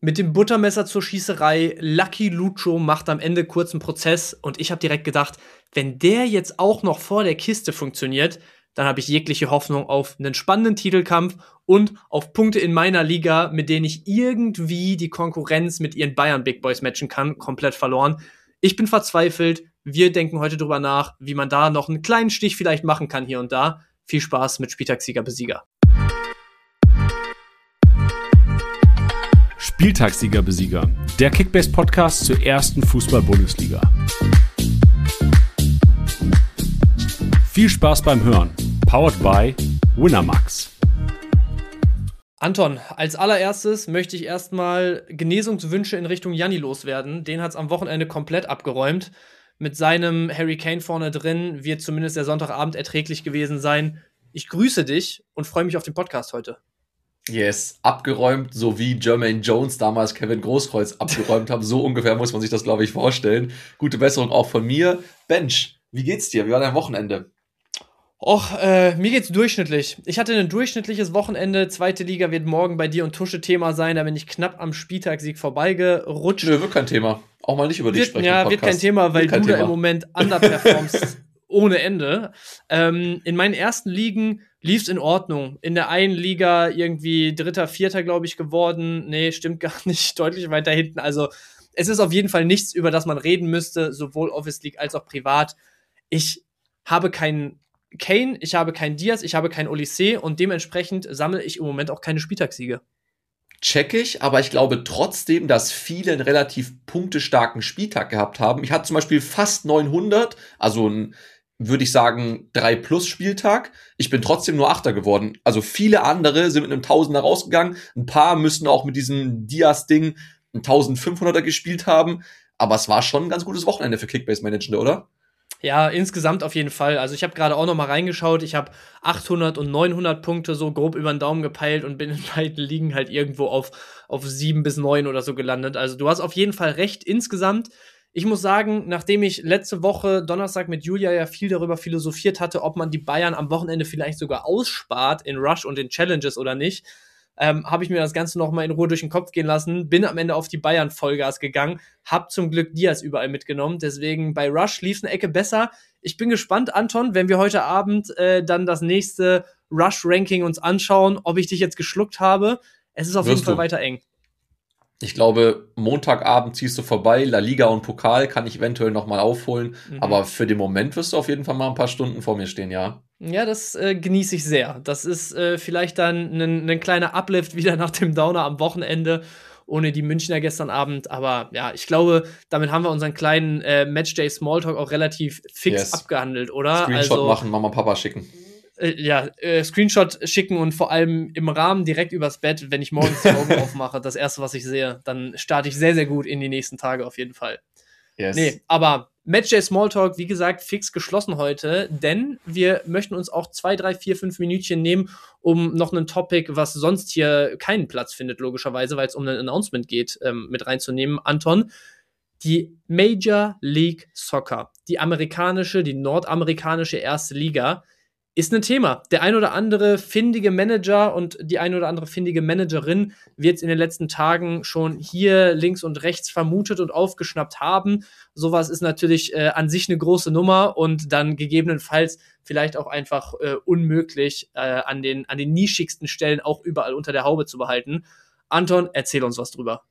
mit dem Buttermesser zur Schießerei. Lucky Lucho macht am Ende kurzen Prozess und ich habe direkt gedacht, wenn der jetzt auch noch vor der Kiste funktioniert, dann habe ich jegliche Hoffnung auf einen spannenden Titelkampf und auf Punkte in meiner Liga, mit denen ich irgendwie die Konkurrenz mit ihren Bayern Big Boys matchen kann, komplett verloren. Ich bin verzweifelt. Wir denken heute drüber nach, wie man da noch einen kleinen Stich vielleicht machen kann hier und da. Viel Spaß mit Spieltagssieger-Besieger. Spieltagssieger-Besieger, der Kickbase-Podcast zur ersten Fußball-Bundesliga. Viel Spaß beim Hören. Powered by Winamax. Anton, als allererstes möchte ich erstmal Genesungswünsche in Richtung Janni loswerden. Den hat es am Wochenende komplett abgeräumt. Mit seinem Harry Kane vorne drin wird zumindest der Sonntagabend erträglich gewesen sein. Ich grüße dich und freue mich auf den Podcast heute. Yes, abgeräumt, so wie Jermaine Jones damals Kevin Großkreuz abgeräumt haben. So ungefähr muss man sich das, glaube ich, vorstellen. Gute Besserung auch von mir. Bench, wie geht's dir? Wie war dein Wochenende? Och, mir geht's durchschnittlich. Ich hatte ein durchschnittliches Wochenende. Zweite Liga wird morgen bei dir und Tusche Thema sein. Da bin ich knapp am Spieltagssieg vorbeigerutscht. Nö, wird kein Thema. Auch mal nicht über dich sprechen. Ja, wird kein Thema, weil du da im Moment underperformst ohne Ende. In meinen ersten Ligen lief's in Ordnung. In der einen Liga irgendwie Dritter, Vierter, glaube ich, geworden. Nee, stimmt gar nicht. Deutlich weiter hinten. Also, es ist auf jeden Fall nichts, über das man reden müsste, sowohl Office League als auch privat. Ich habe keinen Kane, ich habe keinen Diaz, ich habe keinen Olise und dementsprechend sammle ich im Moment auch keine Spieltagssiege. Check ich, aber ich glaube trotzdem, dass viele einen relativ punktestarken Spieltag gehabt haben. Ich hatte zum Beispiel fast 900, also ein, würde ich sagen, 3-Plus-Spieltag. Ich bin trotzdem nur Achter geworden. Also viele andere sind mit einem Tausender rausgegangen. Ein paar müssten auch mit diesem Diaz-Ding ein 1500er gespielt haben. Aber es war schon ein ganz gutes Wochenende für Kickbase-Managende, oder? Ja, insgesamt auf jeden Fall. Also ich habe gerade auch noch mal reingeschaut. Ich habe 800 und 900 Punkte so grob über den Daumen gepeilt und bin in beiden Ligen halt irgendwo auf 7 bis 9 oder so gelandet. Also du hast auf jeden Fall recht insgesamt. Ich muss sagen, nachdem ich letzte Woche Donnerstag mit Julia ja viel darüber philosophiert hatte, ob man die Bayern am Wochenende vielleicht sogar ausspart in Rush und in Challenges oder nicht, habe ich mir das Ganze noch mal in Ruhe durch den Kopf gehen lassen, bin am Ende auf die Bayern Vollgas gegangen, hab zum Glück Diaz überall mitgenommen, deswegen bei Rush lief's eine Ecke besser. Ich bin gespannt, Anton, wenn wir heute Abend dann das nächste Rush-Ranking uns anschauen, ob ich dich jetzt geschluckt habe. Es ist auf jeden Fall weiter eng. Ich glaube, Montagabend ziehst du vorbei, La Liga und Pokal kann ich eventuell noch mal aufholen, aber für den Moment wirst du auf jeden Fall mal ein paar Stunden vor mir stehen, ja. Ja, das genieße ich sehr. Das ist vielleicht dann ein kleiner Uplift wieder nach dem Downer am Wochenende, ohne die Münchner gestern Abend. Aber ja, ich glaube, damit haben wir unseren kleinen Matchday Smalltalk auch relativ fix abgehandelt, oder? Screenshot machen, Mama und Papa schicken. Screenshot schicken und vor allem im Rahmen direkt übers Bett, wenn ich morgens die Augen aufmache, das erste, was ich sehe, dann starte ich sehr, sehr gut in die nächsten Tage auf jeden Fall. Yes. Nee, aber Matchday Smalltalk, wie gesagt, fix geschlossen heute, denn wir möchten uns auch 2, 3, 4, 5 Minütchen nehmen, um noch ein Topic, was sonst hier keinen Platz findet, logischerweise, weil es um ein Announcement geht, mit reinzunehmen. Anton, die Major League Soccer, die nordamerikanische erste Liga, ist ein Thema. Der ein oder andere findige Manager und die ein oder andere findige Managerin wird es in den letzten Tagen schon hier links und rechts vermutet und aufgeschnappt haben. Sowas ist natürlich an sich eine große Nummer und dann gegebenenfalls vielleicht auch einfach unmöglich an den nischigsten Stellen auch überall unter der Haube zu behalten. Anton, erzähl uns was drüber.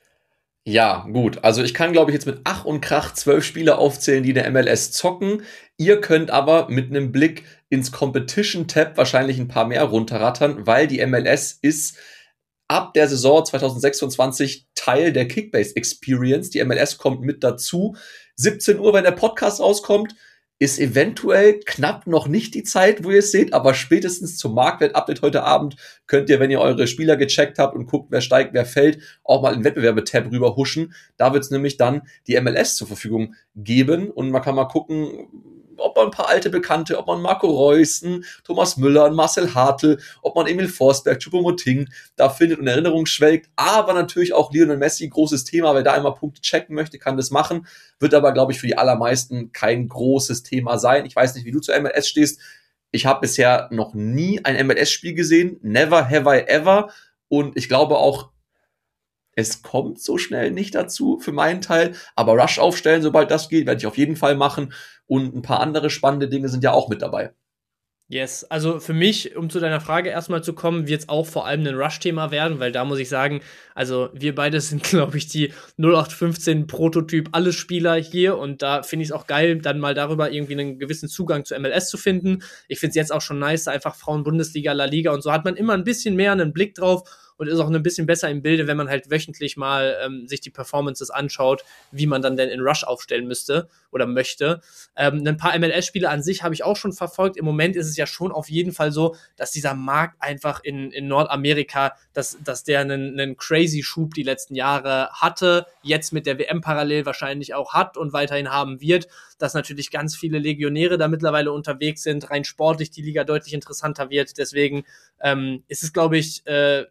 Ja, gut. Also ich kann, glaube ich, jetzt mit Ach und Krach 12 Spieler aufzählen, die in der MLS zocken. Ihr könnt aber mit einem Blick ins Competition-Tab wahrscheinlich ein paar mehr runterrattern, weil die MLS ist ab der Saison 2026 Teil der Kickbase Experience. Die MLS kommt mit dazu. 17 Uhr, wenn der Podcast rauskommt, ist eventuell knapp noch nicht die Zeit, wo ihr es seht, aber spätestens zum Marktwert-Update heute Abend könnt ihr, wenn ihr eure Spieler gecheckt habt und guckt, wer steigt, wer fällt, auch mal in Wettbewerbe-Tab rüber huschen. Da wird es nämlich dann die MLS zur Verfügung geben und man kann mal gucken, ob man ein paar alte Bekannte, ob man Marco Reus, Thomas Müller, Marcel Hartl, ob man Emil Forsberg, Choupo-Moting da findet und Erinnerung schwelgt, aber natürlich auch Lionel Messi, großes Thema, wer da einmal Punkte checken möchte, kann das machen, wird aber, glaube ich, für die allermeisten kein großes Thema sein. Ich weiß nicht, wie du zur MLS stehst. Ich habe bisher noch nie ein MLS-Spiel gesehen, never have I ever, und ich glaube auch, Es kommt so schnell nicht dazu für meinen Teil, aber Rush aufstellen, sobald das geht, werde ich auf jeden Fall machen. Und ein paar andere spannende Dinge sind ja auch mit dabei. Yes, also für mich, um zu deiner Frage erstmal zu kommen, wird es auch vor allem ein Rush-Thema werden, weil da muss ich sagen, also wir beide sind, glaube ich, die 0815-Prototyp alle Spieler hier und da finde ich es auch geil, dann mal darüber irgendwie einen gewissen Zugang zu MLS zu finden. Ich finde es jetzt auch schon nice, einfach Frauen-Bundesliga, La Liga und so hat man immer ein bisschen mehr einen Blick drauf und ist auch ein bisschen besser im Bilde, wenn man halt wöchentlich mal sich die Performances anschaut, wie man dann denn in Rush aufstellen müsste oder möchte. Ein paar MLS-Spiele an sich habe ich auch schon verfolgt. Im Moment ist es ja schon auf jeden Fall so, dass dieser Markt einfach in Nordamerika, dass der einen crazy Schub die letzten Jahre hatte, jetzt mit der WM parallel wahrscheinlich auch hat und weiterhin haben wird, dass natürlich ganz viele Legionäre da mittlerweile unterwegs sind, rein sportlich die Liga deutlich interessanter wird. Deswegen ist es, glaube ich,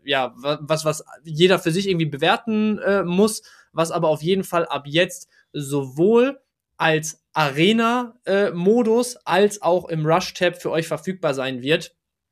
was jeder für sich irgendwie bewerten muss, was aber auf jeden Fall ab jetzt sowohl als Arena-Modus als auch im Rush-Tab für euch verfügbar sein wird.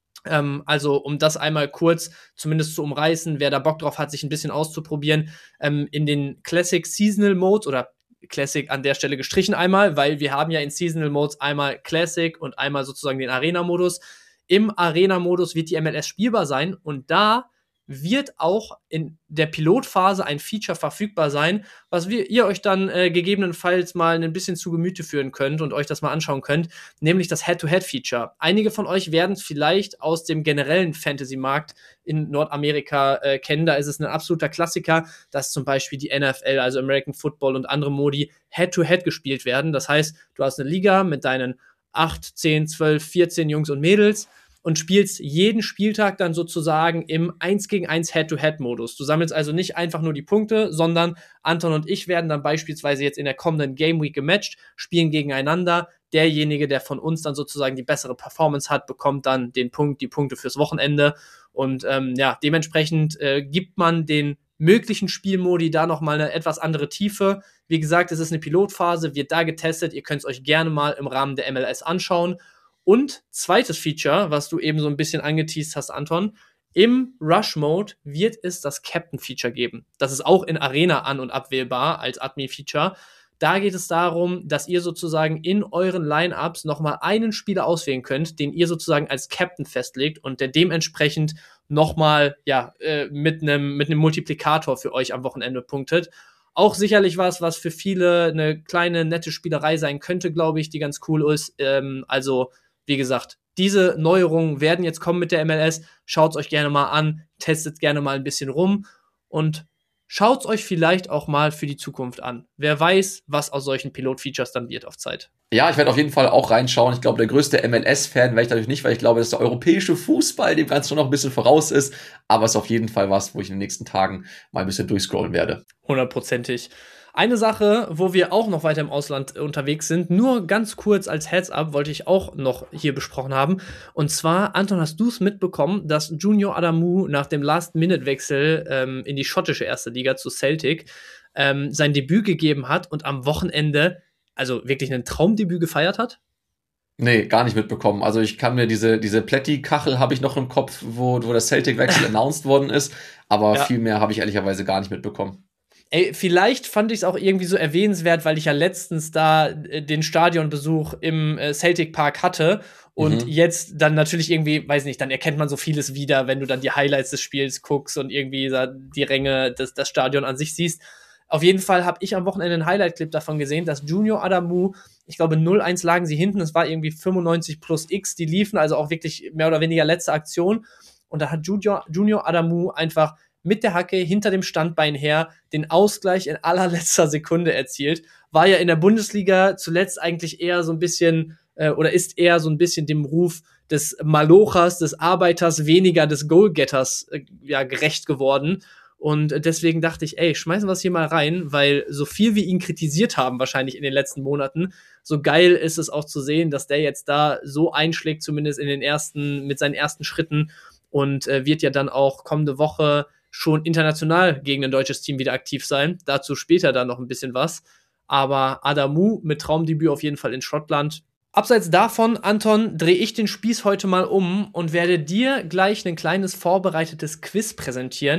Also um das einmal kurz zumindest zu umreißen, wer da Bock drauf hat, sich ein bisschen auszuprobieren, in den Classic Seasonal Modes oder Classic an der Stelle gestrichen einmal, weil wir haben ja in Seasonal Modes einmal Classic und einmal sozusagen den Arena-Modus. Im Arena-Modus wird die MLS spielbar sein und da wird auch in der Pilotphase ein Feature verfügbar sein, was ihr euch dann gegebenenfalls mal ein bisschen zu Gemüte führen könnt und euch das mal anschauen könnt, nämlich das Head-to-Head-Feature. Einige von euch werden es vielleicht aus dem generellen Fantasy-Markt in Nordamerika kennen. Da ist es ein absoluter Klassiker, dass zum Beispiel die NFL, also American Football und andere Modi Head-to-Head gespielt werden. Das heißt, du hast eine Liga mit deinen 8, 10, 12, 14 Jungs und Mädels und spielst jeden Spieltag dann sozusagen im 1-gegen-1 Head-to-Head-Modus. Du sammelst also nicht einfach nur die Punkte, sondern Anton und ich werden dann beispielsweise jetzt in der kommenden Game Week gematcht, spielen gegeneinander. Derjenige, der von uns dann sozusagen die bessere Performance hat, bekommt dann die Punkte fürs Wochenende. Und dementsprechend gibt man den möglichen Spielmodi da nochmal eine etwas andere Tiefe. Wie gesagt, es ist eine Pilotphase, wird da getestet. Ihr könnt es euch gerne mal im Rahmen der MLS anschauen. Und zweites Feature, was du eben so ein bisschen angeteased hast, Anton, im Rush-Mode wird es das Captain-Feature geben. Das ist auch in Arena an- und abwählbar als Admin-Feature. Da geht es darum, dass ihr sozusagen in euren Lineups nochmal einen Spieler auswählen könnt, den ihr sozusagen als Captain festlegt und der dementsprechend nochmal mit einem Multiplikator für euch am Wochenende punktet. Auch sicherlich was für viele eine kleine, nette Spielerei sein könnte, glaube ich, die ganz cool ist. Also, wie gesagt, diese Neuerungen werden jetzt kommen mit der MLS. Schaut's euch gerne mal an, testet gerne mal ein bisschen rum und schaut's euch vielleicht auch mal für die Zukunft an. Wer weiß, was aus solchen Pilot-Features dann wird auf Zeit. Ja, ich werde auf jeden Fall auch reinschauen. Ich glaube, der größte MLS-Fan wäre ich natürlich nicht, weil ich glaube, dass der europäische Fußball dem Ganzen schon noch ein bisschen voraus ist. Aber es ist auf jeden Fall was, wo ich in den nächsten Tagen mal ein bisschen durchscrollen werde. 100%. Eine Sache, wo wir auch noch weiter im Ausland unterwegs sind, nur ganz kurz als Heads-up, wollte ich auch noch hier besprochen haben. Und zwar, Anton, hast du es mitbekommen, dass Junior Adamu nach dem Last-Minute-Wechsel in die schottische erste Liga zu Celtic sein Debüt gegeben hat und am Wochenende also wirklich ein Traumdebüt gefeiert hat? Nee, gar nicht mitbekommen. Also ich kann mir diese Plätti-Kachel habe ich noch im Kopf, wo der Celtic-Wechsel announced worden ist, aber viel mehr habe ich ehrlicherweise gar nicht mitbekommen. Ey, vielleicht fand ich es auch irgendwie so erwähnenswert, weil ich ja letztens da den Stadionbesuch im Celtic Park hatte und jetzt dann natürlich irgendwie, weiß nicht, dann erkennt man so vieles wieder, wenn du dann die Highlights des Spiels guckst und irgendwie die Ränge, das Stadion an sich siehst. Auf jeden Fall habe ich am Wochenende einen Highlight-Clip davon gesehen, dass Junior Adamu, ich glaube 0-1 lagen sie hinten, es war irgendwie 95 plus X, die liefen, also auch wirklich mehr oder weniger letzte Aktion. Und da hat Junior Adamu einfach mit der Hacke hinter dem Standbein her den Ausgleich in allerletzter Sekunde erzielt. War ja in der Bundesliga zuletzt eigentlich eher so ein bisschen oder ist eher so ein bisschen dem Ruf des Malochers, des Arbeiters, weniger des Goalgetters gerecht geworden. Und deswegen dachte ich, ey, schmeißen wir es hier mal rein, weil so viel wir ihn kritisiert haben wahrscheinlich in den letzten Monaten, so geil ist es auch zu sehen, dass der jetzt da so einschlägt, zumindest mit seinen ersten Schritten und wird ja dann auch kommende Woche schon international gegen ein deutsches Team wieder aktiv sein. Dazu später dann noch ein bisschen was. Aber Adamu mit Traumdebüt auf jeden Fall in Schottland. Abseits davon, Anton, drehe ich den Spieß heute mal um und werde dir gleich ein kleines vorbereitetes Quiz präsentieren,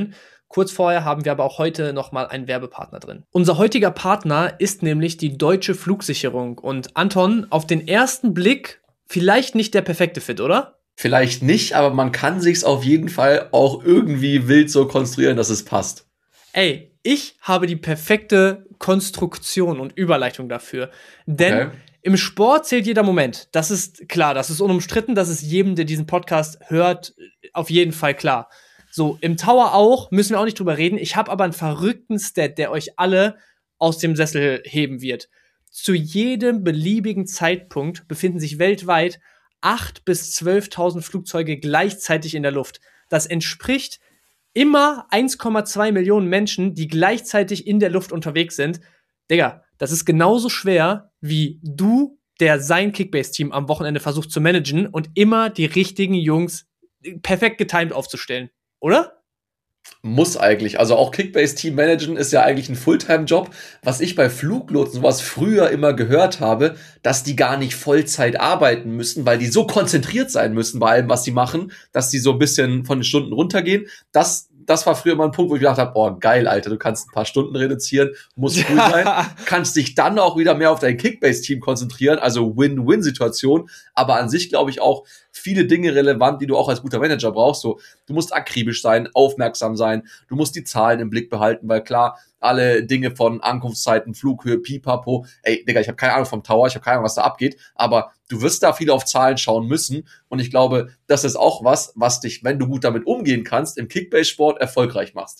Kurz vorher haben wir aber auch heute nochmal einen Werbepartner drin. Unser heutiger Partner ist nämlich die Deutsche Flugsicherung. Und Anton, auf den ersten Blick vielleicht nicht der perfekte Fit, oder? Vielleicht nicht, aber man kann sich's auf jeden Fall auch irgendwie wild so konstruieren, dass es passt. Ey, ich habe die perfekte Konstruktion und Überleitung dafür. Denn im Sport zählt jeder Moment. Das ist klar, das ist unumstritten, das ist jedem, der diesen Podcast hört, auf jeden Fall klar. So, im Tower auch, müssen wir auch nicht drüber reden. Ich habe aber einen verrückten Stat, der euch alle aus dem Sessel heben wird. Zu jedem beliebigen Zeitpunkt befinden sich weltweit 8.000 bis 12.000 Flugzeuge gleichzeitig in der Luft. Das entspricht immer 1,2 Millionen Menschen, die gleichzeitig in der Luft unterwegs sind. Digga, das ist genauso schwer, wie du, der sein Kickbase-Team am Wochenende versucht zu managen und immer die richtigen Jungs perfekt getimed aufzustellen. Oder? Muss eigentlich. Also auch Kickbase-Team managen ist ja eigentlich ein Fulltime-Job. Was ich bei Fluglotsen sowas früher immer gehört habe, dass die gar nicht Vollzeit arbeiten müssen, weil die so konzentriert sein müssen bei allem, was sie machen, dass die so ein bisschen von den Stunden runtergehen. Das war früher mal ein Punkt, wo ich gedacht habe, oh geil, Alter, du kannst ein paar Stunden reduzieren, muss cool sein, kannst dich dann auch wieder mehr auf dein Kickbase-Team konzentrieren, also Win-Win-Situation, aber an sich glaube ich auch viele Dinge relevant, die du auch als guter Manager brauchst, so, du musst akribisch sein, aufmerksam sein, du musst die Zahlen im Blick behalten, weil klar, alle Dinge von Ankunftszeiten, Flughöhe, Pipapo, ey, Digga, ich habe keine Ahnung vom Tower, ich habe keine Ahnung, was da abgeht, aber du wirst da viel auf Zahlen schauen müssen und ich glaube, das ist auch was dich, wenn du gut damit umgehen kannst, im Kickbase-Sport erfolgreich machst.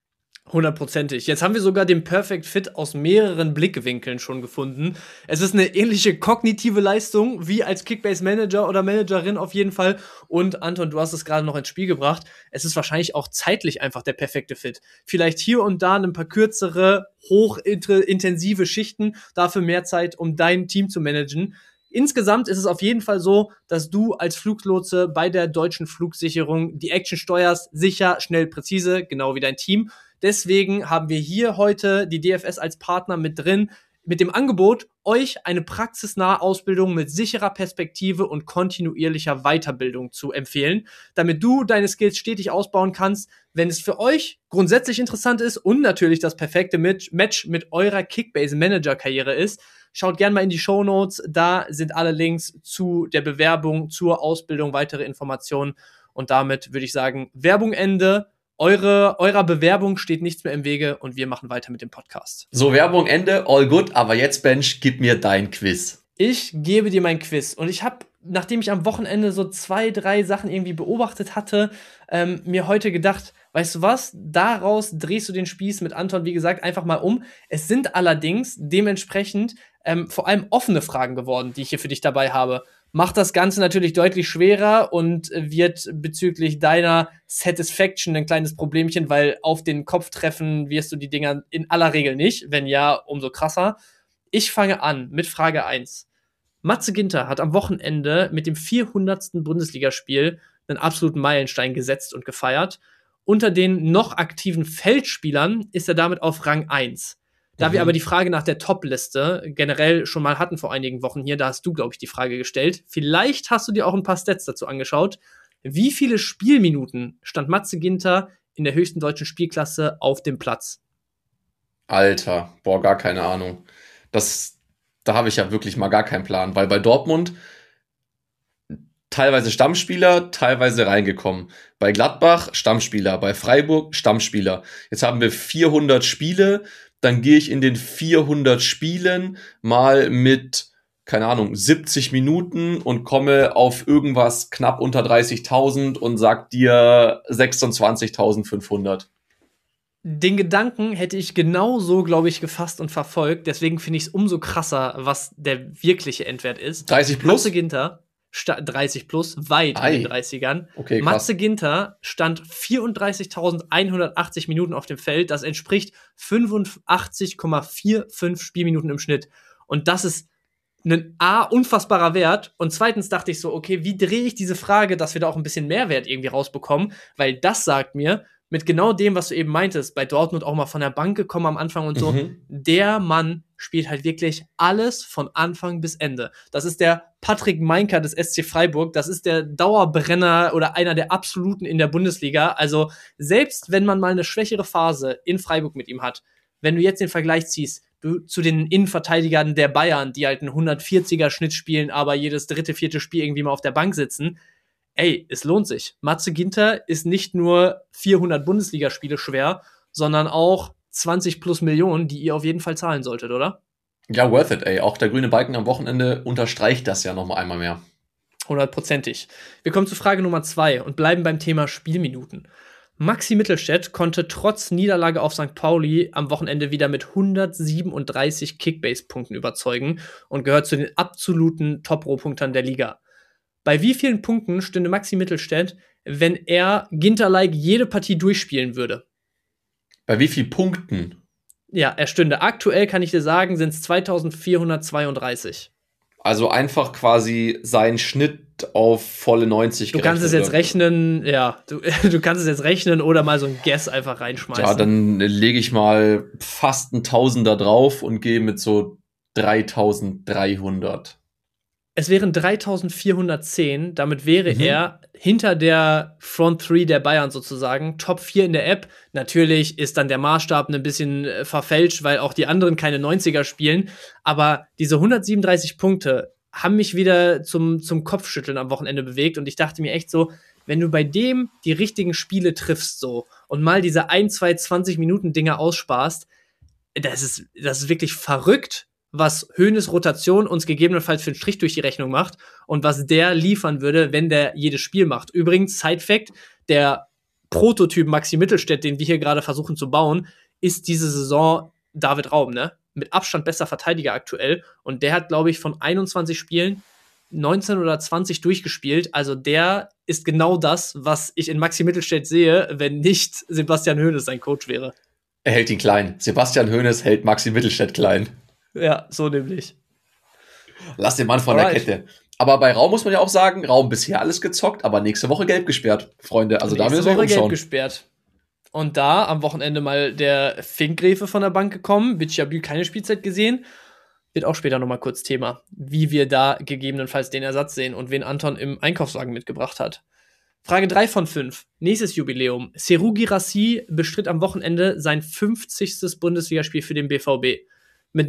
100%. Jetzt haben wir sogar den Perfect Fit aus mehreren Blickwinkeln schon gefunden. Es ist eine ähnliche kognitive Leistung wie als Kickbase-Manager oder Managerin auf jeden Fall. Und Anton, du hast es gerade noch ins Spiel gebracht. Es ist wahrscheinlich auch zeitlich einfach der perfekte Fit. Vielleicht hier und da ein paar kürzere, hochintensive Schichten, dafür mehr Zeit, um dein Team zu managen. Insgesamt ist es auf jeden Fall so, dass du als Fluglotse bei der Deutschen Flugsicherung die Action steuerst, sicher, schnell, präzise, genau wie dein Team. Deswegen haben wir hier heute die DFS als Partner mit drin, mit dem Angebot, euch eine praxisnahe Ausbildung mit sicherer Perspektive und kontinuierlicher Weiterbildung zu empfehlen, damit du deine Skills stetig ausbauen kannst, wenn es für euch grundsätzlich interessant ist und natürlich das perfekte Match mit eurer Kickbase-Manager-Karriere ist. Schaut gerne mal in die Shownotes, da sind alle Links zu der Bewerbung, zur Ausbildung, weitere Informationen und damit würde ich sagen, Werbung Ende. Eurer Bewerbung steht nichts mehr im Wege und wir machen weiter mit dem Podcast. So, Werbung Ende, all good, aber jetzt, Bench, gib mir dein Quiz. Ich gebe dir mein Quiz und ich habe, nachdem ich am Wochenende so 2, 3 Sachen irgendwie beobachtet hatte, mir heute gedacht, weißt du was, daraus drehst du den Spieß mit Anton, wie gesagt, einfach mal um. Es sind allerdings dementsprechend vor allem offene Fragen geworden, die ich hier für dich dabei habe. Macht das Ganze natürlich deutlich schwerer und wird bezüglich deiner Satisfaction ein kleines Problemchen, weil auf den Kopf treffen wirst du die Dinger in aller Regel nicht. Wenn ja, umso krasser. Ich fange an mit Frage 1. Matze Ginter hat am Wochenende mit dem 400. Bundesligaspiel einen absoluten Meilenstein gesetzt und gefeiert. Unter den noch aktiven Feldspielern ist er damit auf Rang 1. Da wir aber die Frage nach der Top-Liste generell schon mal hatten vor einigen Wochen hier, da hast du, glaube ich, die Frage gestellt. Vielleicht hast du dir auch ein paar Stats dazu angeschaut. Wie viele Spielminuten stand Matze Ginter in der höchsten deutschen Spielklasse auf dem Platz? Alter, boah, gar keine Ahnung. Da habe ich ja wirklich mal gar keinen Plan, weil bei Dortmund teilweise Stammspieler, teilweise reingekommen. Bei Gladbach Stammspieler, bei Freiburg Stammspieler. Jetzt haben wir 400 Spiele, dann gehe ich in den 400 Spielen mal mit, keine Ahnung, 70 Minuten und komme auf irgendwas knapp unter 30.000 und sag dir 26.500. Den Gedanken hätte ich genauso, glaube ich, gefasst und verfolgt. Deswegen finde ich es umso krasser, was der wirkliche Endwert ist. 30 plus? Matze Ginter, 30 plus, weit in den 30ern. Okay, krass. Matze Ginter stand 34.180 Minuten auf dem Feld. Das entspricht 85,45 Spielminuten im Schnitt. Und das ist ein unfassbarer Wert. Und zweitens dachte ich so, okay, wie drehe ich diese Frage, dass wir da auch ein bisschen Mehrwert irgendwie rausbekommen? Weil das sagt mir, mit genau dem, was du eben meintest, bei Dortmund auch mal von der Bank gekommen am Anfang und so, der Mann spielt halt wirklich alles von Anfang bis Ende. Das ist der Patrick Meinker des SC Freiburg, das ist der Dauerbrenner oder einer der Absoluten in der Bundesliga. Also selbst wenn man mal eine schwächere Phase in Freiburg mit ihm hat, wenn du jetzt den Vergleich ziehst, du zu den Innenverteidigern der Bayern, die halt einen 140er Schnitt spielen, aber jedes dritte, vierte Spiel irgendwie mal auf der Bank sitzen, ey, es lohnt sich. Matze Ginter ist nicht nur 400 Bundesligaspiele schwer, sondern auch 20 plus Millionen, die ihr auf jeden Fall zahlen solltet, oder? Ja, worth it, ey. Auch der grüne Balken am Wochenende unterstreicht das ja nochmal einmal mehr. 100%ig. Wir kommen zu Frage Nummer 2 und bleiben beim Thema Spielminuten. Maxi Mittelstädt konnte trotz Niederlage auf St. Pauli am Wochenende wieder mit 137 Kickbase-Punkten überzeugen und gehört zu den absoluten Top-Rohpunktern der Liga. Bei wie vielen Punkten stünde Maxi Mittelstädt, wenn er Ginter-like jede Partie durchspielen würde? Bei wie vielen Punkten? Ja, er stünde. Aktuell, kann ich dir sagen, sind es 2432. Also einfach quasi sein Schnitt auf volle 90 Du kannst es jetzt rechnen, ja, du kannst es jetzt rechnen oder mal so ein Guess einfach reinschmeißen. Ja, dann lege ich mal fast ein Tausender drauf und gehe mit so 3300. Es wären 3410, damit wäre er hinter der Front 3 der Bayern sozusagen, Top 4 in der App. Natürlich ist dann der Maßstab ein bisschen verfälscht, weil auch die anderen keine 90er spielen. Aber diese 137 Punkte haben mich wieder zum Kopfschütteln am Wochenende bewegt. Und ich dachte mir echt so, wenn du bei dem die richtigen Spiele triffst so und mal diese 1, 2, 20-Minuten-Dinger aussparst, das ist wirklich verrückt, was Hoeneß Rotation uns gegebenenfalls für einen Strich durch die Rechnung macht und was der liefern würde, wenn der jedes Spiel macht. Übrigens, Side-Fact, der Prototyp Maxi Mittelstädt, den wir hier gerade versuchen zu bauen, ist diese Saison David Raum, ne? Mit Abstand bester Verteidiger aktuell. Und der hat, glaube ich, von 21 Spielen 19 oder 20 durchgespielt. Also der ist genau das, was ich in Maxi Mittelstädt sehe, wenn nicht Sebastian Hoeneß sein Coach wäre. Er hält ihn klein. Sebastian Hoeneß hält Maxi Mittelstädt klein. Ja, so nämlich. Lass den Mann von der Kette. Aber bei Raum muss man ja auch sagen, Raum bisher alles gezockt, aber nächste Woche gelb gesperrt, Freunde. Also da müssen wir umschauen. Gelb gesperrt. Und da am Wochenende mal der Finkgräfe von der Bank gekommen, Bitschiabü keine Spielzeit gesehen. Wird auch später nochmal kurz Thema, wie wir da gegebenenfalls den Ersatz sehen und wen Anton im Einkaufswagen mitgebracht hat. Frage 3 von 5. Nächstes Jubiläum. Serhou Guirassy bestritt am Wochenende sein 50. Bundesligaspiel für den BVB. Mit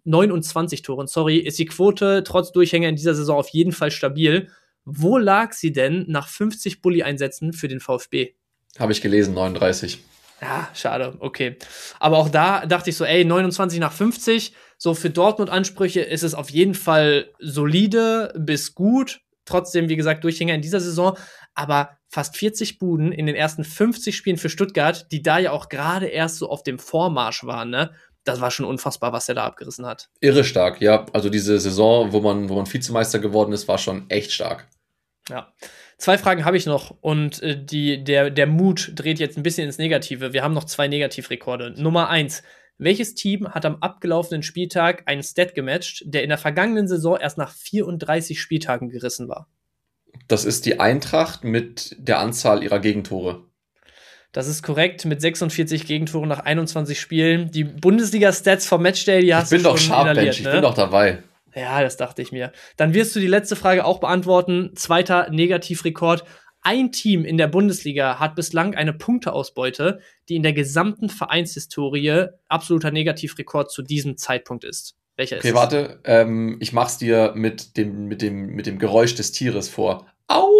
29 Toren, ist die Quote trotz Durchhänger in dieser Saison auf jeden Fall stabil. Wo lag sie denn nach 50 Bulli-Einsätzen für den VfB? Habe ich gelesen, 39. Ja, schade, okay. Aber auch da dachte ich so, 29 nach 50, so für Dortmund-Ansprüche ist es auf jeden Fall solide bis gut. Trotzdem, wie gesagt, Durchhänger in dieser Saison. Aber fast 40 Buden in den ersten 50 Spielen für Stuttgart, die da ja auch gerade erst so auf dem Vormarsch waren, ne? Das war schon unfassbar, was er da abgerissen hat. Irre stark, ja. Also diese Saison, wo man Vizemeister geworden ist, war schon echt stark. Ja. 2 Fragen habe ich noch und der Mut dreht jetzt ein bisschen ins Negative. Wir haben noch 2 Negativrekorde. Nummer 1. Welches Team hat am abgelaufenen Spieltag einen Stat gematcht, der in der vergangenen Saison erst nach 34 Spieltagen gerissen war? Das ist die Eintracht mit der Anzahl ihrer Gegentore. Das ist korrekt, mit 46 Gegentoren nach 21 Spielen. Die Bundesliga-Stats vom Matchday, die hast du schon inhaliert, ich bin doch dabei. Ja, das dachte ich mir. Dann wirst du die letzte Frage auch beantworten. 2. Negativrekord. Ein Team in der Bundesliga hat bislang eine Punkteausbeute, die in der gesamten Vereinshistorie absoluter Negativrekord zu diesem Zeitpunkt ist. Welcher ist es? Okay, warte. Ich mach's dir mit dem Geräusch des Tieres vor. Au!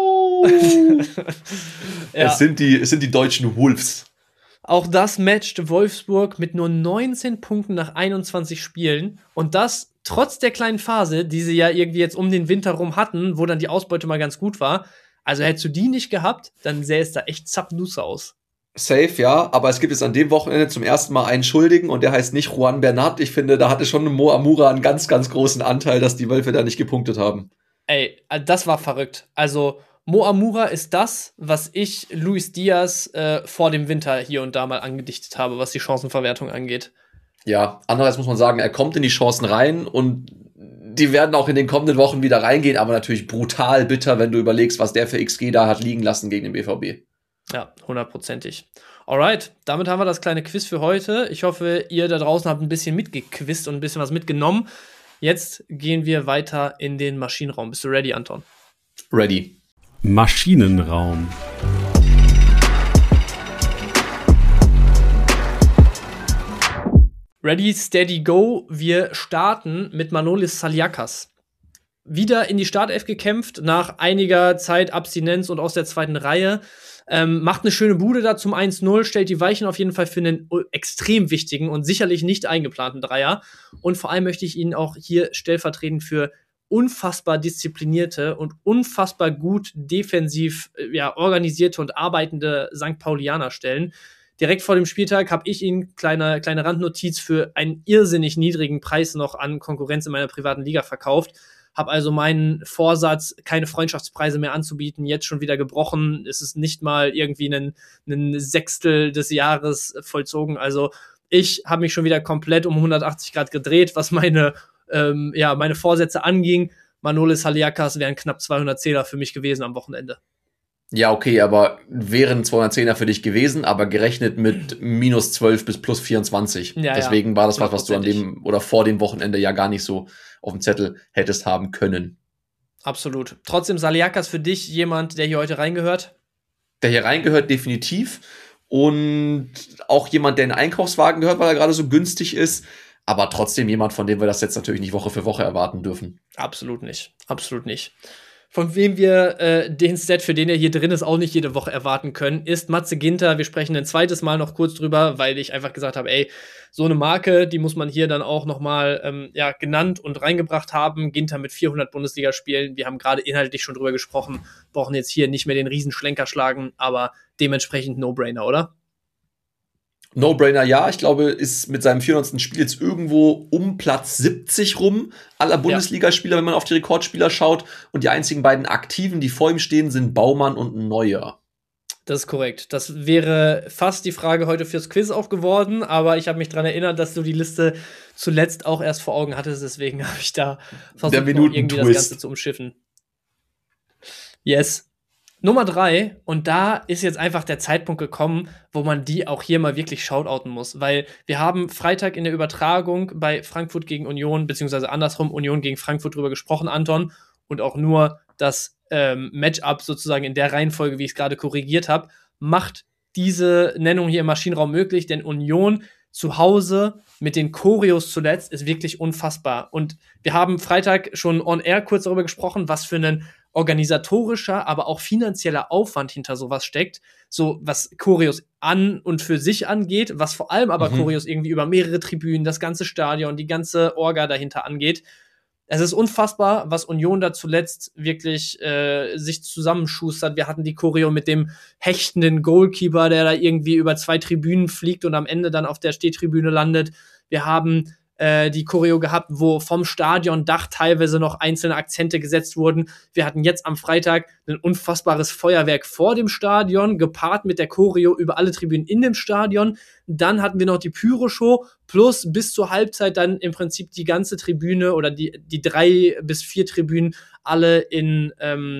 Ja. Es sind die deutschen Wolves. Auch das matcht Wolfsburg mit nur 19 Punkten nach 21 Spielen. Und das trotz der kleinen Phase, die sie ja irgendwie jetzt um den Winter rum hatten, wo dann die Ausbeute mal ganz gut war. Also hättest du die nicht gehabt, dann sähe es da echt zappenduster aus. Safe, ja, aber es gibt jetzt an dem Wochenende zum ersten Mal einen Schuldigen und der heißt nicht Juan Bernat. Ich finde, da hatte schon Mo Amura einen ganz, ganz großen Anteil, dass die Wölfe da nicht gepunktet haben. Ey, das war verrückt. Also Mo Amura ist das, was ich Luis Diaz vor dem Winter hier und da mal angedichtet habe, was die Chancenverwertung angeht. Ja, andererseits muss man sagen, er kommt in die Chancen rein und die werden auch in den kommenden Wochen wieder reingehen, aber natürlich brutal bitter, wenn du überlegst, was der für XG da hat liegen lassen gegen den BVB. Ja, 100%. Alright, damit haben wir das kleine Quiz für heute. Ich hoffe, ihr da draußen habt ein bisschen mitgequizt und ein bisschen was mitgenommen. Jetzt gehen wir weiter in den Maschinenraum. Bist du ready, Anton? Ready. Maschinenraum. Ready, steady, go. Wir starten mit Manolis Saliakas. Wieder in die Startelf gekämpft, nach einiger Zeit Abstinenz und aus der zweiten Reihe. Macht eine schöne Bude da zum 1-0, stellt die Weichen auf jeden Fall für einen extrem wichtigen und sicherlich nicht eingeplanten Dreier. Und vor allem möchte ich ihn auch hier stellvertretend für unfassbar disziplinierte und unfassbar gut defensiv organisierte und arbeitende St. Paulianer stellen. Direkt vor dem Spieltag habe ich ihn, kleine Randnotiz, für einen irrsinnig niedrigen Preis noch an Konkurrenz in meiner privaten Liga verkauft. Habe also meinen Vorsatz, keine Freundschaftspreise mehr anzubieten, jetzt schon wieder gebrochen. Es ist nicht mal irgendwie ein Sechstel des Jahres vollzogen. Also ich habe mich schon wieder komplett um 180 Grad gedreht, was meine Vorsätze anging. Manolis Saliakas wären knapp 210er für mich gewesen am Wochenende. Ja, okay, aber wären 210er für dich gewesen, aber gerechnet mit minus 12 bis plus 24. Ja, deswegen war das was du an dem oder vor dem Wochenende ja gar nicht so auf dem Zettel hättest haben können. Absolut. Trotzdem Saliakas für dich jemand, der hier heute reingehört? Der hier reingehört, definitiv. Und auch jemand, der in den Einkaufswagen gehört, weil er gerade so günstig ist. Aber trotzdem jemand, von dem wir das jetzt natürlich nicht Woche für Woche erwarten dürfen. Absolut nicht. Absolut nicht. Von wem wir den Stat, für den er hier drin ist, auch nicht jede Woche erwarten können, ist Matze Ginter. Wir sprechen ein zweites Mal noch kurz drüber, weil ich einfach gesagt habe, so eine Marke, die muss man hier dann auch nochmal genannt und reingebracht haben. Ginter mit 400 Bundesligaspielen. Wir haben gerade inhaltlich schon drüber gesprochen, brauchen jetzt hier nicht mehr den Riesenschlenker schlagen, aber dementsprechend No-Brainer, oder? No-Brainer, ja. Ich glaube, ist mit seinem 400. Spiel jetzt irgendwo um Platz 70 rum aller Bundesligaspieler, wenn man auf die Rekordspieler schaut. Und die einzigen beiden Aktiven, die vor ihm stehen, sind Baumann und Neuer. Das ist korrekt. Das wäre fast die Frage heute fürs Quiz auch geworden, aber ich habe mich daran erinnert, dass du die Liste zuletzt auch erst vor Augen hattest. Deswegen habe ich da versucht, irgendwie das Ganze zu umschiffen. Yes. Nummer 3, und da ist jetzt einfach der Zeitpunkt gekommen, wo man die auch hier mal wirklich shoutouten muss, weil wir haben Freitag in der Übertragung bei Frankfurt gegen Union, beziehungsweise andersrum Union gegen Frankfurt drüber gesprochen, Anton, und auch nur das Matchup sozusagen in der Reihenfolge, wie ich es gerade korrigiert habe, macht diese Nennung hier im Maschinenraum möglich, denn Union zu Hause mit den Choreos zuletzt ist wirklich unfassbar. Und wir haben Freitag schon on air kurz darüber gesprochen, was für einen organisatorischer, aber auch finanzieller Aufwand hinter sowas steckt, so was Choreos an und für sich angeht, was vor allem aber Choreos irgendwie über mehrere Tribünen, das ganze Stadion, die ganze Orga dahinter angeht. Es ist unfassbar, was Union da zuletzt wirklich sich zusammenschustert. Wir hatten die Choreo mit dem hechtenden Goalkeeper, der da irgendwie über 2 Tribünen fliegt und am Ende dann auf der Stehtribüne landet. Wir haben die Choreo gehabt, wo vom Stadiondach teilweise noch einzelne Akzente gesetzt wurden. Wir hatten jetzt am Freitag ein unfassbares Feuerwerk vor dem Stadion, gepaart mit der Choreo über alle Tribünen in dem Stadion. Dann hatten wir noch die Pyro-Show, plus bis zur Halbzeit dann im Prinzip die ganze Tribüne oder die 3 bis 4 Tribünen alle in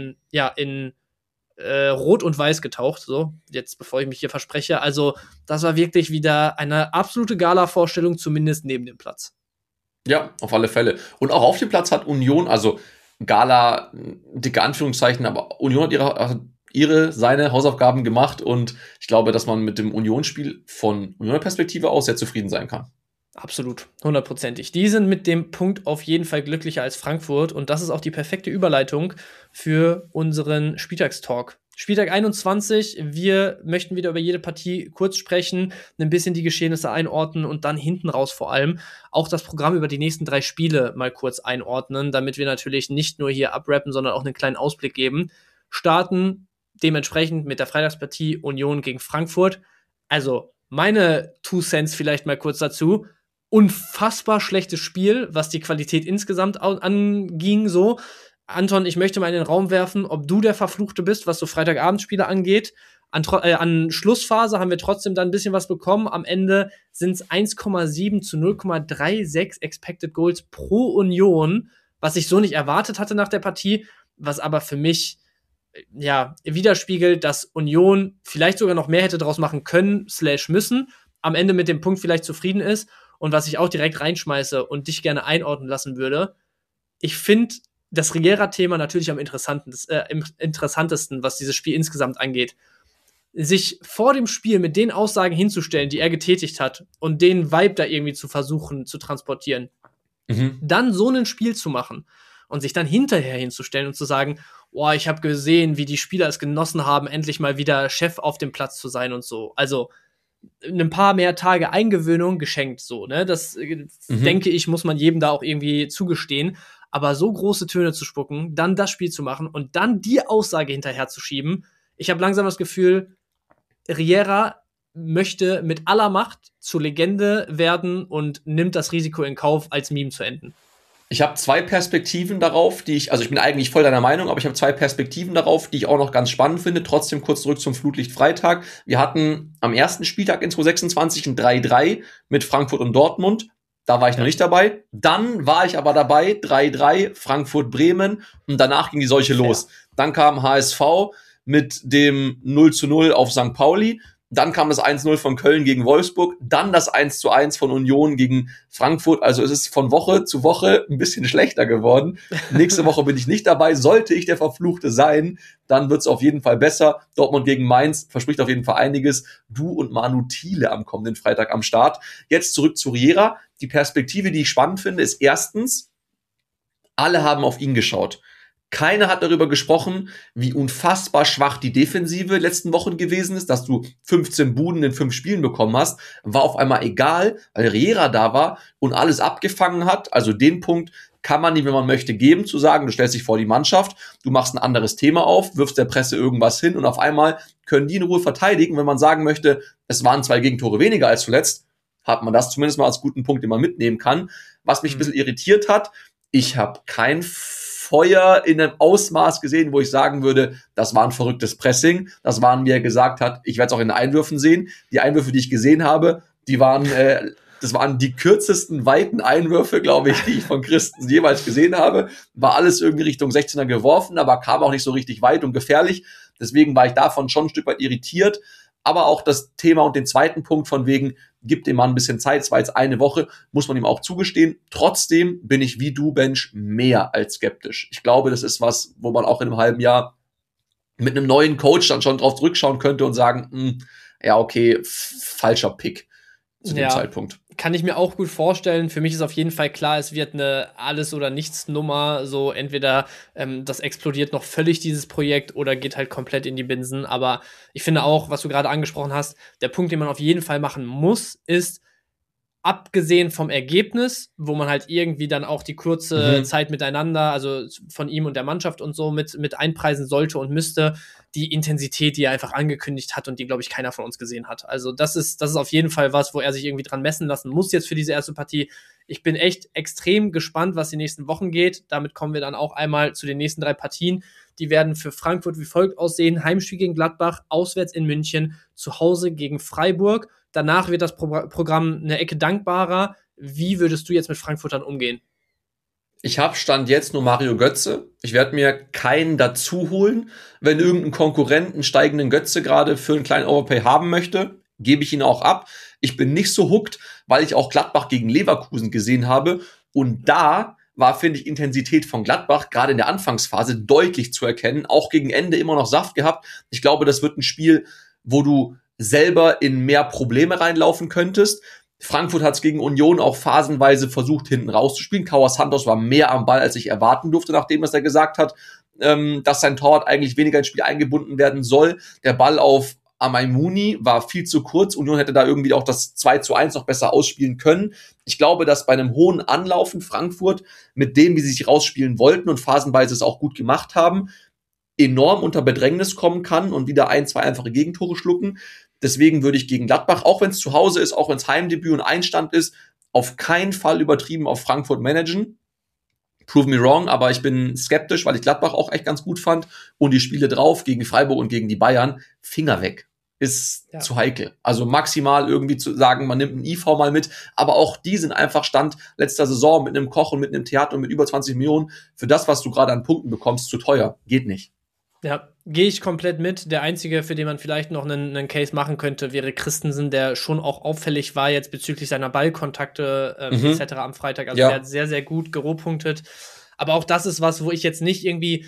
Rot und Weiß getaucht, so, jetzt bevor ich mich hier verspreche. Also, das war wirklich wieder eine absolute Gala-Vorstellung, zumindest neben dem Platz. Ja, auf alle Fälle. Und auch auf dem Platz hat Union, also Gala, dicke Anführungszeichen, aber Union hat seine Hausaufgaben gemacht und ich glaube, dass man mit dem Unionsspiel von Unioner Perspektive aus sehr zufrieden sein kann. Absolut, 100%. Die sind mit dem Punkt auf jeden Fall glücklicher als Frankfurt und das ist auch die perfekte Überleitung für unseren Spieltagstalk. Spieltag 21, wir möchten wieder über jede Partie kurz sprechen, ein bisschen die Geschehnisse einordnen und dann hinten raus vor allem auch das Programm über die nächsten 3 Spiele mal kurz einordnen, damit wir natürlich nicht nur hier abrappen, sondern auch einen kleinen Ausblick geben. Starten dementsprechend mit der Freitagspartie Union gegen Frankfurt. Also meine 2 Cents vielleicht mal kurz dazu. Unfassbar schlechtes Spiel, was die Qualität insgesamt anging, so. Anton, ich möchte mal in den Raum werfen, ob du der Verfluchte bist, was so Freitagabendspiele angeht. An Schlussphase haben wir trotzdem dann ein bisschen was bekommen. Am Ende sind es 1,7 zu 0,36 Expected Goals pro Union, was ich so nicht erwartet hatte nach der Partie, was aber für mich widerspiegelt, dass Union vielleicht sogar noch mehr hätte draus machen können, /müssen, am Ende mit dem Punkt vielleicht zufrieden ist. Und was ich auch direkt reinschmeiße und dich gerne einordnen lassen würde, ich finde das Riera-Thema natürlich am interessantesten, was dieses Spiel insgesamt angeht. Sich vor dem Spiel mit den Aussagen hinzustellen, die er getätigt hat, und den Vibe da irgendwie zu versuchen zu transportieren, dann so ein Spiel zu machen und sich dann hinterher hinzustellen und zu sagen, boah, ich habe gesehen, wie die Spieler es genossen haben, endlich mal wieder Chef auf dem Platz zu sein und so. Also ein paar mehr Tage Eingewöhnung geschenkt, so, ne? Das, denke ich, muss man jedem da auch irgendwie zugestehen. Aber so große Töne zu spucken, dann das Spiel zu machen und dann die Aussage hinterher zu schieben, ich habe langsam das Gefühl, Riera möchte mit aller Macht zur Legende werden und nimmt das Risiko in Kauf, als Meme zu enden. Ich habe zwei Perspektiven darauf, ich bin eigentlich voll deiner Meinung, aber ich habe zwei Perspektiven darauf, die ich auch noch ganz spannend finde. Trotzdem kurz zurück zum Flutlicht-Freitag. Wir hatten am ersten Spieltag in 2026 ein 3-3 mit Frankfurt und Dortmund. Da war ich noch nicht dabei. Dann war ich aber dabei, 3-3 Frankfurt-Bremen, und danach ging die Seuche los. Dann kam HSV mit dem 0-0 auf St. Pauli. Dann kam das 1-0 von Köln gegen Wolfsburg, dann das 1-1 von Union gegen Frankfurt. Also es ist von Woche zu Woche ein bisschen schlechter geworden. Nächste Woche bin ich nicht dabei. Sollte ich der Verfluchte sein, dann wird's auf jeden Fall besser. Dortmund gegen Mainz verspricht auf jeden Fall einiges. Du und Manu Thiele am kommenden Freitag am Start. Jetzt zurück zu Riera. Die Perspektive, die ich spannend finde, ist erstens, alle haben auf ihn geschaut. Keiner hat darüber gesprochen, wie unfassbar schwach die Defensive letzten Wochen gewesen ist, dass du 15 Buden in 5 Spielen bekommen hast, war auf einmal egal, weil Riera da war und alles abgefangen hat. Also den Punkt kann man ihm, wenn man möchte, geben, zu sagen, du stellst dich vor die Mannschaft, du machst ein anderes Thema auf, wirfst der Presse irgendwas hin und auf einmal können die in Ruhe verteidigen. Wenn man sagen möchte, es waren 2 Gegentore weniger als zuletzt, hat man das zumindest mal als guten Punkt, den man mitnehmen kann. Was mich ein bisschen irritiert hat, ich habe kein Feuer in einem Ausmaß gesehen, wo ich sagen würde, das war ein verrücktes Pressing. Das waren, wie er gesagt hat, ich werde es auch in den Einwürfen sehen. Die Einwürfe, die ich gesehen habe, das waren die kürzesten, weiten Einwürfe, glaube ich, die ich von Christen jemals gesehen habe. War alles irgendwie Richtung 16er geworfen, aber kam auch nicht so richtig weit und gefährlich. Deswegen war ich davon schon ein Stück weit irritiert. Aber auch das Thema und den zweiten Punkt von wegen, gibt dem Mann ein bisschen Zeit, es war jetzt eine Woche, muss man ihm auch zugestehen. Trotzdem bin ich wie du, Bench, mehr als skeptisch. Ich glaube, das ist was, wo man auch in einem halben Jahr mit einem neuen Coach dann schon drauf zurückschauen könnte und sagen, ja, okay, falscher Pick zu dem Zeitpunkt. Kann ich mir auch gut vorstellen. Für mich ist auf jeden Fall klar, es wird eine Alles-oder-Nichts-Nummer. So entweder das explodiert noch völlig, dieses Projekt, oder geht halt komplett in die Binsen. Aber ich finde auch, was du gerade angesprochen hast, der Punkt, den man auf jeden Fall machen muss, ist, abgesehen vom Ergebnis, wo man halt irgendwie dann auch die kurze Zeit miteinander, also von ihm und der Mannschaft und so mit einpreisen sollte und müsste, die Intensität, die er einfach angekündigt hat und die, glaube ich, keiner von uns gesehen hat. Also das ist auf jeden Fall was, wo er sich irgendwie dran messen lassen muss jetzt für diese erste Partie. Ich bin echt extrem gespannt, was die nächsten Wochen geht. Damit kommen wir dann auch einmal zu den nächsten 3 Partien. Die werden für Frankfurt wie folgt aussehen: Heimspiel gegen Gladbach, auswärts in München, zu Hause gegen Freiburg. Danach wird das Programm eine Ecke dankbarer. Wie würdest du jetzt mit Frankfurtern umgehen? Ich habe Stand jetzt nur Mario Götze. Ich werde mir keinen dazu holen. Wenn irgendein Konkurrent einen steigenden Götze gerade für einen kleinen Overpay haben möchte, gebe ich ihn auch ab. Ich bin nicht so hooked, weil ich auch Gladbach gegen Leverkusen gesehen habe. Und da war, finde ich, Intensität von Gladbach gerade in der Anfangsphase deutlich zu erkennen. Auch gegen Ende immer noch Saft gehabt. Ich glaube, das wird ein Spiel, wo du selber in mehr Probleme reinlaufen könntest. Frankfurt hat es gegen Union auch phasenweise versucht, hinten rauszuspielen. Kauer Santos war mehr am Ball, als ich erwarten durfte, nachdem er gesagt hat, dass sein Torwart eigentlich weniger ins Spiel eingebunden werden soll. Der Ball auf Amaimuni war viel zu kurz. Union hätte da irgendwie auch das 2:1 noch besser ausspielen können. Ich glaube, dass bei einem hohen Anlaufen Frankfurt mit dem, wie sie sich rausspielen wollten und phasenweise es auch gut gemacht haben, enorm unter Bedrängnis kommen kann und wieder 1-2 einfache Gegentore schlucken. Deswegen würde ich gegen Gladbach, auch wenn es zu Hause ist, auch wenn es Heimdebüt und Einstand ist, auf keinen Fall übertrieben auf Frankfurt managen. Prove me wrong, aber ich bin skeptisch, weil ich Gladbach auch echt ganz gut fand. Und die Spiele drauf gegen Freiburg und gegen die Bayern, Finger weg. Ist zu heikel. Also maximal irgendwie zu sagen, man nimmt einen IV mal mit, aber auch die sind einfach Stand letzter Saison mit einem Koch und mit einem Theater und mit über 20 Millionen für das, was du gerade an Punkten bekommst, zu teuer. Geht nicht. Ja, gehe ich komplett mit. Der einzige, für den man vielleicht noch einen Case machen könnte, wäre Christensen, der schon auch auffällig war jetzt bezüglich seiner Ballkontakte etc. am Freitag. Also der hat sehr, sehr gut gerohpunktet. Aber auch das ist was, wo ich jetzt nicht irgendwie,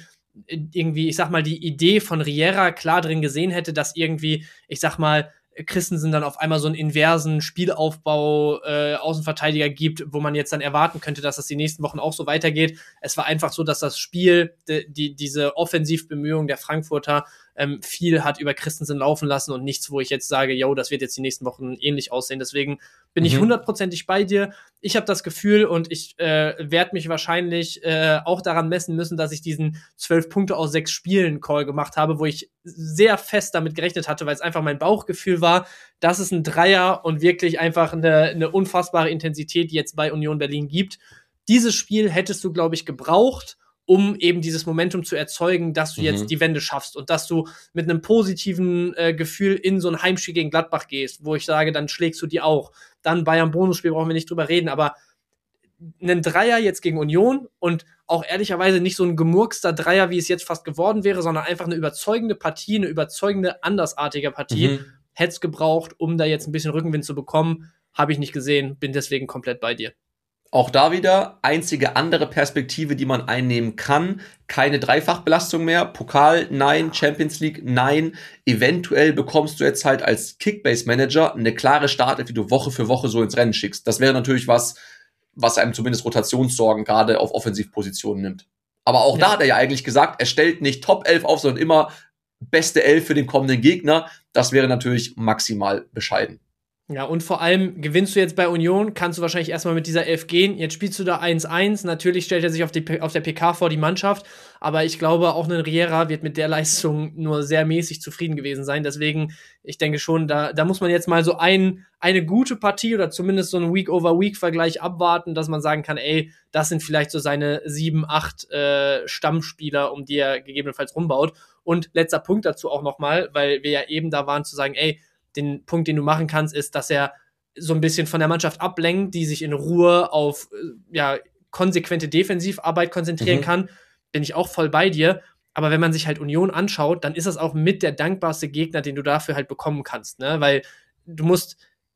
ich sag mal, die Idee von Riera klar drin gesehen hätte, dass irgendwie, ich sag mal, Christensen dann auf einmal so einen inversen Spielaufbau Außenverteidiger gibt, wo man jetzt dann erwarten könnte, dass das die nächsten Wochen auch so weitergeht. Es war einfach so, dass das Spiel, diese Offensivbemühungen der Frankfurter viel hat über Christensen laufen lassen und nichts, wo ich jetzt sage, yo, das wird jetzt die nächsten Wochen ähnlich aussehen. Deswegen bin ich 100%ig bei dir. Ich habe das Gefühl und ich werde mich wahrscheinlich auch daran messen müssen, dass ich diesen 12 Punkte aus 6 Spielen Call gemacht habe, wo ich sehr fest damit gerechnet hatte, weil es einfach mein Bauchgefühl war, dass es ein Dreier und wirklich einfach eine unfassbare Intensität jetzt bei Union Berlin gibt. Dieses Spiel hättest du, glaube ich, gebraucht, um eben dieses Momentum zu erzeugen, dass du jetzt die Wende schaffst und dass du mit einem positiven Gefühl in so ein Heimspiel gegen Gladbach gehst, wo ich sage, dann schlägst du die auch. Dann Bayern-Bonusspiel brauchen wir nicht drüber reden, aber einen Dreier jetzt gegen Union und auch ehrlicherweise nicht so ein gemurkster Dreier, wie es jetzt fast geworden wäre, sondern einfach eine überzeugende Partie, eine überzeugende, andersartige Partie, hätte es gebraucht, um da jetzt ein bisschen Rückenwind zu bekommen. Habe ich nicht gesehen, bin deswegen komplett bei dir. Auch da wieder einzige andere Perspektive, die man einnehmen kann. Keine Dreifachbelastung mehr. Pokal, nein. Champions League, nein. Eventuell bekommst du jetzt halt als Kickbase-Manager eine klare Startelf, die du Woche für Woche so ins Rennen schickst. Das wäre natürlich was einem zumindest Rotationssorgen gerade auf Offensivpositionen nimmt. Aber auch da hat er ja eigentlich gesagt, er stellt nicht Top 11 auf, sondern immer beste 11 für den kommenden Gegner. Das wäre natürlich maximal bescheiden. Ja, und vor allem gewinnst du jetzt bei Union, kannst du wahrscheinlich erstmal mit dieser 11 gehen. Jetzt spielst du da 1-1. Natürlich stellt er sich auf der PK vor die Mannschaft. Aber ich glaube, auch ein Riera wird mit der Leistung nur sehr mäßig zufrieden gewesen sein. Deswegen, ich denke schon, da muss man jetzt mal so eine gute Partie oder zumindest so einen Week-over-Week-Vergleich abwarten, dass man sagen kann, ey, das sind vielleicht so seine 7, 8 Stammspieler, um die er gegebenenfalls rumbaut. Und letzter Punkt dazu auch nochmal, weil wir ja eben da waren zu sagen, ey, den Punkt, den du machen kannst, ist, dass er so ein bisschen von der Mannschaft ablenkt, die sich in Ruhe auf konsequente Defensivarbeit konzentrieren kann. Bin ich auch voll bei dir. Aber wenn man sich halt Union anschaut, dann ist das auch mit der dankbarste Gegner, den du dafür halt bekommen kannst. Ne? Weil du musst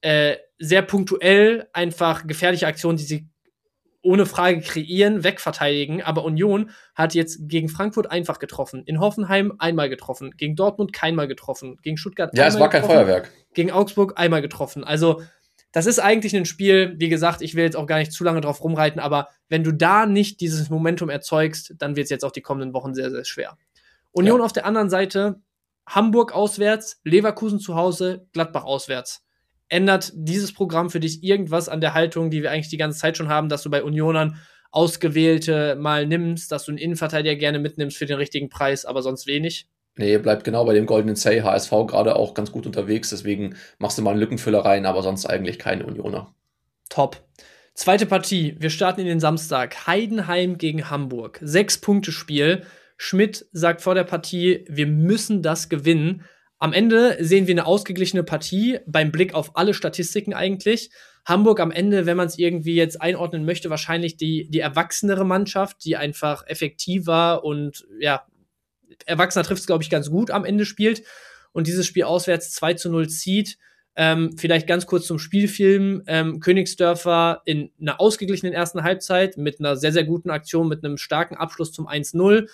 sehr punktuell einfach gefährliche Aktionen, die sie ohne Frage kreieren, wegverteidigen. Aber Union hat jetzt gegen Frankfurt einfach getroffen. In Hoffenheim einmal getroffen. Gegen Dortmund keinmal getroffen. Gegen Stuttgart einmal getroffen. Ja, es war kein Feuerwerk. Gegen Augsburg einmal getroffen. Also, das ist eigentlich ein Spiel, wie gesagt, ich will jetzt auch gar nicht zu lange drauf rumreiten, aber wenn du da nicht dieses Momentum erzeugst, dann wird es jetzt auch die kommenden Wochen sehr, sehr schwer. Union auf der anderen Seite, Hamburg auswärts, Leverkusen zu Hause, Gladbach auswärts. Ändert dieses Programm für dich irgendwas an der Haltung, die wir eigentlich die ganze Zeit schon haben, dass du bei Unionern Ausgewählte mal nimmst, dass du einen Innenverteidiger gerne mitnimmst für den richtigen Preis, aber sonst wenig? Nee, bleibt genau bei dem goldenen Say. HSV gerade auch ganz gut unterwegs, deswegen machst du mal einen Lückenfüller rein, aber sonst eigentlich keine Unioner. Top. Zweite Partie, wir starten in den Samstag. Heidenheim gegen Hamburg. 6-Punkte-Spiel. Schmidt sagt vor der Partie, wir müssen das gewinnen. Am Ende sehen wir eine ausgeglichene Partie, beim Blick auf alle Statistiken eigentlich. Hamburg am Ende, wenn man es irgendwie jetzt einordnen möchte, wahrscheinlich die erwachsenere Mannschaft, die einfach effektiver und erwachsener trifft es, glaube ich, ganz gut am Ende spielt und dieses Spiel auswärts 2-0 zieht. Vielleicht ganz kurz zum Spielfilm. Königsdörfer in einer ausgeglichenen ersten Halbzeit mit einer sehr, sehr guten Aktion, mit einem starken Abschluss zum 1-0.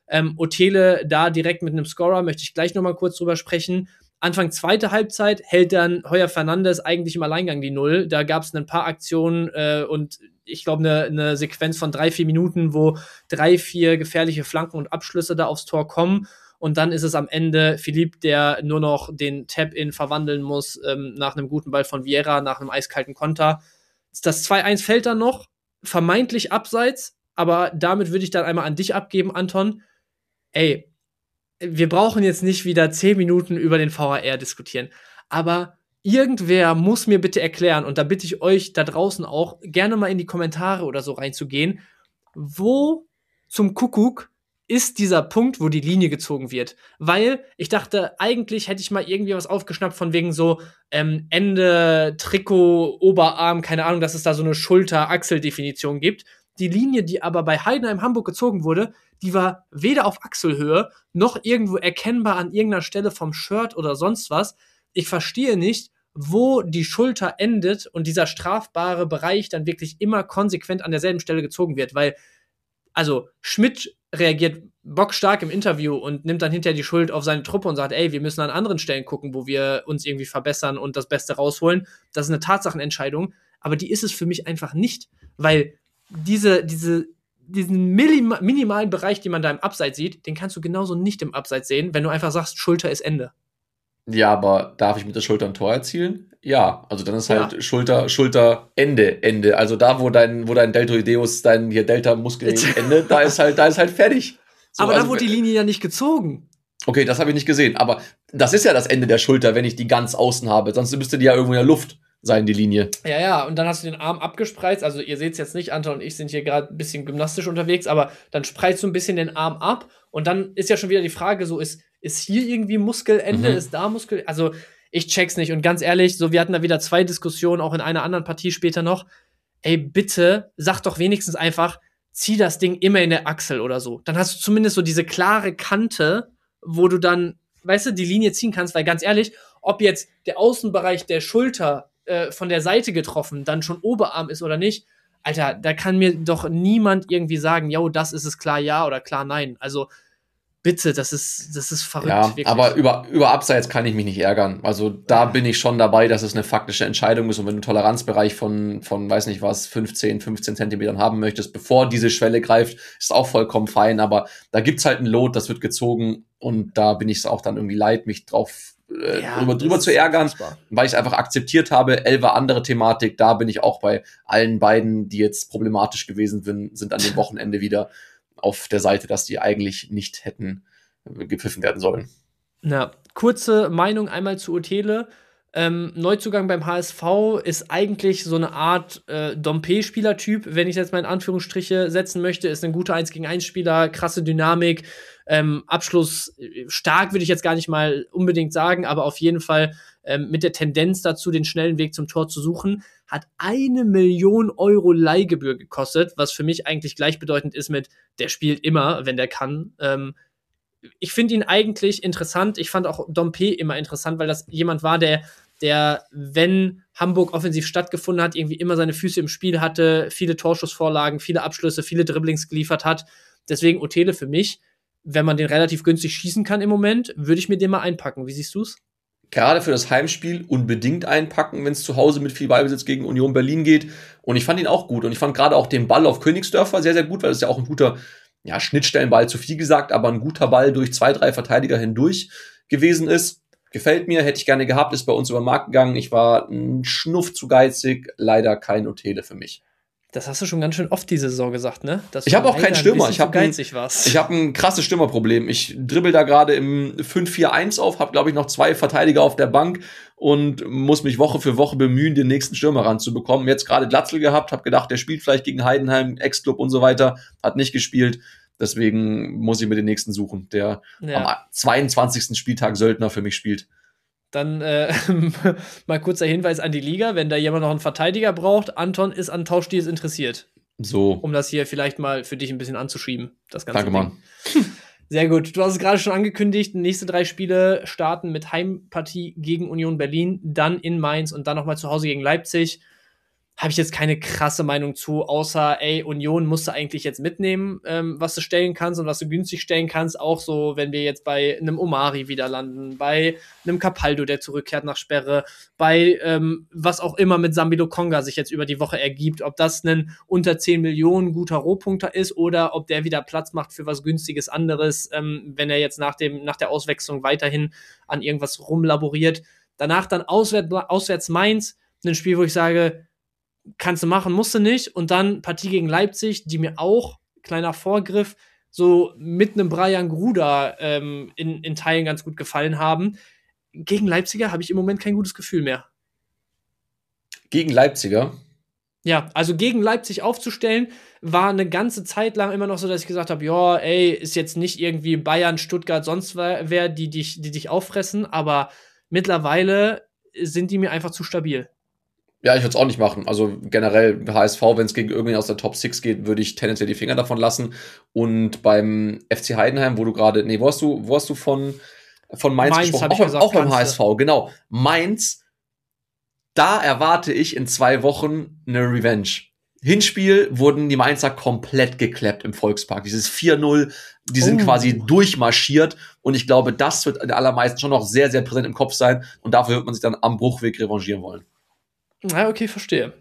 Otele da direkt mit einem Scorer, möchte ich gleich nochmal kurz drüber sprechen. Anfang zweite Halbzeit hält dann Heuer Fernandes eigentlich im Alleingang die 0. Da gab es ein paar Aktionen und ich glaube eine Sequenz von 3-4 Minuten, wo 3-4 gefährliche Flanken und Abschlüsse da aufs Tor kommen. Und dann ist es am Ende Philipp, der nur noch den Tap-In verwandeln muss nach einem guten Ball von Vieira, nach einem eiskalten Konter. Das 2-1 fällt dann noch, vermeintlich abseits, aber damit würde ich dann einmal an dich abgeben, Anton. Ey, wir brauchen jetzt nicht wieder 10 Minuten über den VAR diskutieren, aber irgendwer muss mir bitte erklären, und da bitte ich euch da draußen auch, gerne mal in die Kommentare oder so reinzugehen, wo zum Kuckuck ist dieser Punkt, wo die Linie gezogen wird. Weil ich dachte, eigentlich hätte ich mal irgendwie was aufgeschnappt von wegen so Ende, Trikot, Oberarm, keine Ahnung, dass es da so eine Schulter-Achsel-Definition gibt. Die Linie, die aber bei Heidenheim-Hamburg gezogen wurde, die war weder auf Achselhöhe, noch irgendwo erkennbar an irgendeiner Stelle vom Shirt oder sonst was. Ich verstehe nicht, wo die Schulter endet und dieser strafbare Bereich dann wirklich immer konsequent an derselben Stelle gezogen wird, weil, also, Schmidt reagiert bockstark im Interview und nimmt dann hinterher die Schuld auf seine Truppe und sagt, ey, wir müssen an anderen Stellen gucken, wo wir uns irgendwie verbessern und das Beste rausholen. Das ist eine Tatsachenentscheidung, aber die ist es für mich einfach nicht, weil diesen minimalen Bereich, den man da im Abseits sieht, den kannst du genauso nicht im Abseits sehen, wenn du einfach sagst, Schulter ist Ende. Ja, aber darf ich mit der Schulter ein Tor erzielen? Ja, also dann ist halt Schulter, Ende. Also da, wo dein Deltoideus, dein hier Delta-Muskel endet, da ist halt fertig. So, aber also, da wurde die Linie ja nicht gezogen. Okay, das habe ich nicht gesehen. Aber das ist ja das Ende der Schulter, wenn ich die ganz außen habe. Sonst müsste die ja irgendwo in der Luft sein, die Linie. Ja, und dann hast du den Arm abgespreizt. Also ihr seht es jetzt nicht, Anton und ich sind hier gerade ein bisschen gymnastisch unterwegs, aber dann spreizt du ein bisschen den Arm ab und dann ist ja schon wieder die Frage, so ist hier irgendwie Muskelende, ist da Muskel... Also ich check's nicht und ganz ehrlich, so wir hatten da wieder 2 Diskussionen, auch in einer anderen Partie später noch. Ey, bitte, sag doch wenigstens einfach, zieh das Ding immer in der Achsel oder so. Dann hast du zumindest so diese klare Kante, wo du dann, weißt du, die Linie ziehen kannst, weil ganz ehrlich, ob jetzt der Außenbereich der Schulter von der Seite getroffen dann schon Oberarm ist oder nicht, Alter, da kann mir doch niemand irgendwie sagen, yo, das ist es klar ja oder klar nein. Also bitte, das ist verrückt. Ja, wirklich. aber über Abseits kann ich mich nicht ärgern. Also da bin ich schon dabei, dass es eine faktische Entscheidung ist. Und wenn du einen Toleranzbereich von weiß nicht was, 15 Zentimetern haben möchtest, bevor diese Schwelle greift, ist auch vollkommen fein. Aber da gibt's halt ein Lot, das wird gezogen. Und da bin ich es auch dann irgendwie leid, mich drüber zu ärgern, weil ich es einfach akzeptiert habe. 11 andere Thematik, da bin ich auch bei allen beiden, die jetzt problematisch gewesen sind an dem Wochenende wieder auf der Seite, dass die eigentlich nicht hätten gepfiffen werden sollen. Na, kurze Meinung einmal zu Othele. Neuzugang beim HSV ist eigentlich so eine Art Dompe-Spielertyp, wenn ich jetzt mal in Anführungsstriche setzen möchte. Ist ein guter 1-gegen-1-Spieler, krasse Dynamik, Abschluss stark würde ich jetzt gar nicht mal unbedingt sagen, aber auf jeden Fall mit der Tendenz dazu, den schnellen Weg zum Tor zu suchen, hat 1 Million Euro Leihgebühr gekostet, was für mich eigentlich gleichbedeutend ist mit, der spielt immer, wenn der kann. Ich finde ihn eigentlich interessant. Ich fand auch Dompe immer interessant, weil das jemand war, der, wenn Hamburg offensiv stattgefunden hat, irgendwie immer seine Füße im Spiel hatte, viele Torschussvorlagen, viele Abschlüsse, viele Dribblings geliefert hat. Deswegen Othele für mich, wenn man den relativ günstig schießen kann im Moment, würde ich mir den mal einpacken. Wie siehst du's? Gerade für das Heimspiel unbedingt einpacken, wenn es zu Hause mit viel Ballbesitz gegen Union Berlin geht. Und ich fand ihn auch gut. Und ich fand gerade auch den Ball auf Königsdörfer sehr, sehr gut, weil das ja auch ein guter Schnittstellenball, zu viel gesagt, aber ein guter Ball durch 2, 3 Verteidiger hindurch gewesen ist. Gefällt mir, hätte ich gerne gehabt, ist bei uns über den Markt gegangen. Ich war ein Schnuff zu geizig, leider kein Othele für mich. Das hast du schon ganz schön oft diese Saison gesagt, ne? Ich habe auch keinen Stürmer. Ich habe hab ein krasses Stürmerproblem. Ich dribbel da gerade im 5-4-1 auf, habe, glaube ich, noch 2 Verteidiger auf der Bank und muss mich Woche für Woche bemühen, den nächsten Stürmer ranzubekommen. Jetzt gerade Glatzel gehabt, habe gedacht, der spielt vielleicht gegen Heidenheim, Ex-Club und so weiter, hat nicht gespielt. Deswegen muss ich mir den nächsten suchen, der am 22. Spieltag Söldner für mich spielt. Dann mal kurzer Hinweis an die Liga, wenn da jemand noch einen Verteidiger braucht, Anton ist an Tauschdeals interessiert. So. Um das hier vielleicht mal für dich ein bisschen anzuschieben, das ganze Danke, Ding. Mann. Sehr gut. Du hast es gerade schon angekündigt, nächste 3 Spiele starten mit Heimpartie gegen Union Berlin, dann in Mainz und dann nochmal zu Hause gegen Leipzig. Habe ich jetzt keine krasse Meinung zu, außer, Union musst du eigentlich jetzt mitnehmen, was du stellen kannst und was du günstig stellen kannst. Auch so, wenn wir jetzt bei einem Omari wieder landen, bei einem Capaldo, der zurückkehrt nach Sperre, bei was auch immer mit Sambi Lokonga sich jetzt über die Woche ergibt, ob das ein unter 10 Millionen guter Rohpunkter ist oder ob der wieder Platz macht für was Günstiges anderes, wenn er jetzt nach der Auswechslung weiterhin an irgendwas rumlaboriert. Danach dann auswärts Mainz, ein Spiel, wo ich sage, kannst du machen, musst du nicht. Und dann Partie gegen Leipzig, die mir auch, kleiner Vorgriff, so mit einem Brian Gruda in Teilen ganz gut gefallen haben. Gegen Leipziger habe ich im Moment kein gutes Gefühl mehr. Gegen Leipziger? Ja, also gegen Leipzig aufzustellen, war eine ganze Zeit lang immer noch so, dass ich gesagt habe, ja, ist jetzt nicht irgendwie Bayern, Stuttgart, sonst wer, die dich auffressen, aber mittlerweile sind die mir einfach zu stabil. Ja, ich würde es auch nicht machen. Also generell HSV, wenn es gegen irgendwen aus der Top 6 geht, würde ich tendenziell die Finger davon lassen. Und beim FC Heidenheim, wo du gerade, wo hast du von Mainz gesprochen? Hab ich gesagt, Auch beim HSV, genau. Mainz, da erwarte ich in 2 Wochen eine Revenge. Hinspiel wurden die Mainzer komplett geklappt im Volkspark. Dieses 4-0, die sind quasi durchmarschiert. Und ich glaube, das wird den allermeisten schon noch sehr, sehr präsent im Kopf sein. Und dafür wird man sich dann am Bruchweg revanchieren wollen. Ja, okay, verstehe.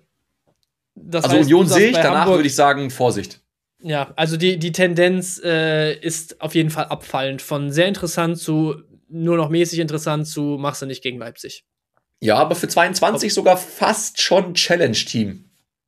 Das also heißt, Union sehe ich, danach Hamburg, würde ich sagen, Vorsicht. Ja, also die Tendenz ist auf jeden Fall abfallend. Von sehr interessant zu nur noch mäßig interessant zu machst du nicht gegen Leipzig. Ja, aber für 22 sogar fast schon Challenge-Team.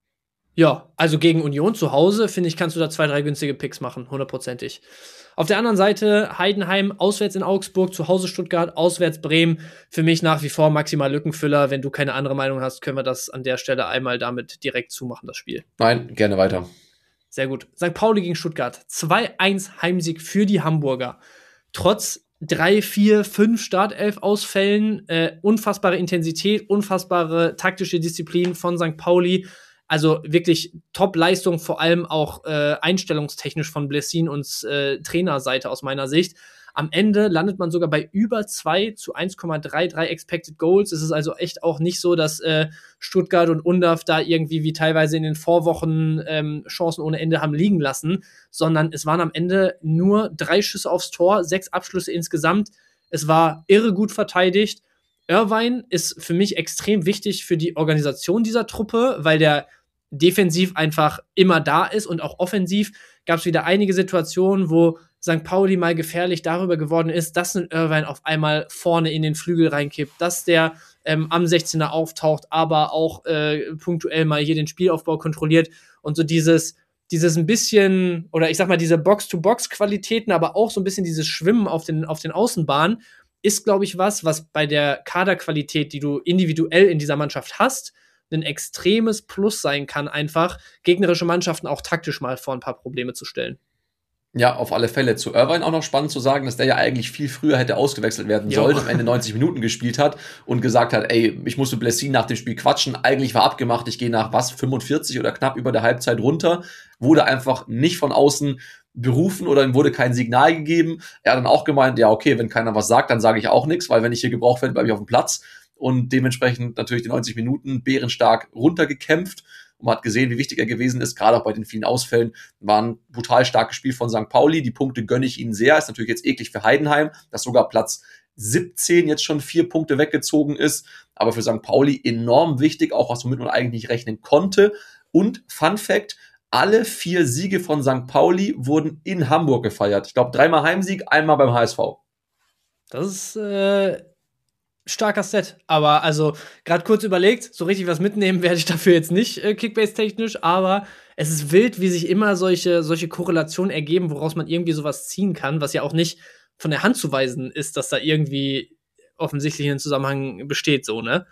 Ja, also gegen Union zu Hause, finde ich, kannst du da 2, 3 günstige Picks machen, 100%. Auf der anderen Seite Heidenheim, auswärts in Augsburg, zu Hause Stuttgart, auswärts Bremen. Für mich nach wie vor maximal Lückenfüller. Wenn du keine andere Meinung hast, können wir das an der Stelle einmal damit direkt zumachen, das Spiel. Nein, gerne weiter. Sehr gut. St. Pauli gegen Stuttgart. 2-1 Heimsieg für die Hamburger. Trotz 3, 4, 5 Startelf-Ausfällen, unfassbare Intensität, unfassbare taktische Disziplin von St. Pauli. Also wirklich Top-Leistung, vor allem auch einstellungstechnisch von Blessin und Trainerseite aus meiner Sicht. Am Ende landet man sogar bei über 2 zu 1,33 Expected Goals. Es ist also echt auch nicht so, dass Stuttgart und Undav da irgendwie wie teilweise in den Vorwochen Chancen ohne Ende haben liegen lassen, sondern es waren am Ende nur 3 Schüsse aufs Tor, 6 Abschlüsse insgesamt. Es war irre gut verteidigt. Irvine ist für mich extrem wichtig für die Organisation dieser Truppe, weil der defensiv einfach immer da ist und auch offensiv gab es wieder einige Situationen, wo St. Pauli mal gefährlich darüber geworden ist, dass ein Irvine auf einmal vorne in den Flügel reinkippt, dass der am 16er auftaucht, aber auch punktuell mal hier den Spielaufbau kontrolliert und so dieses ein bisschen, oder ich sag mal, diese Box-to-Box-Qualitäten, aber auch so ein bisschen dieses Schwimmen auf den Außenbahnen, ist, glaube ich, was bei der Kaderqualität, die du individuell in dieser Mannschaft hast, ein extremes Plus sein kann, einfach gegnerische Mannschaften auch taktisch mal vor ein paar Probleme zu stellen. Ja, auf alle Fälle. Zu Irvine auch noch spannend zu sagen, dass der ja eigentlich viel früher hätte ausgewechselt werden sollen, am Ende 90 Minuten gespielt hat und gesagt hat, ey, ich muss mit Blessin nach dem Spiel quatschen. Eigentlich war abgemacht, ich gehe nach 45 oder knapp über der Halbzeit runter. Wurde einfach nicht von außen berufen oder ihm wurde kein Signal gegeben. Er hat dann auch gemeint, ja, okay, wenn keiner was sagt, dann sage ich auch nichts, weil wenn ich hier gebraucht werde, bleibe ich auf dem Platz. Und dementsprechend natürlich die 90 Minuten bärenstark runtergekämpft. Und man hat gesehen, wie wichtig er gewesen ist, gerade auch bei den vielen Ausfällen. War ein brutal starkes Spiel von St. Pauli. Die Punkte gönne ich ihnen sehr. Ist natürlich jetzt eklig für Heidenheim, dass sogar Platz 17 jetzt schon 4 Punkte weggezogen ist. Aber für St. Pauli enorm wichtig, auch was womit man eigentlich nicht rechnen konnte. Und Fun Fact, alle 4 Siege von St. Pauli wurden in Hamburg gefeiert. Ich glaube, 3-mal Heimsieg, einmal beim HSV. Das ist starker Set. Aber also, gerade kurz überlegt, so richtig was mitnehmen werde ich dafür jetzt nicht, Kickbase-technisch, aber es ist wild, wie sich immer solche Korrelationen ergeben, woraus man irgendwie sowas ziehen kann, was ja auch nicht von der Hand zu weisen ist, dass da irgendwie offensichtlich ein Zusammenhang besteht, so, ne?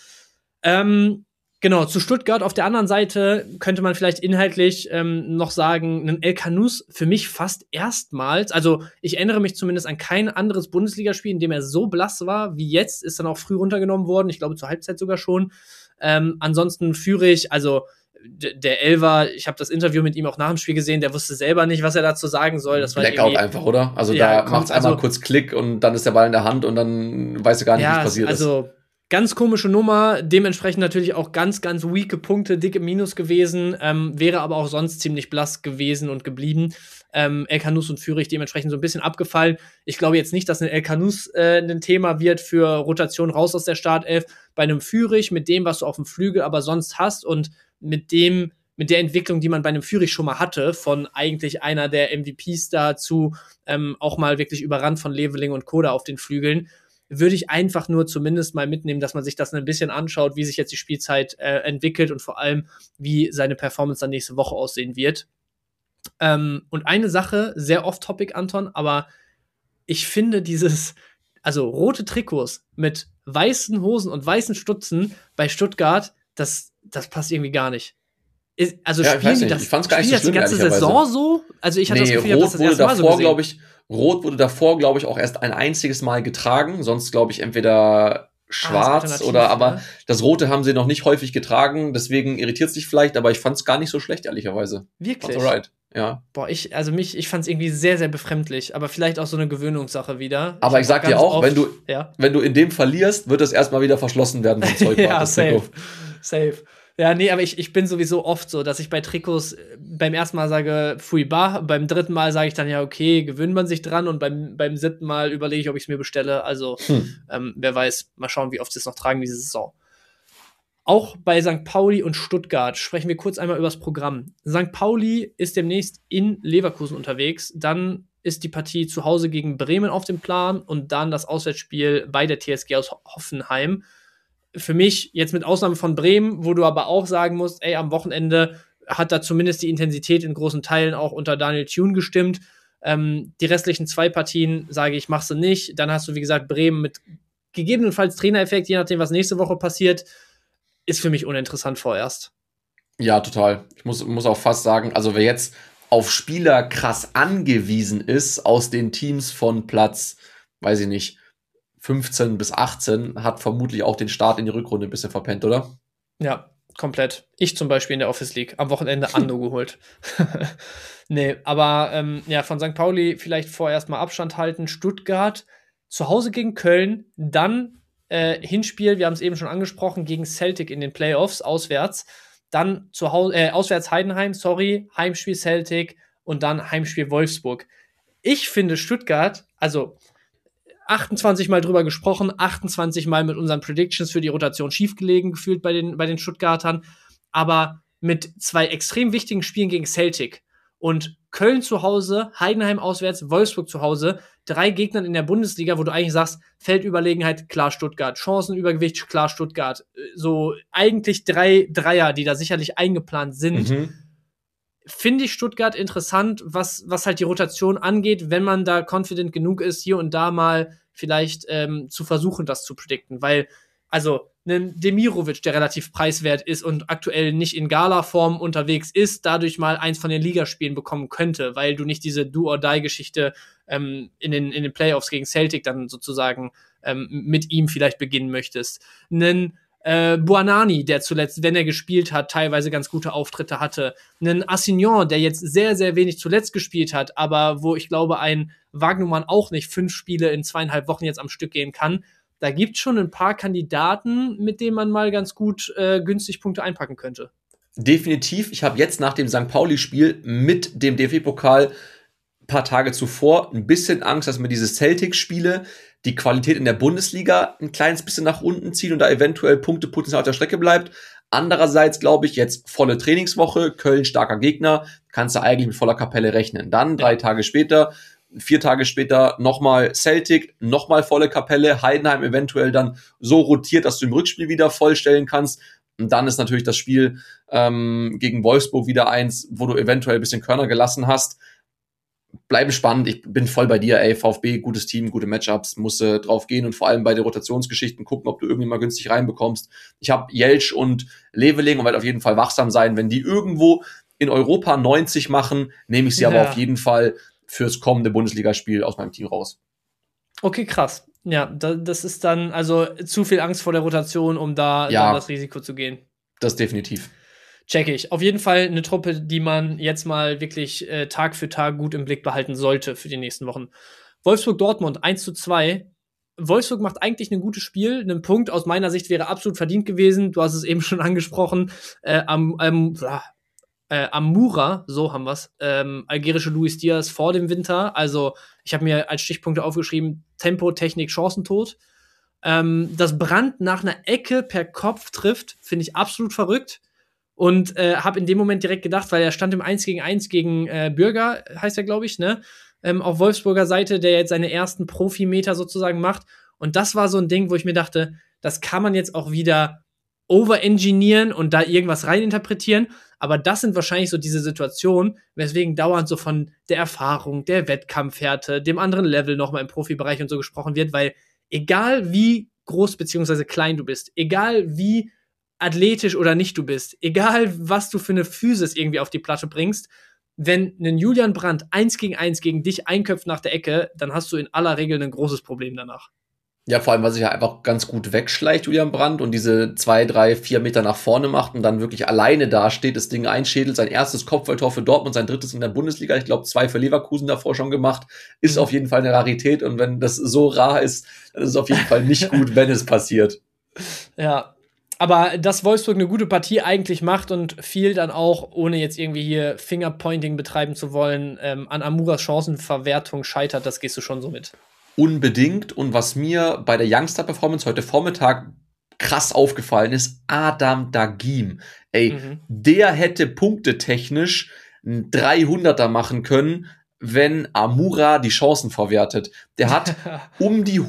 Genau, zu Stuttgart auf der anderen Seite könnte man vielleicht inhaltlich noch sagen, ein El Canous für mich fast erstmals, also ich erinnere mich zumindest an kein anderes Bundesligaspiel, in dem er so blass war wie jetzt, ist dann auch früh runtergenommen worden, ich glaube zur Halbzeit sogar schon. Ansonsten Führig, also der Elfer, ich habe das Interview mit ihm auch nach dem Spiel gesehen, der wusste selber nicht, was er dazu sagen soll. Das war Blackout einfach, oder? Also ja, da macht's einmal kurz Klick und dann ist der Ball in der Hand und dann weißt du gar nicht, was passiert ist. Also ganz komische Nummer, dementsprechend natürlich auch ganz, ganz weake Punkte, dicke Minus gewesen, wäre aber auch sonst ziemlich blass gewesen und geblieben. El Canous und Führig dementsprechend so ein bisschen abgefallen. Ich glaube jetzt nicht, dass ein El Canous ein Thema wird für Rotation raus aus der Startelf. Bei einem Führig, mit dem, was du auf dem Flügel aber sonst hast und mit der Entwicklung, die man bei einem Führig schon mal hatte, von eigentlich einer der MVPs dazu auch mal wirklich überrannt von Leveling und Koda auf den Flügeln, würde ich einfach nur zumindest mal mitnehmen, dass man sich das ein bisschen anschaut, wie sich jetzt die Spielzeit entwickelt und vor allem, wie seine Performance dann nächste Woche aussehen wird. Und eine Sache, sehr off-topic, Anton, aber ich finde also rote Trikots mit weißen Hosen und weißen Stutzen bei Stuttgart, das passt irgendwie gar nicht. Also ja, spielen die fand's gar nicht so schlimm, die ganze Saison so? Also ich hatte das Gefühl, dass das erste Mal so gesehen. Rot wurde davor, glaube ich, auch erst ein einziges Mal getragen. Sonst, glaube ich, entweder schwarz aber das Rote haben sie noch nicht häufig getragen, deswegen irritiert es dich vielleicht, aber ich fand es gar nicht so schlecht, ehrlicherweise. Wirklich? Alright, ja. Boah, ich fand es irgendwie sehr, sehr befremdlich, aber vielleicht auch so eine Gewöhnungssache wieder. Aber ich sag dir auch, wenn du in dem verlierst, wird das erstmal wieder verschlossen werden vom Zeug. Ja, safe. Ja, nee, aber ich bin sowieso oft so, dass ich bei Trikots beim ersten Mal sage, pfui bah, beim dritten Mal sage ich dann, ja, okay, gewöhnt man sich dran und beim siebten Mal überlege ich, ob ich es mir bestelle. Also, wer weiß, mal schauen, wie oft sie es noch tragen diese Saison. Auch bei St. Pauli und Stuttgart sprechen wir kurz einmal über das Programm. St. Pauli ist demnächst in Leverkusen unterwegs, dann ist die Partie zu Hause gegen Bremen auf dem Plan und dann das Auswärtsspiel bei der TSG aus Hoffenheim. Für mich, jetzt mit Ausnahme von Bremen, wo du aber auch sagen musst, ey, am Wochenende hat da zumindest die Intensität in großen Teilen auch unter Daniel Thune gestimmt. Die restlichen 2 Partien, sage ich, machst du nicht. Dann hast du, wie gesagt, Bremen mit gegebenenfalls Trainereffekt, je nachdem, was nächste Woche passiert, ist für mich uninteressant vorerst. Ja, total. Ich muss auch fast sagen, also wer jetzt auf Spieler krass angewiesen ist aus den Teams von Platz, weiß ich nicht, 15 bis 18, hat vermutlich auch den Start in die Rückrunde ein bisschen verpennt, oder? Ja, komplett. Ich zum Beispiel in der Office League. Am Wochenende Ando geholt. Nee, aber ja, von St. Pauli vielleicht vorerst mal Abstand halten. Stuttgart, zu Hause gegen Köln, dann Hinspiel, wir haben es eben schon angesprochen, gegen Celtic in den Playoffs, auswärts. Dann auswärts Heidenheim, Heimspiel Celtic und dann Heimspiel Wolfsburg. Ich finde Stuttgart, also 28 Mal drüber gesprochen, 28 Mal mit unseren Predictions für die Rotation schiefgelegen gefühlt bei den Stuttgartern, aber mit 2 extrem wichtigen Spielen gegen Celtic und Köln zu Hause, Heidenheim auswärts, Wolfsburg zu Hause, 3 Gegnern in der Bundesliga, wo du eigentlich sagst, Feldüberlegenheit, klar Stuttgart, Chancenübergewicht, klar Stuttgart, so eigentlich 3 Dreier, die da sicherlich eingeplant sind. Finde ich Stuttgart interessant, was halt die Rotation angeht, wenn man da confident genug ist, hier und da mal vielleicht zu versuchen, das zu predikten. Weil, also, ein Demirovic, der relativ preiswert ist und aktuell nicht in Gala-Form unterwegs ist, dadurch mal eins von den Ligaspielen bekommen könnte, weil du nicht diese Do-or-Die-Geschichte in den Playoffs gegen Celtic dann sozusagen mit ihm vielleicht beginnen möchtest. Einen Buonanni, der zuletzt, wenn er gespielt hat, teilweise ganz gute Auftritte hatte. Einen Assignon, der jetzt sehr, sehr wenig zuletzt gespielt hat, aber wo ich glaube, ein Wagnumann auch nicht 5 Spiele in 2,5 Wochen jetzt am Stück gehen kann. Da gibt es schon ein paar Kandidaten, mit denen man mal ganz gut günstig Punkte einpacken könnte. Definitiv. Ich habe jetzt nach dem St. Pauli-Spiel mit dem DFB-Pokal ein paar Tage zuvor ein bisschen Angst, dass mir diese Celtics-Spiele die Qualität in der Bundesliga ein kleines bisschen nach unten ziehen und da eventuell Punktepotenzial auf der Strecke bleibt. Andererseits glaube ich, jetzt volle Trainingswoche, Köln starker Gegner, kannst du eigentlich mit voller Kapelle rechnen. Dann 3 Tage später, 4 Tage später nochmal Celtic, nochmal volle Kapelle, Heidenheim eventuell dann so rotiert, dass du im Rückspiel wieder vollstellen kannst. Und dann ist natürlich das Spiel gegen Wolfsburg wieder eins, wo du eventuell ein bisschen Körner gelassen hast. Bleiben spannend, ich bin voll bei dir, ey, VfB, gutes Team, gute Matchups, musst drauf gehen und vor allem bei den Rotationsgeschichten gucken, ob du irgendwie mal günstig reinbekommst. Ich habe Jeltsch und Leveling und werde auf jeden Fall wachsam sein, wenn die irgendwo in Europa 90 machen, nehme ich sie aber auf jeden Fall fürs kommende Bundesligaspiel aus meinem Team raus. Okay, krass. Ja, das ist dann also zu viel Angst vor der Rotation, um da das Risiko zu gehen. Das definitiv. Check ich. Auf jeden Fall eine Truppe, die man jetzt mal wirklich Tag für Tag gut im Blick behalten sollte für die nächsten Wochen. Wolfsburg-Dortmund 1:2. Wolfsburg macht eigentlich ein gutes Spiel. Ein Punkt aus meiner Sicht wäre absolut verdient gewesen. Du hast es eben schon angesprochen. Amoura, so haben wir's. Algerische Luis Diaz vor dem Winter. Also ich habe mir als Stichpunkte aufgeschrieben, Tempo, Technik, Chancentod. Dass Brandt nach einer Ecke per Kopf trifft, finde ich absolut verrückt. Und habe in dem Moment direkt gedacht, weil er stand im 1-gegen-1 gegen Bürger, heißt er, glaube ich, ne? Auf Wolfsburger Seite, der jetzt seine ersten Profimeter sozusagen macht. Und das war so ein Ding, wo ich mir dachte, das kann man jetzt auch wieder overengineeren und da irgendwas reininterpretieren. Aber das sind wahrscheinlich so diese Situationen, weswegen dauernd so von der Erfahrung, der Wettkampfhärte, dem anderen Level nochmal im Profibereich und so gesprochen wird, weil egal wie groß beziehungsweise klein du bist, egal wie athletisch oder nicht du bist, egal was du für eine Physis irgendwie auf die Platte bringst, wenn ein Julian Brandt 1-gegen-1 gegen dich einköpft nach der Ecke, dann hast du in aller Regel ein großes Problem danach. Ja, vor allem, weil sich ja einfach ganz gut wegschleicht, Julian Brandt, und diese 2, 3, 4 Meter nach vorne macht und dann wirklich alleine dasteht, das Ding einschädelt, sein erstes Kopfballtor für Dortmund, sein drittes in der Bundesliga, ich glaube 2 für Leverkusen davor schon gemacht, ist auf jeden Fall eine Rarität, und wenn das so rar ist, dann ist es auf jeden Fall nicht gut, wenn es passiert. Ja, aber dass Wolfsburg eine gute Partie eigentlich macht und viel dann auch, ohne jetzt irgendwie hier Fingerpointing betreiben zu wollen, an Amuras Chancenverwertung scheitert, das gehst du schon so mit. Unbedingt. Und was mir bei der Youngster-Performance heute Vormittag krass aufgefallen ist, Adam Dagim. Ey, der hätte punktetechnisch einen 300er machen können, wenn Amura die Chancen verwertet. Der hat um die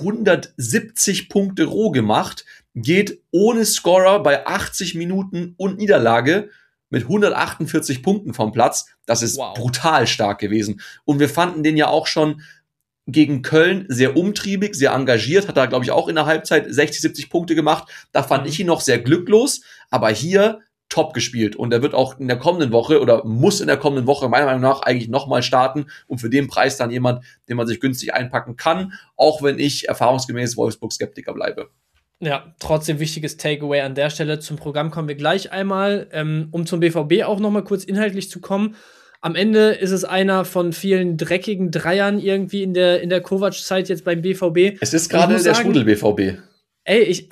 170 Punkte roh gemacht, geht ohne Scorer bei 80 Minuten und Niederlage mit 148 Punkten vom Platz. Das ist brutal stark gewesen. Und wir fanden den ja auch schon gegen Köln sehr umtriebig, sehr engagiert, hat da, glaube ich, auch in der Halbzeit 60, 70 Punkte gemacht. Da fand ich ihn noch sehr glücklos, aber hier top gespielt. Und er wird auch in der kommenden Woche oder muss in der kommenden Woche meiner Meinung nach eigentlich nochmal starten und für den Preis dann jemand, den man sich günstig einpacken kann, auch wenn ich erfahrungsgemäß Wolfsburg-Skeptiker bleibe. Ja, trotzdem wichtiges Takeaway an der Stelle. Zum Programm kommen wir gleich einmal. Um zum BVB auch nochmal kurz inhaltlich zu kommen. Am Ende ist es einer von vielen dreckigen Dreiern irgendwie in der Kovac-Zeit jetzt beim BVB. Es ist gerade der Strudel-BVB. Ey, ich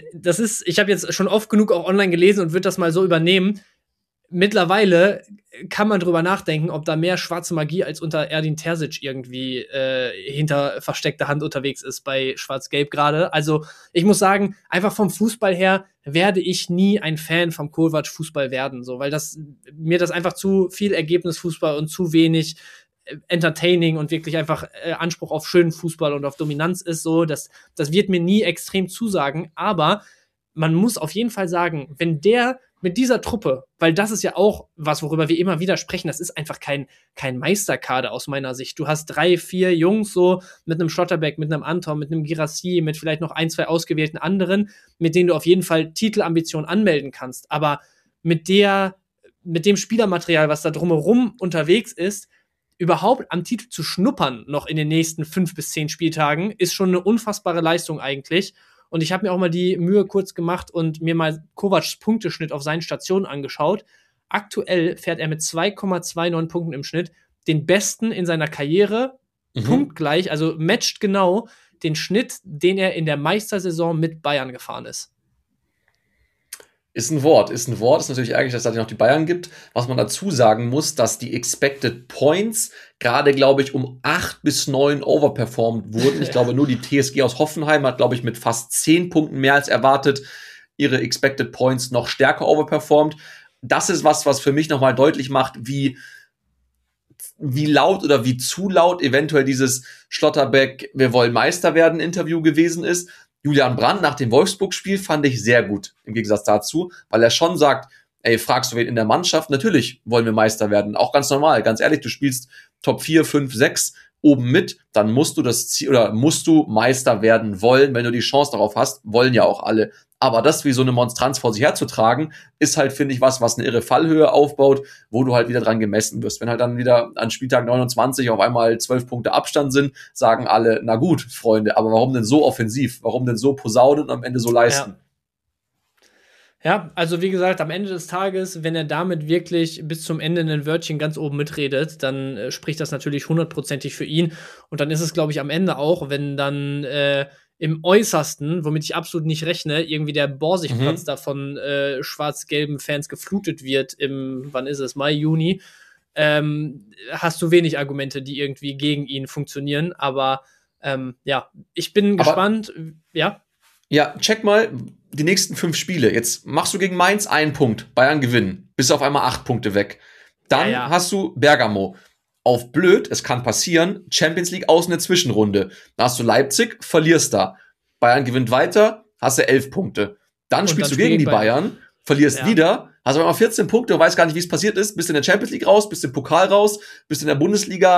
habe jetzt schon oft genug auch online gelesen und würde das mal so übernehmen. Mittlerweile kann man drüber nachdenken, ob da mehr schwarze Magie als unter Erdin Terzic irgendwie hinter versteckter Hand unterwegs ist bei Schwarz-Gelb gerade. Also ich muss sagen, einfach vom Fußball her werde ich nie ein Fan vom Kovac-Fußball werden, so, weil mir das einfach zu viel Ergebnisfußball und zu wenig entertaining und wirklich einfach Anspruch auf schönen Fußball und auf Dominanz ist. So, das wird mir nie extrem zusagen, aber man muss auf jeden Fall sagen, wenn der mit dieser Truppe, weil das ist ja auch was, worüber wir immer wieder sprechen, das ist einfach kein Meisterkader aus meiner Sicht. Du hast 3, 4 Jungs so mit einem Schlotterbeck, mit einem Anton, mit einem Girassi, mit vielleicht noch 1, 2 ausgewählten anderen, mit denen du auf jeden Fall Titelambitionen anmelden kannst. Aber mit dem Spielermaterial, was da drumherum unterwegs ist, überhaupt am Titel zu schnuppern noch in den nächsten 5 bis 10 Spieltagen, ist schon eine unfassbare Leistung eigentlich. Und ich habe mir auch mal die Mühe kurz gemacht und mir mal Kovacs Punkteschnitt auf seinen Stationen angeschaut. Aktuell fährt er mit 2,29 Punkten im Schnitt den besten in seiner Karriere, punktgleich, also matcht genau den Schnitt, den er in der Meistersaison mit Bayern gefahren ist. Ist ein Wort. Ist natürlich ärgerlich, dass es da noch die Bayern gibt. Was man dazu sagen muss, dass die Expected Points gerade, glaube ich, um 8 bis 9 overperformed wurden. Ich glaube, nur die TSG aus Hoffenheim hat, glaube ich, mit fast 10 Punkten mehr als erwartet ihre Expected Points noch stärker overperformed. Das ist was für mich nochmal deutlich macht, wie laut oder wie zu laut eventuell dieses Schlotterbeck, wir wollen Meister werden Interview gewesen ist. Julian Brandt nach dem Wolfsburg-Spiel fand ich sehr gut, im Gegensatz dazu, weil er schon sagt, ey, fragst du wen in der Mannschaft? Natürlich wollen wir Meister werden, auch ganz normal, ganz ehrlich, du spielst Top 4, 5, 6 oben mit, dann musst du das Ziel oder musst du Meister werden wollen, wenn du die Chance darauf hast, wollen ja auch alle. Aber das wie so eine Monstranz vor sich herzutragen, ist halt, finde ich, was eine irre Fallhöhe aufbaut, wo du halt wieder dran gemessen wirst. Wenn halt dann wieder an Spieltag 29 auf einmal 12 Punkte Abstand sind, sagen alle, na gut, Freunde, aber warum denn so offensiv? Warum denn so posaunen und am Ende so leisten? Ja, also wie gesagt, am Ende des Tages, wenn er damit wirklich bis zum Ende ein Wörtchen ganz oben mitredet, dann spricht das natürlich 100%ig für ihn. Und dann ist es, glaube ich, am Ende auch, wenn dann im Äußersten, womit ich absolut nicht rechne, irgendwie der Borsigplatz da von schwarz-gelben Fans geflutet wird wann ist es, Mai, Juni, hast du wenig Argumente, die irgendwie gegen ihn funktionieren. Aber ja, ich bin gespannt. Ja? Ja, check mal die nächsten 5 Spiele. Jetzt machst du gegen Mainz 1 Punkt, Bayern gewinnen, bist auf einmal 8 Punkte weg. Dann hast du Bergamo. Auf blöd, es kann passieren, Champions League aus in der Zwischenrunde. Dann hast du Leipzig, verlierst da. Bayern gewinnt weiter, hast du 11 Punkte. Dann spielst du gegen die Bayern, verlierst wieder, hast aber mal 14 Punkte und weißt gar nicht, wie es passiert ist. Bist in der Champions League raus, bist im Pokal raus, bist in der Bundesliga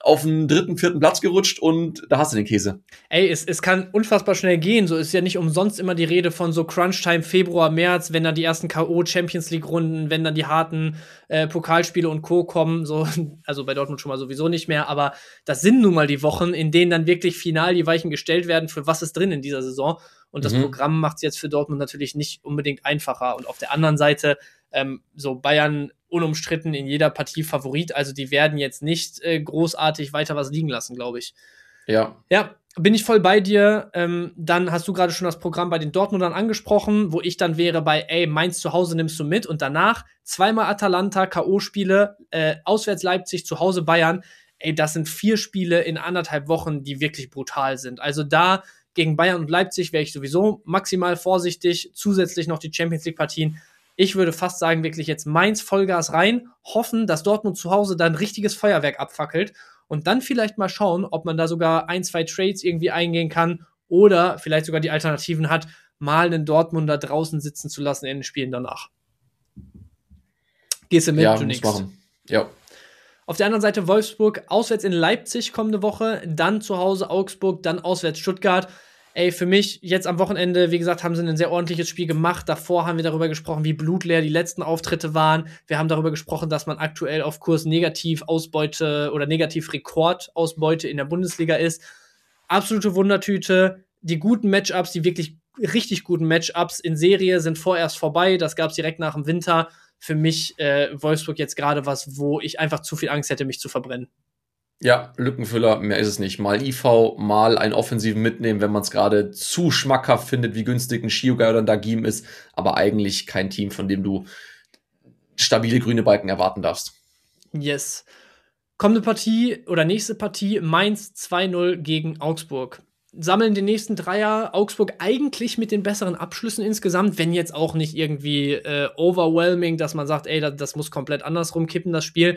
auf den 3., 4. Platz gerutscht und da hast du den Käse. Ey, es kann unfassbar schnell gehen. So ist ja nicht umsonst immer die Rede von so Crunch-Time Februar, März, wenn dann die ersten K.O.-Champions-League-Runden, wenn dann die harten Pokalspiele und Co. kommen. So, also bei Dortmund schon mal sowieso nicht mehr. Aber das sind nun mal die Wochen, in denen dann wirklich final die Weichen gestellt werden, für was ist drin in dieser Saison. Und das Programm macht es jetzt für Dortmund natürlich nicht unbedingt einfacher. Und auf der anderen Seite, so Bayern unumstritten in jeder Partie Favorit. Also die werden jetzt nicht großartig weiter was liegen lassen, glaube ich. Ja. Ja, bin ich voll bei dir. Dann hast du gerade schon das Programm bei den Dortmundern angesprochen, wo ich dann wäre bei, Mainz zu Hause nimmst du mit und danach zweimal Atalanta, K.O.-Spiele, auswärts Leipzig, zu Hause Bayern. Das sind 4 Spiele in 1,5 Wochen, die wirklich brutal sind. Also da gegen Bayern und Leipzig wäre ich sowieso maximal vorsichtig. Zusätzlich noch die Champions-League-Partien. Ich würde fast sagen, wirklich jetzt Mainz Vollgas rein, hoffen, dass Dortmund zu Hause dann ein richtiges Feuerwerk abfackelt und dann vielleicht mal schauen, ob man da sogar 1, 2 Trades irgendwie eingehen kann oder vielleicht sogar die Alternativen hat, mal einen Dortmunder draußen sitzen zu lassen in den Spielen danach. Gehst du mit? Ja, du muss machen. Ja. Auf der anderen Seite Wolfsburg, auswärts in Leipzig kommende Woche, dann zu Hause Augsburg, dann auswärts Stuttgart. Für mich jetzt am Wochenende, wie gesagt, haben sie ein sehr ordentliches Spiel gemacht. Davor haben wir darüber gesprochen, wie blutleer die letzten Auftritte waren. Wir haben darüber gesprochen, dass man aktuell auf Kurs Negativausbeute oder Negativ-Rekordausbeute in der Bundesliga ist. Absolute Wundertüte. Die guten Matchups, die wirklich richtig guten Matchups in Serie sind vorerst vorbei. Das gab es direkt nach dem Winter. Für mich Wolfsburg jetzt gerade was, wo ich einfach zu viel Angst hätte, mich zu verbrennen. Ja, Lückenfüller, mehr ist es nicht. Mal IV, mal einen Offensiven mitnehmen, wenn man es gerade zu schmackhaft findet, wie günstig ein Shiogai oder ein Dagim ist, aber eigentlich kein Team, von dem du stabile grüne Balken erwarten darfst. Yes. Kommende Partie oder nächste Partie, Mainz 2-0 gegen Augsburg. Sammeln den nächsten Dreier. Augsburg eigentlich mit den besseren Abschlüssen insgesamt, wenn jetzt auch nicht irgendwie overwhelming, dass man sagt, das muss komplett andersrum kippen, das Spiel.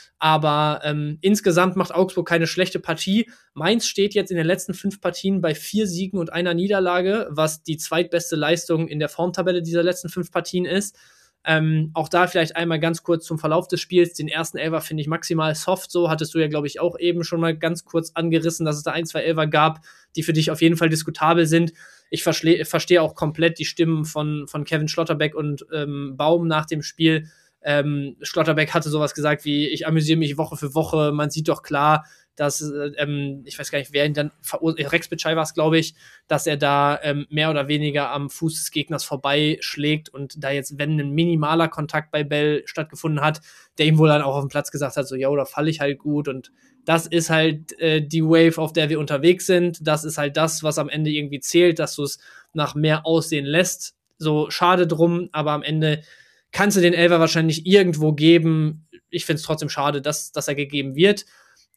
Aber insgesamt macht Augsburg keine schlechte Partie. Mainz steht jetzt in den letzten 5 Partien bei 4 Siegen und 1 Niederlage, was die zweitbeste Leistung in der Formtabelle dieser letzten 5 Partien ist. Auch da vielleicht einmal ganz kurz zum Verlauf des Spiels. Den ersten Elfer finde ich maximal soft. So hattest du ja, glaube ich, auch eben schon mal ganz kurz angerissen, dass es da 1, 2 Elfer gab, die für dich auf jeden Fall diskutabel sind. Ich verstehe auch komplett die Stimmen von Kevin Schlotterbeck und Baum nach dem Spiel. Schlotterbeck hatte sowas gesagt wie, ich amüsiere mich Woche für Woche, man sieht doch klar, dass, ich weiß gar nicht, wer ihn dann Rex Bitschei war es, glaube ich, dass er da mehr oder weniger am Fuß des Gegners vorbeischlägt und da jetzt, wenn ein minimaler Kontakt bei Bell stattgefunden hat, der ihm wohl dann auch auf dem Platz gesagt hat, so, ja, da falle ich halt gut und das ist halt die Wave, auf der wir unterwegs sind, das ist halt das, was am Ende irgendwie zählt, dass du es nach mehr aussehen lässt, so schade drum, aber am Ende kannst du den Elfer wahrscheinlich irgendwo geben. Ich finde es trotzdem schade, dass er gegeben wird.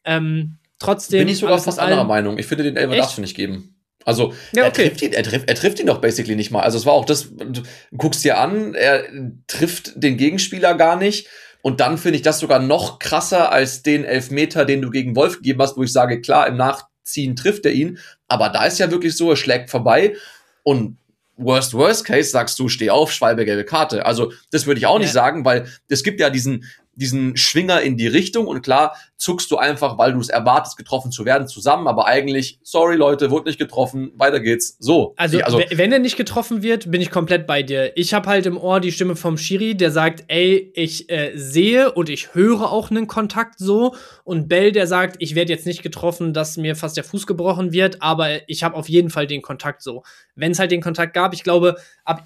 Trotzdem. Bin ich sogar fast anderer Meinung. Ich finde, den Elfer darfst du nicht geben. Also, ja, okay. Er trifft ihn doch basically nicht mal. Also, es war auch das, du guckst dir an, er trifft den Gegenspieler gar nicht. Und dann finde ich das sogar noch krasser als den Elfmeter, den du gegen Wolf gegeben hast, wo ich sage, klar, im Nachziehen trifft er ihn. Aber da ist ja wirklich so, er schlägt vorbei und Worst Case sagst du, steh auf, Schwalbe, gelbe Karte. Also das würde ich auch nicht sagen, weil es gibt ja diesen Schwinger in die Richtung und klar zuckst du einfach, weil du es erwartest, getroffen zu werden, zusammen, aber eigentlich, sorry Leute, wurde nicht getroffen, weiter geht's. So. Also wenn er nicht getroffen wird, bin ich komplett bei dir. Ich habe halt im Ohr die Stimme vom Schiri, der sagt, ich sehe und ich höre auch einen Kontakt so und Bell, der sagt, ich werde jetzt nicht getroffen, dass mir fast der Fuß gebrochen wird, aber ich habe auf jeden Fall den Kontakt so. Wenn es halt den Kontakt gab, ich glaube, ab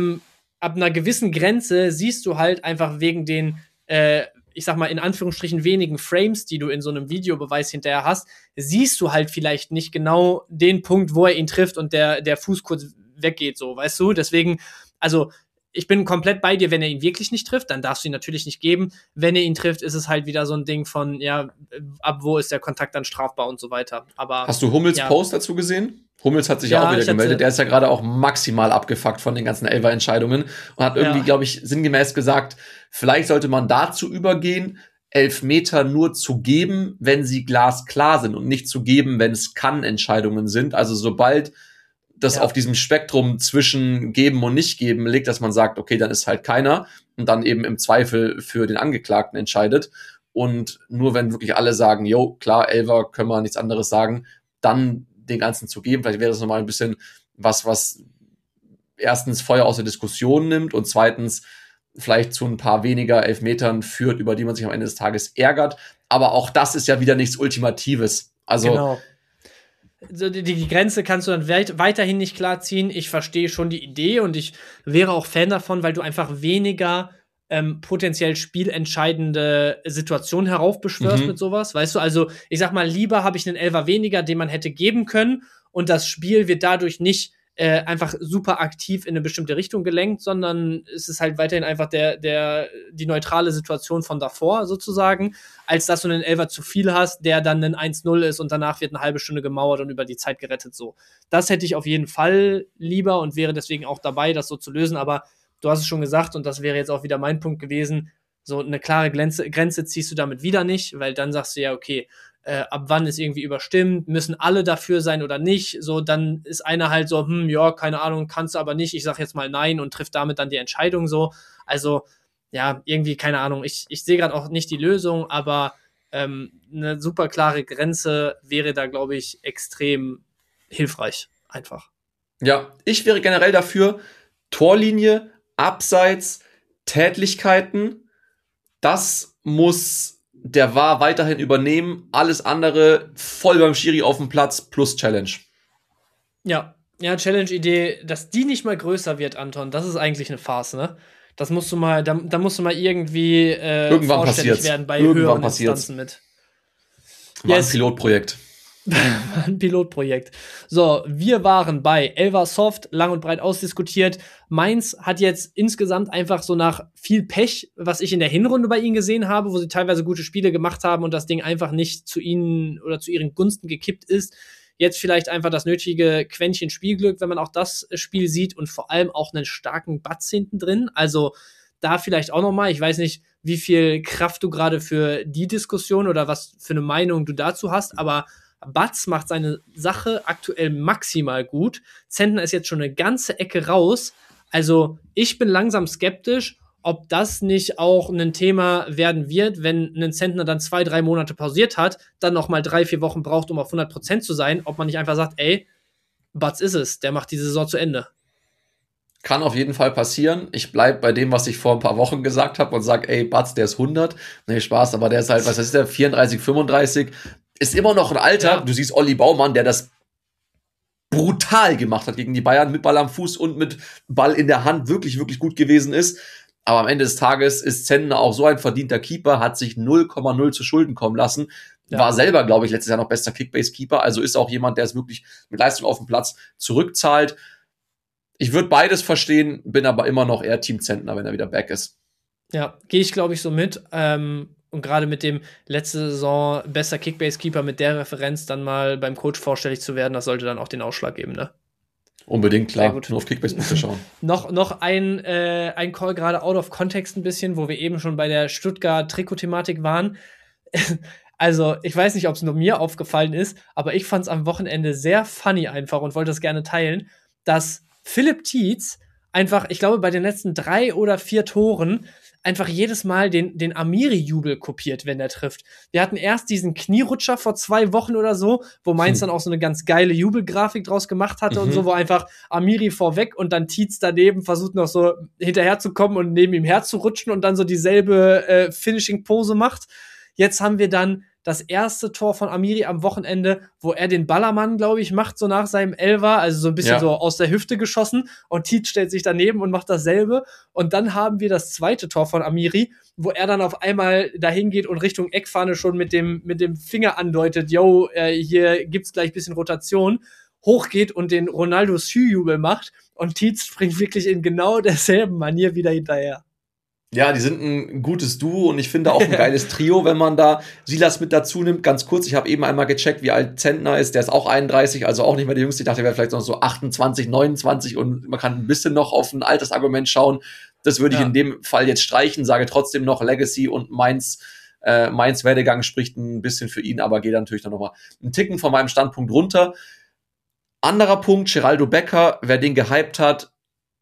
einer gewissen Grenze siehst du halt einfach wegen den ich sag mal, in Anführungsstrichen wenigen Frames, die du in so einem Videobeweis hinterher hast, siehst du halt vielleicht nicht genau den Punkt, wo er ihn trifft und der Fuß kurz weggeht, so, weißt du? Deswegen, also, ich bin komplett bei dir, wenn er ihn wirklich nicht trifft, dann darfst du ihn natürlich nicht geben. Wenn er ihn trifft, ist es halt wieder so ein Ding von, ja, ab wo ist der Kontakt dann strafbar und so weiter. Aber hast du Hummels Post dazu gesehen? Hummels hat sich ja auch wieder gemeldet. Der ist ja gerade auch maximal abgefuckt von den ganzen Elfer-Entscheidungen und hat irgendwie, glaube ich, sinngemäß gesagt, vielleicht sollte man dazu übergehen, Elfmeter nur zu geben, wenn sie glasklar sind und nicht zu geben, wenn es Kann-Entscheidungen sind. Also sobald das auf diesem Spektrum zwischen geben und nicht geben liegt, dass man sagt, okay, dann ist halt keiner und dann eben im Zweifel für den Angeklagten entscheidet. und nur wenn wirklich alle sagen, jo, klar, Elfer, können wir nichts anderes sagen, dann den Ganzen zu geben. Vielleicht wäre das nochmal ein bisschen was erstens Feuer aus der Diskussion nimmt und zweitens vielleicht zu ein paar weniger Elfmetern führt, über die man sich am Ende des Tages ärgert. Aber auch das ist ja wieder nichts Ultimatives. Also genau. Die Grenze kannst du dann weiterhin nicht klar ziehen. Ich verstehe schon die Idee und ich wäre auch Fan davon, weil du einfach weniger potenziell spielentscheidende Situationen heraufbeschwörst mit sowas. Weißt du, also ich sag mal, lieber habe ich einen Elfer weniger, den man hätte geben können und das Spiel wird dadurch nicht einfach super aktiv in eine bestimmte Richtung gelenkt, sondern es ist halt weiterhin einfach die neutrale Situation von davor sozusagen, als dass du einen Elfer zu viel hast, der dann ein 1-0 ist und danach wird eine halbe Stunde gemauert und über die Zeit gerettet so. Das hätte ich auf jeden Fall lieber und wäre deswegen auch dabei, das so zu lösen, aber du hast es schon gesagt und das wäre jetzt auch wieder mein Punkt gewesen, so eine klare Grenze ziehst du damit wieder nicht, weil dann sagst du ja, okay, ab wann ist irgendwie überstimmt, müssen alle dafür sein oder nicht, so, dann ist einer halt so, ja, keine Ahnung, kannst du aber nicht, ich sag jetzt mal nein und trifft damit dann die Entscheidung so, also, ja, irgendwie, keine Ahnung, ich sehe gerade auch nicht die Lösung, aber eine super klare Grenze wäre da, glaube ich, extrem hilfreich, einfach. Ja, ich wäre generell dafür, Torlinie, Abseits, Tätlichkeiten, das muss der VAR weiterhin übernehmen. Alles andere voll beim Schiri auf dem Platz plus Challenge. Ja, Challenge-Idee, dass die nicht mal größer wird, Anton, das ist eigentlich eine Farce, ne? Das musst du mal, da musst du mal irgendwie irgendwann vorstellig werden bei irgendwann höheren passiert's. Instanzen mit. War ein Pilotprojekt. Ein Pilotprojekt. So, wir waren bei Elva Soft, lang und breit ausdiskutiert. Mainz hat jetzt insgesamt einfach so nach viel Pech, was ich in der Hinrunde bei ihnen gesehen habe, wo sie teilweise gute Spiele gemacht haben und das Ding einfach nicht zu ihnen oder zu ihren Gunsten gekippt ist. Jetzt vielleicht einfach das nötige Quäntchen Spielglück, wenn man auch das Spiel sieht und vor allem auch einen starken Batz hinten drin. Also da vielleicht auch nochmal, ich weiß nicht, wie viel Kraft du gerade für die Diskussion oder was für eine Meinung du dazu hast, aber Batz macht seine Sache aktuell maximal gut. Zentner ist jetzt schon eine ganze Ecke raus. Also ich bin langsam skeptisch, ob das nicht auch ein Thema werden wird, wenn ein Zentner dann 2-3 Monate pausiert hat, dann nochmal 3-4 Wochen braucht, um auf 100% zu sein, ob man nicht einfach sagt, ey, Batz ist es, der macht die Saison zu Ende. Kann auf jeden Fall passieren. Ich bleib bei dem, was ich vor ein paar Wochen gesagt habe und sag, ey, Batz, der ist 100. Nee, Spaß, aber der ist halt, was ist der, 34, 35. Ist immer noch ein Alter. Ja. Du siehst Olli Baumann, der das brutal gemacht hat gegen die Bayern, mit Ball am Fuß und mit Ball in der Hand wirklich, wirklich gut gewesen ist. Aber am Ende des Tages ist Zentner auch so ein verdienter Keeper, hat sich 0,0 zu Schulden kommen lassen. Ja. War selber, glaube ich, letztes Jahr noch bester Kickbase-Keeper. Also ist auch jemand, der es wirklich mit Leistung auf dem Platz zurückzahlt. Ich würde beides verstehen, bin aber immer noch eher Team Zentner, wenn er wieder back ist. Ja, gehe ich, glaube ich, so mit. Und gerade mit dem letzte Saison bester Kickbase-Keeper mit der Referenz dann mal beim Coach vorstellig zu werden, das sollte dann auch den Ausschlag geben, ne? Unbedingt, klar. Nur auf Kickbase schauen. noch ein Call gerade out of context ein bisschen, wo wir eben schon bei der Stuttgart-Trikot-Thematik waren. Also, ich weiß nicht, ob es nur mir aufgefallen ist, aber ich fand es am Wochenende sehr funny einfach und wollte das gerne teilen, dass Philipp Tietz einfach, ich glaube, bei den letzten 3 oder 4 Toren einfach jedes Mal den Amiri-Jubel kopiert, wenn er trifft. Wir hatten erst diesen Knierutscher vor 2 Wochen oder so, wo Mainz dann auch so eine ganz geile Jubelgrafik draus gemacht hatte und so, wo einfach Amiri vorweg und dann Tietz daneben versucht noch so hinterherzukommen und neben ihm herzurutschen und dann so dieselbe Finishing-Pose macht. Jetzt haben wir dann das erste Tor von Amiri am Wochenende, wo er den Ballermann, glaube ich, macht, so nach seinem Elfer, also so ein bisschen so aus der Hüfte geschossen und Tietz stellt sich daneben und macht dasselbe und dann haben wir das zweite Tor von Amiri, wo er dann auf einmal dahin geht und Richtung Eckfahne schon mit dem Finger andeutet, yo, hier gibt's gleich ein bisschen Rotation, hochgeht und den Ronaldo-Sü-Jubel macht und Tietz springt wirklich in genau derselben Manier wieder hinterher. Ja, die sind ein gutes Duo und ich finde auch ein geiles Trio, wenn man da Silas mit dazu nimmt. Ganz kurz, ich habe eben einmal gecheckt, wie alt Zentner ist. Der ist auch 31, also auch nicht mehr der Jüngste. Ich dachte, er wäre vielleicht noch so 28, 29 und man kann ein bisschen noch auf ein Altersargument schauen. Das würde ich in dem Fall jetzt streichen, sage trotzdem noch Legacy und Mainz Werdegang spricht ein bisschen für ihn, aber gehe dann natürlich noch mal einen Ticken von meinem Standpunkt runter. Anderer Punkt, Geraldo Becker, wer den gehypt hat,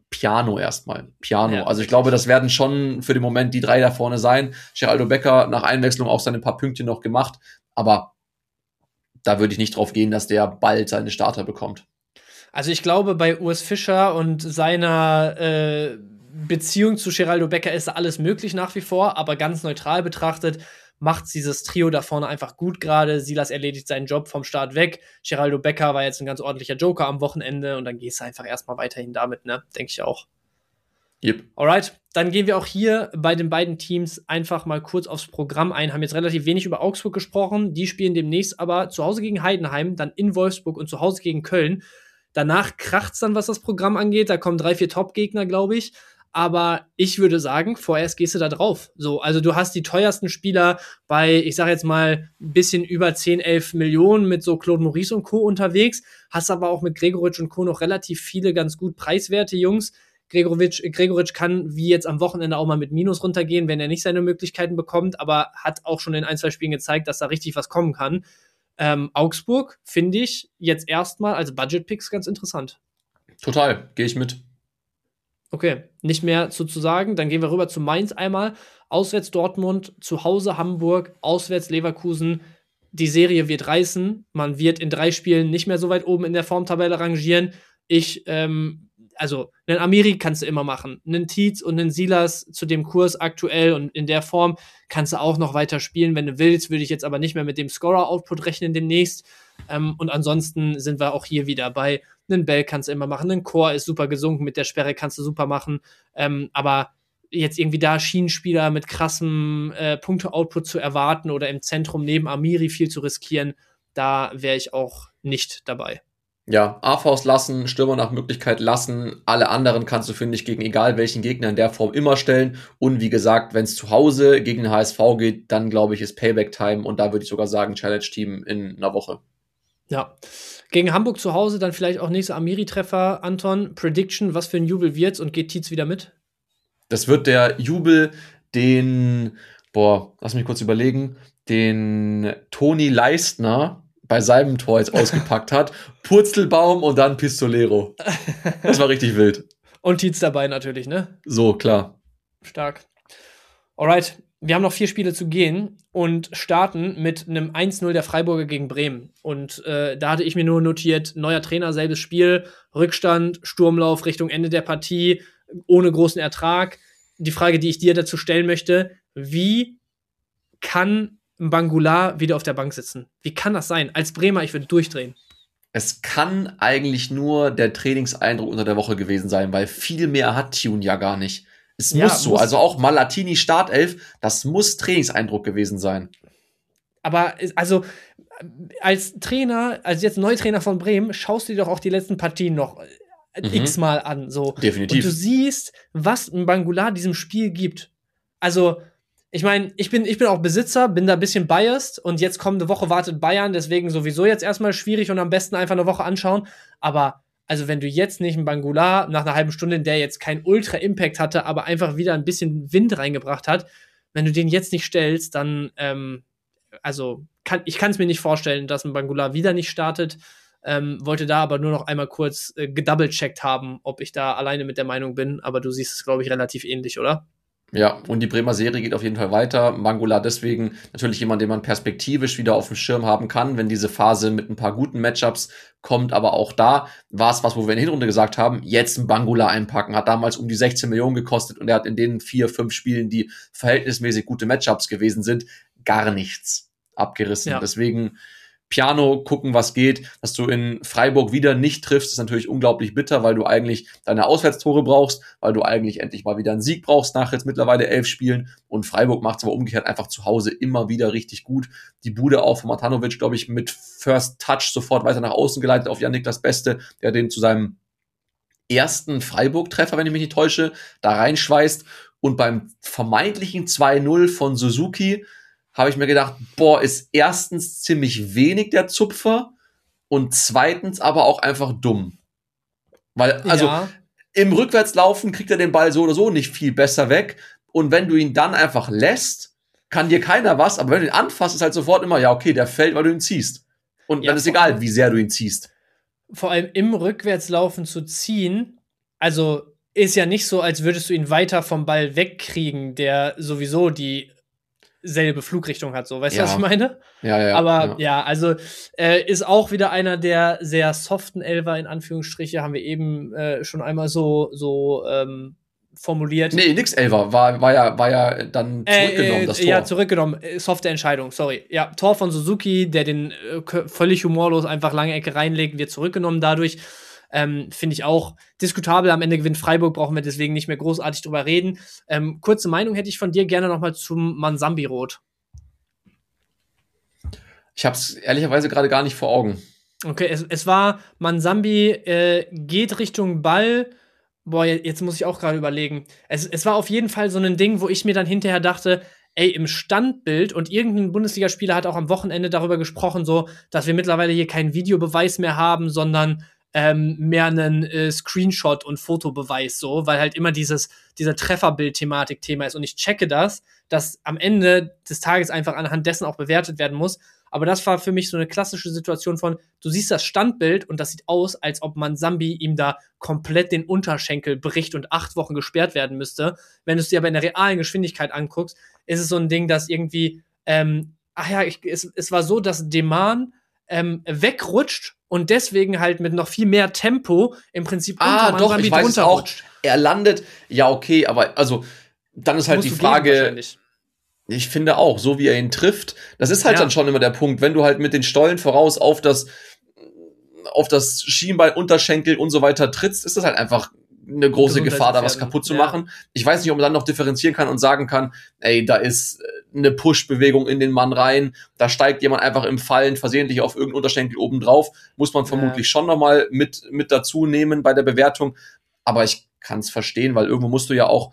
Piano erstmal. Piano. Ja, Also ich glaube, das werden schon für den Moment die 3 da vorne sein. Geraldo Becker nach Einwechslung auch seine paar Pünktchen noch gemacht. Aber da würde ich nicht drauf gehen, dass der bald seine Starter bekommt. Also ich glaube, bei Urs Fischer und seiner Beziehung zu Geraldo Becker ist da alles möglich nach wie vor, aber ganz neutral betrachtet macht dieses Trio da vorne einfach gut gerade. Silas erledigt seinen Job vom Start weg. Geraldo Becker war jetzt ein ganz ordentlicher Joker am Wochenende und dann gehst du einfach erstmal weiterhin damit, ne? Denke ich auch. Yep. Alright, dann gehen wir auch hier bei den beiden Teams einfach mal kurz aufs Programm ein. Haben jetzt relativ wenig über Augsburg gesprochen. Die spielen demnächst aber zu Hause gegen Heidenheim, dann in Wolfsburg und zu Hause gegen Köln. Danach kracht's dann, was das Programm angeht. Da kommen 3, 4 Top-Gegner, glaube ich. Aber ich würde sagen, vorerst gehst du da drauf. So, also du hast die teuersten Spieler bei, ich sag jetzt mal, ein bisschen über 10, 11 Millionen mit so Claude Maurice und Co. unterwegs. Hast aber auch mit Gregoritsch und Co. noch relativ viele ganz gut preiswerte Jungs. Gregoritsch kann wie jetzt am Wochenende auch mal mit Minus runtergehen, wenn er nicht seine Möglichkeiten bekommt, aber hat auch schon in 1, 2 Spielen gezeigt, dass da richtig was kommen kann. Augsburg finde ich jetzt erstmal als Budget-Picks ganz interessant. Total, gehe ich mit. Okay, nicht mehr zu sagen. Dann gehen wir rüber zu Mainz einmal. Auswärts Dortmund, zu Hause Hamburg, auswärts Leverkusen. Die Serie wird reißen. Man wird in 3 Spielen nicht mehr so weit oben in der Formtabelle rangieren. Also, einen Amiri kannst du immer machen. Einen Tietz und einen Silas zu dem Kurs aktuell und in der Form kannst du auch noch weiter spielen, wenn du willst. Würde ich jetzt aber nicht mehr mit dem Scorer-Output rechnen demnächst. Und ansonsten sind wir auch hier wieder bei einen Bell kannst du immer machen, einen Chor ist super gesunken, mit der Sperre kannst du super machen. Aber jetzt irgendwie da Schienenspieler mit krassem Punkte-Output zu erwarten oder im Zentrum neben Amiri viel zu riskieren, da wäre ich auch nicht dabei. Ja, AVs lassen, Stürmer nach Möglichkeit lassen. Alle anderen kannst du, finde ich, gegen egal welchen Gegner in der Form immer stellen. Und wie gesagt, wenn es zu Hause gegen den HSV geht, dann glaube ich, ist Payback-Time. Und da würde ich sogar sagen, Challenge-Team in einer Woche. Ja. Gegen Hamburg zu Hause dann vielleicht auch nächster Amiri-Treffer. Anton, Prediction, was für ein Jubel wird's und geht Tietz wieder mit? Das wird der Jubel, lass mich kurz überlegen, den Toni Leistner bei seinem Tor jetzt ausgepackt hat. Purzelbaum und dann Pistolero. Das war richtig wild. Und Tietz dabei natürlich, ne? So, klar. Stark. Alright, wir haben noch 4 Spiele zu gehen und starten mit einem 1-0 der Freiburger gegen Bremen. Und da hatte ich mir nur notiert, neuer Trainer, selbes Spiel, Rückstand, Sturmlauf Richtung Ende der Partie, ohne großen Ertrag. Die Frage, die ich dir dazu stellen möchte, wie kann Bangula wieder auf der Bank sitzen? Wie kann das sein? Als Bremer, ich würde durchdrehen. Es kann eigentlich nur der Trainingseindruck unter der Woche gewesen sein, weil viel mehr hat Tune ja gar nicht. Es muss so, also auch Malatini Startelf, das muss Trainingseindruck gewesen sein. Aber also als Trainer, also jetzt Neutrainer von Bremen, schaust du dir doch auch die letzten Partien noch x-mal an. So. Definitiv. Und du siehst, was ein Bangula diesem Spiel gibt. Also, ich meine, ich bin auch Besitzer, bin da ein bisschen biased und jetzt kommende Woche wartet Bayern, deswegen sowieso jetzt erstmal schwierig und am besten einfach eine Woche anschauen. Aber also wenn du jetzt nicht einen Bangula nach einer halben Stunde, der jetzt keinen Ultra-Impact hatte, aber einfach wieder ein bisschen Wind reingebracht hat, wenn du den jetzt nicht stellst, dann ich kann es mir nicht vorstellen, dass ein Bangula wieder nicht startet. Wollte da aber nur noch einmal kurz gedouble-checkt haben, ob ich da alleine mit der Meinung bin. Aber du siehst es, glaube ich, relativ ähnlich, oder? Ja, und die Bremer Serie geht auf jeden Fall weiter. Bangula deswegen natürlich jemand, den man perspektivisch wieder auf dem Schirm haben kann, wenn diese Phase mit ein paar guten Matchups kommt. Aber auch da war es was, wo wir in der Hinrunde gesagt haben, jetzt ein Bangula einpacken. Hat damals um die 16 Millionen gekostet und er hat in den 4, 5 Spielen, die verhältnismäßig gute Matchups gewesen sind, gar nichts abgerissen. Ja. Deswegen Piano, gucken, was geht. Dass du in Freiburg wieder nicht triffst, ist natürlich unglaublich bitter, weil du eigentlich deine Auswärtstore brauchst, weil du eigentlich endlich mal wieder einen Sieg brauchst nach jetzt mittlerweile 11 Spielen. Und Freiburg macht es aber umgekehrt einfach zu Hause immer wieder richtig gut. Die Bude auch von Matanovic, glaube ich, mit First Touch sofort weiter nach außen geleitet auf Jan-Niklas Beste, der den zu seinem ersten Freiburg-Treffer, wenn ich mich nicht täusche, da reinschweißt. Und beim vermeintlichen 2-0 von Suzuki habe ich mir gedacht, ist erstens ziemlich wenig der Zupfer und zweitens aber auch einfach dumm. Weil, also im Rückwärtslaufen kriegt er den Ball so oder so nicht viel besser weg und wenn du ihn dann einfach lässt, kann dir keiner was, aber wenn du ihn anfasst, ist halt sofort immer, ja okay, der fällt, weil du ihn ziehst. Und dann ist egal, wie sehr du ihn ziehst. Vor allem im Rückwärtslaufen zu ziehen, also ist ja nicht so, als würdest du ihn weiter vom Ball wegkriegen, der sowieso dieselbe Flugrichtung hat, so. Weißt du, was ich meine? Ja. Aber ja, also ist auch wieder einer der sehr soften Elfer, in Anführungsstriche, haben wir eben schon einmal so formuliert. Nee, nix Elfer, war ja dann zurückgenommen, das Tor. Ja, zurückgenommen. Softe Entscheidung, sorry. Ja, Tor von Suzuki, der den völlig humorlos einfach lange Ecke reinlegt, wird zurückgenommen dadurch. Finde ich auch diskutabel. Am Ende gewinnt Freiburg, brauchen wir deswegen nicht mehr großartig drüber reden. Kurze Meinung hätte ich von dir gerne noch mal zum Mansambi-Rot. Ich hab's ehrlicherweise gerade gar nicht vor Augen. Okay, es war, Mansambi geht Richtung Ball. Boah, jetzt muss ich auch gerade überlegen. Es war auf jeden Fall so ein Ding, wo ich mir dann hinterher dachte, ey, im Standbild, und irgendein Bundesligaspieler hat auch am Wochenende darüber gesprochen, so, dass wir mittlerweile hier keinen Videobeweis mehr haben, sondern mehr einen Screenshot und Fotobeweis, so, weil halt immer diese Trefferbild-Thematik-Thema ist. Und ich checke das, dass am Ende des Tages einfach anhand dessen auch bewertet werden muss. Aber das war für mich so eine klassische Situation von, du siehst das Standbild und das sieht aus, als ob Mansambi ihm da komplett den Unterschenkel bricht und 8 Wochen gesperrt werden müsste. Wenn du es dir aber in der realen Geschwindigkeit anguckst, ist es so ein Ding, dass irgendwie, es war so, dass Deman wegrutscht und deswegen halt mit noch viel mehr Tempo im Prinzip unter Mansambi drunter rutscht. Er landet, ja okay, aber also dann ist halt die Frage, ich finde auch, so wie er ihn trifft, das ist halt dann schon immer der Punkt, wenn du halt mit den Stollen voraus auf das Schienbein, Unterschenkel und so weiter trittst, ist das halt einfach eine große Gefahr, da was kaputt zu machen. Ich weiß nicht, ob man dann noch differenzieren kann und sagen kann, ey, da ist eine Push-Bewegung in den Mann rein, da steigt jemand einfach im Fallen versehentlich auf irgendeinen Unterschenkel oben drauf, muss man vermutlich schon nochmal mit dazu nehmen bei der Bewertung, aber ich kann es verstehen, weil irgendwo musst du ja auch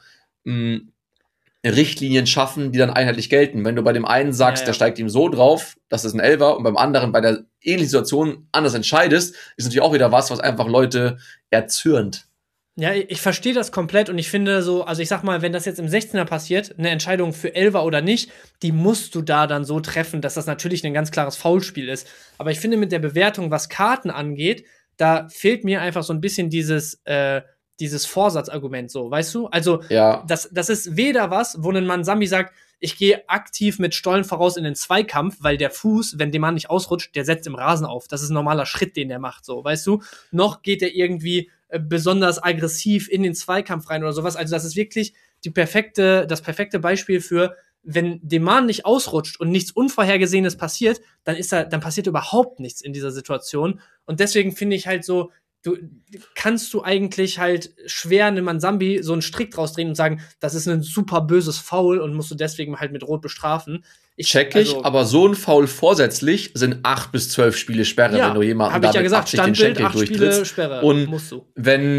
Richtlinien schaffen, die dann einheitlich gelten. Wenn du bei dem einen sagst, der steigt ihm so drauf, das ist ein Elfer, und beim anderen bei der ähnlichen Situation anders entscheidest, ist natürlich auch wieder was einfach Leute erzürnt. Ja, ich verstehe das komplett und ich finde so, also ich sag mal, wenn das jetzt im 16er passiert, eine Entscheidung für Elfer oder nicht, die musst du da dann so treffen, dass das natürlich ein ganz klares Foulspiel ist. Aber ich finde, mit der Bewertung, was Karten angeht, da fehlt mir einfach so ein bisschen dieses Vorsatzargument, so, weißt du? Also, das ist weder was, wo ein Mansambi sagt, ich gehe aktiv mit Stollen voraus in den Zweikampf, weil der Fuß, wenn der Mann nicht ausrutscht, der setzt im Rasen auf. Das ist ein normaler Schritt, den der macht, so, weißt du? Noch geht er irgendwie besonders aggressiv in den Zweikampf rein oder sowas. Also, das ist wirklich das perfekte Beispiel für, wenn dem Mann nicht ausrutscht und nichts Unvorhergesehenes passiert, dann passiert überhaupt nichts in dieser Situation. Und deswegen finde ich halt so, kannst du eigentlich halt schwer einem Mansambi so einen Strick draus drehen und sagen, das ist ein super böses Foul und musst du deswegen halt mit Rot bestrafen. Aber so ein Foul vorsätzlich sind 8 bis 12 Spiele Sperre, wenn du jemanden damit absichtlich den Schenkel durchtrittst. Sperre, und musst du.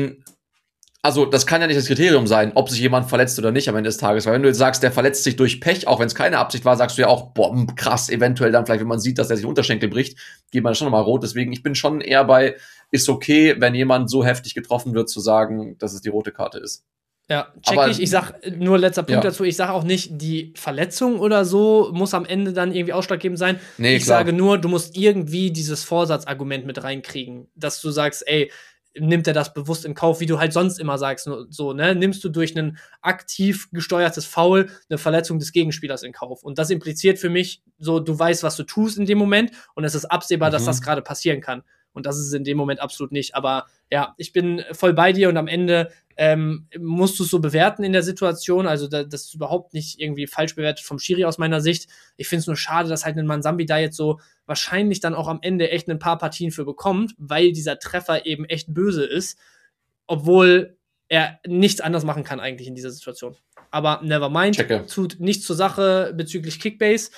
Also das kann ja nicht das Kriterium sein, ob sich jemand verletzt oder nicht am Ende des Tages. Weil wenn du jetzt sagst, der verletzt sich durch Pech, auch wenn es keine Absicht war, sagst du ja auch, boah, krass, eventuell dann vielleicht, wenn man sieht, dass er sich Unterschenkel bricht, geht man schon nochmal rot. Deswegen, ich bin schon eher bei, ist okay, wenn jemand so heftig getroffen wird, zu sagen, dass es die rote Karte ist. Ja, ich sag nur letzter Punkt dazu, ich sag auch nicht, die Verletzung oder so muss am Ende dann irgendwie ausschlaggebend sein. Nee, ich sage nur, du musst irgendwie dieses Vorsatzargument mit reinkriegen, dass du sagst, ey, nimmt er das bewusst in Kauf, wie du halt sonst immer sagst, so, ne? Nimmst du durch ein aktiv gesteuertes Foul eine Verletzung des Gegenspielers in Kauf. Und das impliziert für mich so, du weißt, was du tust in dem Moment und es ist absehbar, dass das gerade passieren kann. Und das ist es in dem Moment absolut nicht. Aber ja, ich bin voll bei dir und am Ende musst du es so bewerten in der Situation. Also das ist überhaupt nicht irgendwie falsch bewertet vom Schiri aus meiner Sicht. Ich finde es nur schade, dass halt ein Mansambi da jetzt so wahrscheinlich dann auch am Ende echt ein paar Partien für bekommt, weil dieser Treffer eben echt böse ist, obwohl er nichts anderes machen kann eigentlich in dieser Situation. Aber never mind, tut nichts zur Sache bezüglich Kickbase.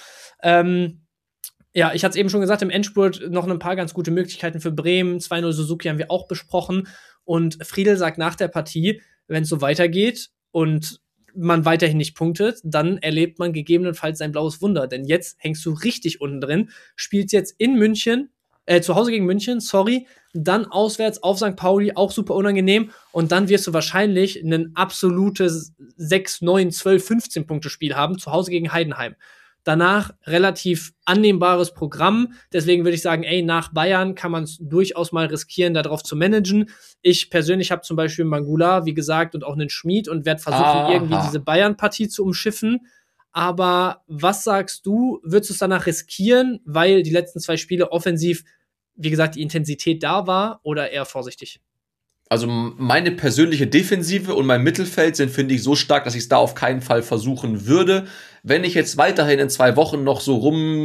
Ja, ich hatte es eben schon gesagt, im Endspurt noch ein paar ganz gute Möglichkeiten für Bremen. 2-0 Suzuki haben wir auch besprochen. Und Friedel sagt nach der Partie, wenn es so weitergeht und man weiterhin nicht punktet, dann erlebt man gegebenenfalls sein blaues Wunder. Denn jetzt hängst du richtig unten drin, spielst jetzt in München, zu Hause gegen München, dann auswärts auf St. Pauli, auch super unangenehm. Und dann wirst du wahrscheinlich ein absolutes 6, 9, 12, 15 Punkte Spiel haben, zu Hause gegen Heidenheim. Danach relativ annehmbares Programm. Deswegen würde ich sagen, nach Bayern kann man es durchaus mal riskieren, darauf zu managen. Ich persönlich habe zum Beispiel Mangula, wie gesagt, und auch einen Schmied und werde versuchen, irgendwie diese Bayern-Partie zu umschiffen. Aber was sagst du, würdest du es danach riskieren, weil die letzten 2 Spiele offensiv, wie gesagt, die Intensität da war, oder eher vorsichtig? Also meine persönliche Defensive und mein Mittelfeld sind, finde ich, so stark, dass ich es da auf keinen Fall versuchen würde. Wenn ich jetzt weiterhin in 2 Wochen noch so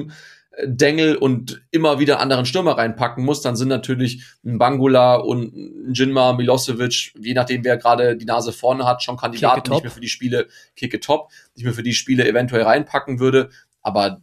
rumdengel und immer wieder anderen Stürmer reinpacken muss, dann sind natürlich ein Bangula und ein Jinma Milosevic, je nachdem wer gerade die Nase vorne hat, schon Kandidaten, die ich mir für die Spiele die ich mir für die Spiele eventuell reinpacken würde. Aber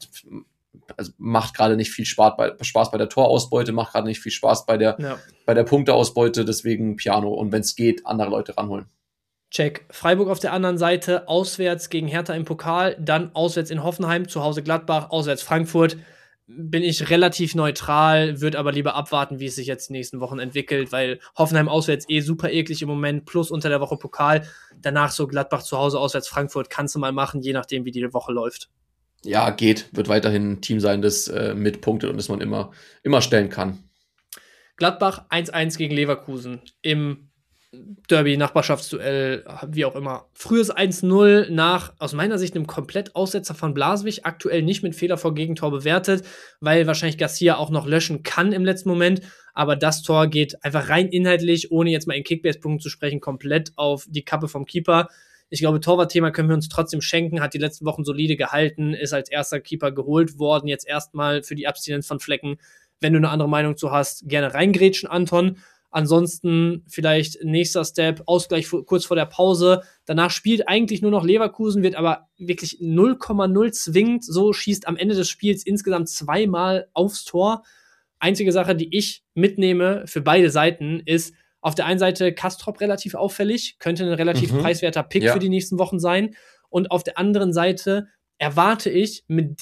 also macht gerade nicht viel Spaß bei der Torausbeute, macht gerade nicht viel Spaß bei der Punkteausbeute, deswegen Piano und wenn es geht, andere Leute ranholen. Check. Freiburg auf der anderen Seite, auswärts gegen Hertha im Pokal, dann auswärts in Hoffenheim, zu Hause Gladbach, auswärts Frankfurt. Bin ich relativ neutral, würde aber lieber abwarten, wie es sich jetzt die nächsten Wochen entwickelt, weil Hoffenheim auswärts super eklig im Moment, plus unter der Woche Pokal. Danach so Gladbach zu Hause, auswärts Frankfurt, kannst du mal machen, je nachdem, wie die Woche läuft. Ja, geht. Wird weiterhin ein Team sein, das mitpunktet und das man immer stellen kann. Gladbach 1-1 gegen Leverkusen im Derby, Nachbarschaftsduell, wie auch immer. Frühes 1-0 nach, aus meiner Sicht, einem komplett Aussetzer von Blaswig, aktuell nicht mit Fehler vor Gegentor bewertet, weil wahrscheinlich Garcia auch noch löschen kann im letzten Moment, aber das Tor geht einfach rein inhaltlich, ohne jetzt mal in Kickbase-Punkten zu sprechen, komplett auf die Kappe vom Keeper. Ich glaube, Torwartthema können wir uns trotzdem schenken, hat die letzten Wochen solide gehalten, ist als erster Keeper geholt worden, jetzt erstmal für die Abstinenz von Flecken. Wenn du eine andere Meinung zu hast, gerne reingrätschen, Anton. Ansonsten vielleicht nächster Step, Ausgleich kurz vor der Pause. Danach spielt eigentlich nur noch Leverkusen, wird aber wirklich 0,0 zwingend. So schießt am Ende des Spiels insgesamt 2-mal aufs Tor. Einzige Sache, die ich mitnehme für beide Seiten, ist auf der einen Seite Kastrop relativ auffällig, könnte ein relativ preiswerter Pick für die nächsten Wochen sein. Und auf der anderen Seite erwarte ich mit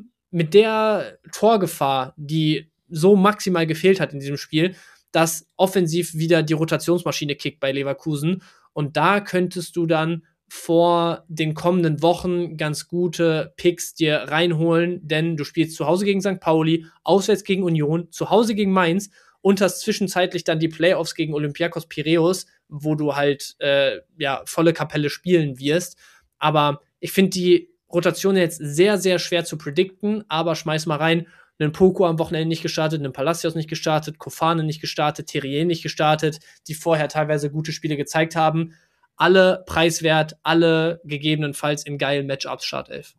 der Torgefahr, die so maximal gefehlt hat in diesem Spiel, dass offensiv wieder die Rotationsmaschine kickt bei Leverkusen. Und da könntest du dann vor den kommenden Wochen ganz gute Picks dir reinholen, denn du spielst zu Hause gegen St. Pauli, auswärts gegen Union, zu Hause gegen Mainz und hast zwischenzeitlich dann die Playoffs gegen Olympiakos Piräus, wo du halt volle Kapelle spielen wirst. Aber ich finde die Rotation jetzt sehr, sehr schwer zu predikten, aber schmeiß mal rein, einen Poco am Wochenende nicht gestartet, einen Palacios nicht gestartet, Kofane nicht gestartet, Terrier nicht gestartet, die vorher teilweise gute Spiele gezeigt haben. Alle preiswert, alle gegebenenfalls in geilen Matchups Startelf.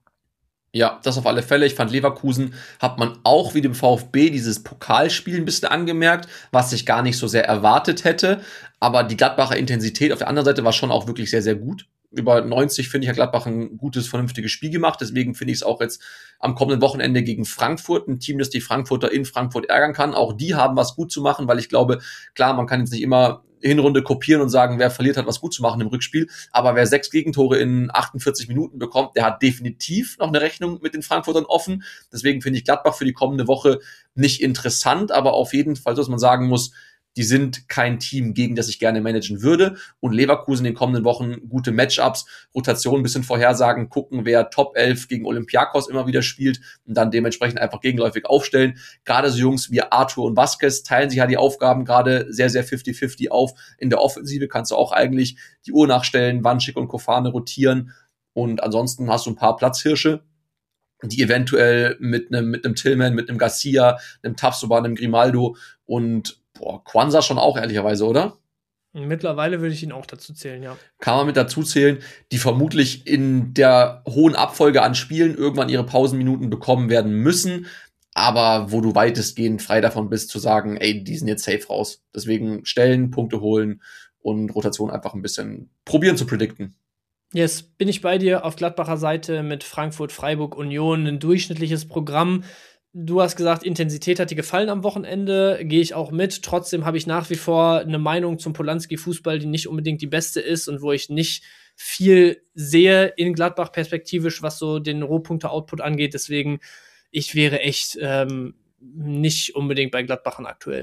Ja, das auf alle Fälle. Ich fand, Leverkusen hat man auch wie dem VfB dieses Pokalspiel ein bisschen angemerkt, was ich gar nicht so sehr erwartet hätte. Aber die Gladbacher Intensität auf der anderen Seite war schon auch wirklich sehr, sehr gut. Über 90 finde ich, hat Gladbach ein gutes, vernünftiges Spiel gemacht. Deswegen finde ich es auch jetzt am kommenden Wochenende gegen Frankfurt ein Team, das die Frankfurter in Frankfurt ärgern kann. Auch die haben was gut zu machen, weil ich glaube, klar, man kann jetzt nicht immer Hinrunde kopieren und sagen, wer verliert, hat was gut zu machen im Rückspiel. Aber wer 6 Gegentore in 48 Minuten bekommt, der hat definitiv noch eine Rechnung mit den Frankfurtern offen. Deswegen finde ich Gladbach für die kommende Woche nicht interessant, aber auf jeden Fall, so dass man sagen muss, die sind kein Team, gegen das ich gerne managen würde. Und Leverkusen in den kommenden Wochen gute Matchups, Rotation ein bisschen vorhersagen, gucken, wer Top 11 gegen Olympiakos immer wieder spielt und dann dementsprechend einfach gegenläufig aufstellen. Gerade so Jungs wie Arthur und Vasquez teilen sich ja die Aufgaben gerade sehr, sehr 50-50 auf. In der Offensive kannst du auch eigentlich die Uhr nachstellen, Wanschik und Kofane rotieren. Und ansonsten hast du ein paar Platzhirsche, die eventuell mit einem Tillman, mit einem Garcia, einem Tapsoba, einem Grimaldo und Kwanzaa schon auch, ehrlicherweise, oder? Mittlerweile würde ich ihn auch dazu zählen, ja. Kann man mit dazu zählen, die vermutlich in der hohen Abfolge an Spielen irgendwann ihre Pausenminuten bekommen werden müssen, aber wo du weitestgehend frei davon bist, zu sagen, ey, die sind jetzt safe raus. Deswegen stellen, Punkte holen und Rotation einfach ein bisschen probieren zu predikten. Yes, bin ich bei dir auf Gladbacher Seite mit Frankfurt, Freiburg, Union, ein durchschnittliches Programm. Du hast gesagt, Intensität hat dir gefallen am Wochenende, gehe ich auch mit. Trotzdem habe ich nach wie vor eine Meinung zum Polanski-Fußball, die nicht unbedingt die beste ist und wo ich nicht viel sehe in Gladbach perspektivisch, was so den Rohpunkte-Output angeht. Deswegen, ich wäre echt nicht unbedingt bei Gladbachern aktuell.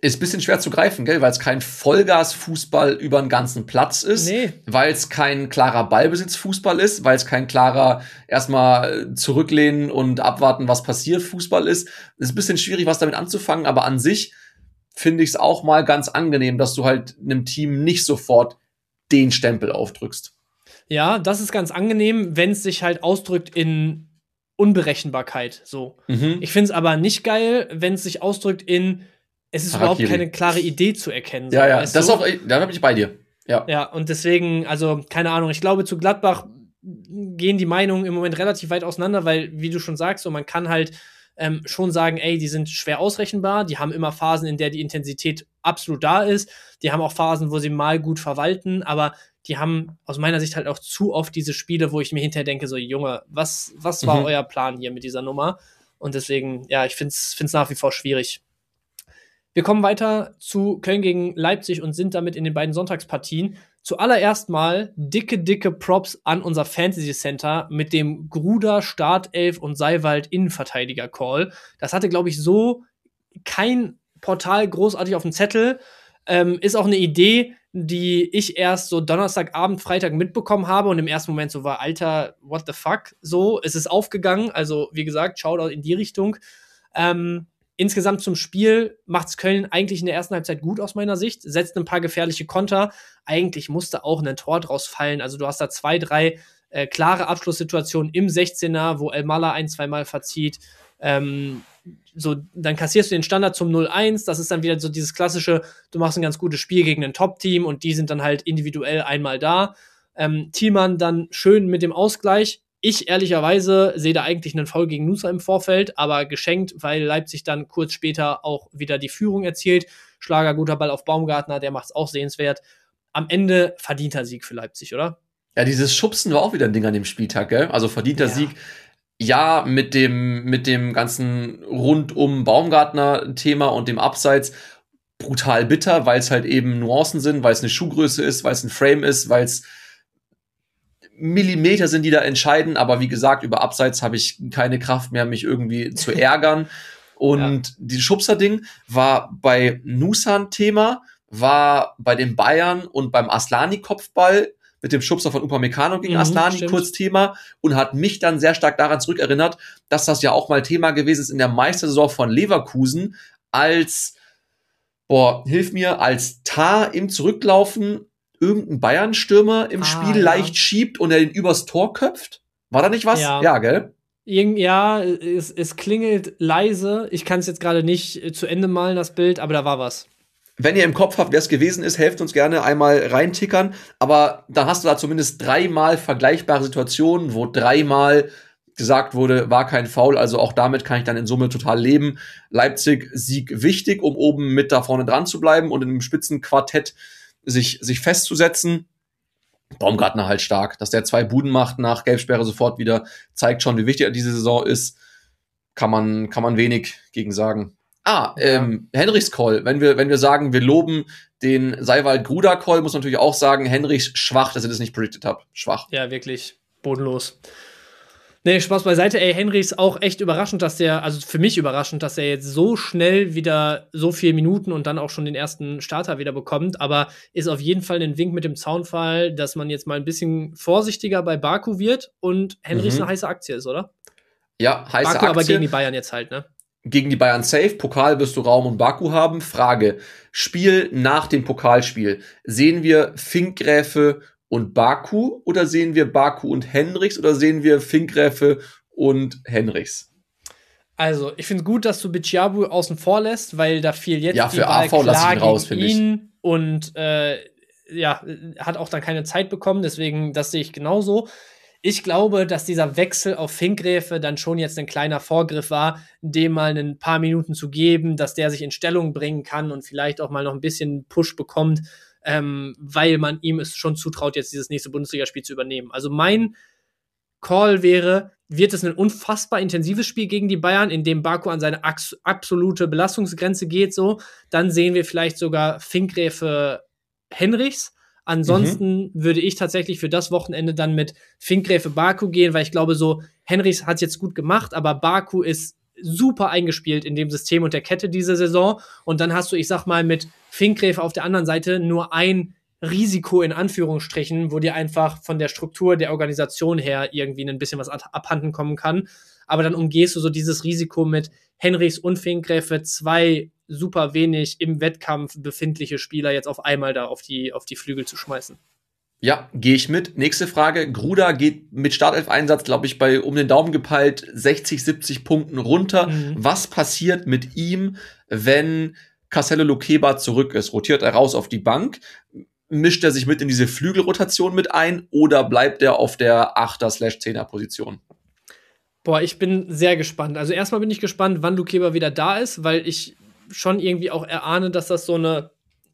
Ist ein bisschen schwer zu greifen, gell? Weil es kein Vollgas-Fußball über den ganzen Platz ist, weil es kein klarer Ballbesitz-Fußball ist, weil es kein klarer erstmal zurücklehnen und abwarten, was passiert, Fußball ist. Es ist ein bisschen schwierig, was damit anzufangen, aber an sich finde ich es auch mal ganz angenehm, dass du halt einem Team nicht sofort den Stempel aufdrückst. Ja, das ist ganz angenehm, wenn es sich halt ausdrückt in Unberechenbarkeit. So. Ich finde es aber nicht geil, wenn es sich ausdrückt in es ist Harakiri. überhaupt keine klare Idee zu erkennen. So, ja, das auch, da bin ich bei dir. Ja, und deswegen, also, keine Ahnung, ich glaube, zu Gladbach gehen die Meinungen im Moment relativ weit auseinander, weil, wie du schon sagst, so, man kann halt schon sagen, ey, die sind schwer ausrechenbar, die haben immer Phasen, in der die Intensität absolut da ist, die haben auch Phasen, wo sie mal gut verwalten, aber die haben aus meiner Sicht halt auch zu oft diese Spiele, wo ich mir hinterher denke, so, Junge, was war euer Plan hier mit dieser Nummer? Und deswegen, ja, ich find's nach wie vor schwierig. Wir kommen weiter zu Köln gegen Leipzig und sind damit in den beiden Sonntagspartien. Zuallererst mal dicke Props an unser Fantasy Center mit dem Gruder Startelf und Seiwald Innenverteidiger Call. Das hatte, glaube ich, so kein Portal großartig auf dem Zettel. Ist auch eine Idee, die ich erst so Donnerstagabend, Freitag mitbekommen habe und im ersten Moment so war, Alter, what the fuck? So, es ist aufgegangen. Also, wie gesagt, Shoutout in die Richtung. Insgesamt zum Spiel macht's Köln eigentlich in der ersten Halbzeit gut aus meiner Sicht, setzt ein paar gefährliche Konter. Eigentlich musste auch ein Tor draus fallen. Also du hast da 2, 3 klare Abschlusssituationen im 16er, wo Elmalah 1-2 Mal verzieht. So, dann kassierst du den Standard zum 0-1. Das ist dann wieder so dieses klassische, du machst ein ganz gutes Spiel gegen ein Top-Team und die sind dann halt individuell einmal da. Thielmann dann schön mit dem Ausgleich. Ich ehrlicherweise sehe da eigentlich einen Foul gegen Nusa im Vorfeld, aber geschenkt, weil Leipzig dann kurz später auch wieder die Führung erzielt. Schlager, guter Ball auf Baumgartner, der macht's auch sehenswert. Am Ende verdienter Sieg für Leipzig, oder? Ja, dieses Schubsen war auch wieder ein Ding an dem Spieltag, gell? Also verdienter Sieg. Ja, mit dem ganzen rundum Baumgartner-Thema und dem Abseits brutal bitter, weil es halt eben Nuancen sind, weil es eine Schuhgröße ist, weil es ein Frame ist, weil es Millimeter sind, die da entscheiden, aber wie gesagt, über Abseits habe ich keine Kraft mehr, mich irgendwie zu ärgern. Und dieses Schubser-Ding war bei Nusan Thema, war bei den Bayern und beim Aslani-Kopfball mit dem Schubser von Upamecano gegen Aslani kurz Thema und hat mich dann sehr stark daran zurückerinnert, dass das ja auch mal Thema gewesen ist in der Meistersaison von Leverkusen, als als Tar im Zurücklaufen irgendein Bayern-Stürmer im Spiel leicht schiebt und er den übers Tor köpft? War da nicht was? Ja, gell? Es klingelt leise. Ich kann es jetzt gerade nicht zu Ende malen, das Bild, aber da war was. Wenn ihr im Kopf habt, wer es gewesen ist, helft uns gerne einmal reintickern. Aber dann hast du da zumindest 3-mal vergleichbare Situationen, wo 3-mal gesagt wurde, war kein Foul. Also auch damit kann ich dann in Summe total leben. Leipzig Sieg wichtig, um oben mit da vorne dran zu bleiben und in einem Spitzenquartett sich festzusetzen. Baumgartner halt stark. Dass der 2 Buden macht nach Gelbsperre sofort wieder, zeigt schon, wie wichtig er diese Saison ist. Kann man wenig gegen sagen. Henrichs Call. Wenn wir sagen, wir loben den Seiwald-Gruder-Call, muss man natürlich auch sagen, Henrichs schwach, dass ich das nicht predicted habe. Schwach. Ja, wirklich bodenlos. Nee, Spaß beiseite. Ey, Henrichs auch echt überraschend, also für mich überraschend, dass er jetzt so schnell wieder so viele Minuten und dann auch schon den ersten Starter wieder bekommt. Aber ist auf jeden Fall ein Wink mit dem Zaunfall, dass man jetzt mal ein bisschen vorsichtiger bei Baku wird und Henrichs eine heiße Aktie ist, oder? Ja, heiße Aktie. Aber gegen die Bayern jetzt halt, ne? Gegen die Bayern safe. Pokal wirst du Raum und Baku haben. Frage. Spiel nach dem Pokalspiel. Sehen wir Finkgräfe und Baku oder sehen wir Baku und Henrichs oder sehen wir Finkgräfe und Henrichs? Also, ich finde gut, dass du Bicciabu außen vor lässt, weil da fiel jetzt die Wahl AV lasse ich ihn raus, finde ich. Und hat auch dann keine Zeit bekommen, deswegen, das sehe ich genauso. Ich glaube, dass dieser Wechsel auf Finkgräfe dann schon jetzt ein kleiner Vorgriff war, dem mal ein paar Minuten zu geben, dass der sich in Stellung bringen kann und vielleicht auch mal noch ein bisschen Push bekommt, weil man ihm es schon zutraut, jetzt dieses nächste Bundesligaspiel zu übernehmen. Also mein Call wäre, wird es ein unfassbar intensives Spiel gegen die Bayern, in dem Baku an seine absolute Belastungsgrenze geht, so, dann sehen wir vielleicht sogar Finkgräfe Henrichs. Ansonsten würde ich tatsächlich für das Wochenende dann mit Finkgräfe Baku gehen, weil ich glaube, so Henrichs hat es jetzt gut gemacht, aber Baku ist super eingespielt in dem System und der Kette diese Saison. Und dann hast du, ich sag mal, mit Finkgräfe auf der anderen Seite nur ein Risiko in Anführungsstrichen, wo dir einfach von der Struktur der Organisation her irgendwie ein bisschen was abhanden kommen kann. Aber dann umgehst du so dieses Risiko mit Henrichs und Finkgräfe, 2 super wenig im Wettkampf befindliche Spieler jetzt auf einmal da auf die Flügel zu schmeißen. Ja, gehe ich mit. Nächste Frage. Gruda geht mit Startelf-Einsatz, glaube ich, bei um den Daumen gepeilt 60, 70 Punkten runter. Was passiert mit ihm, wenn Marcelo Lukeba zurück ist? Rotiert er raus auf die Bank? Mischt er sich mit in diese Flügelrotation mit ein oder bleibt er auf der 8er/10er-Position? Boah, ich bin sehr gespannt. Also erstmal bin ich gespannt, wann Lukeba wieder da ist, weil ich schon irgendwie auch erahne, dass das so eine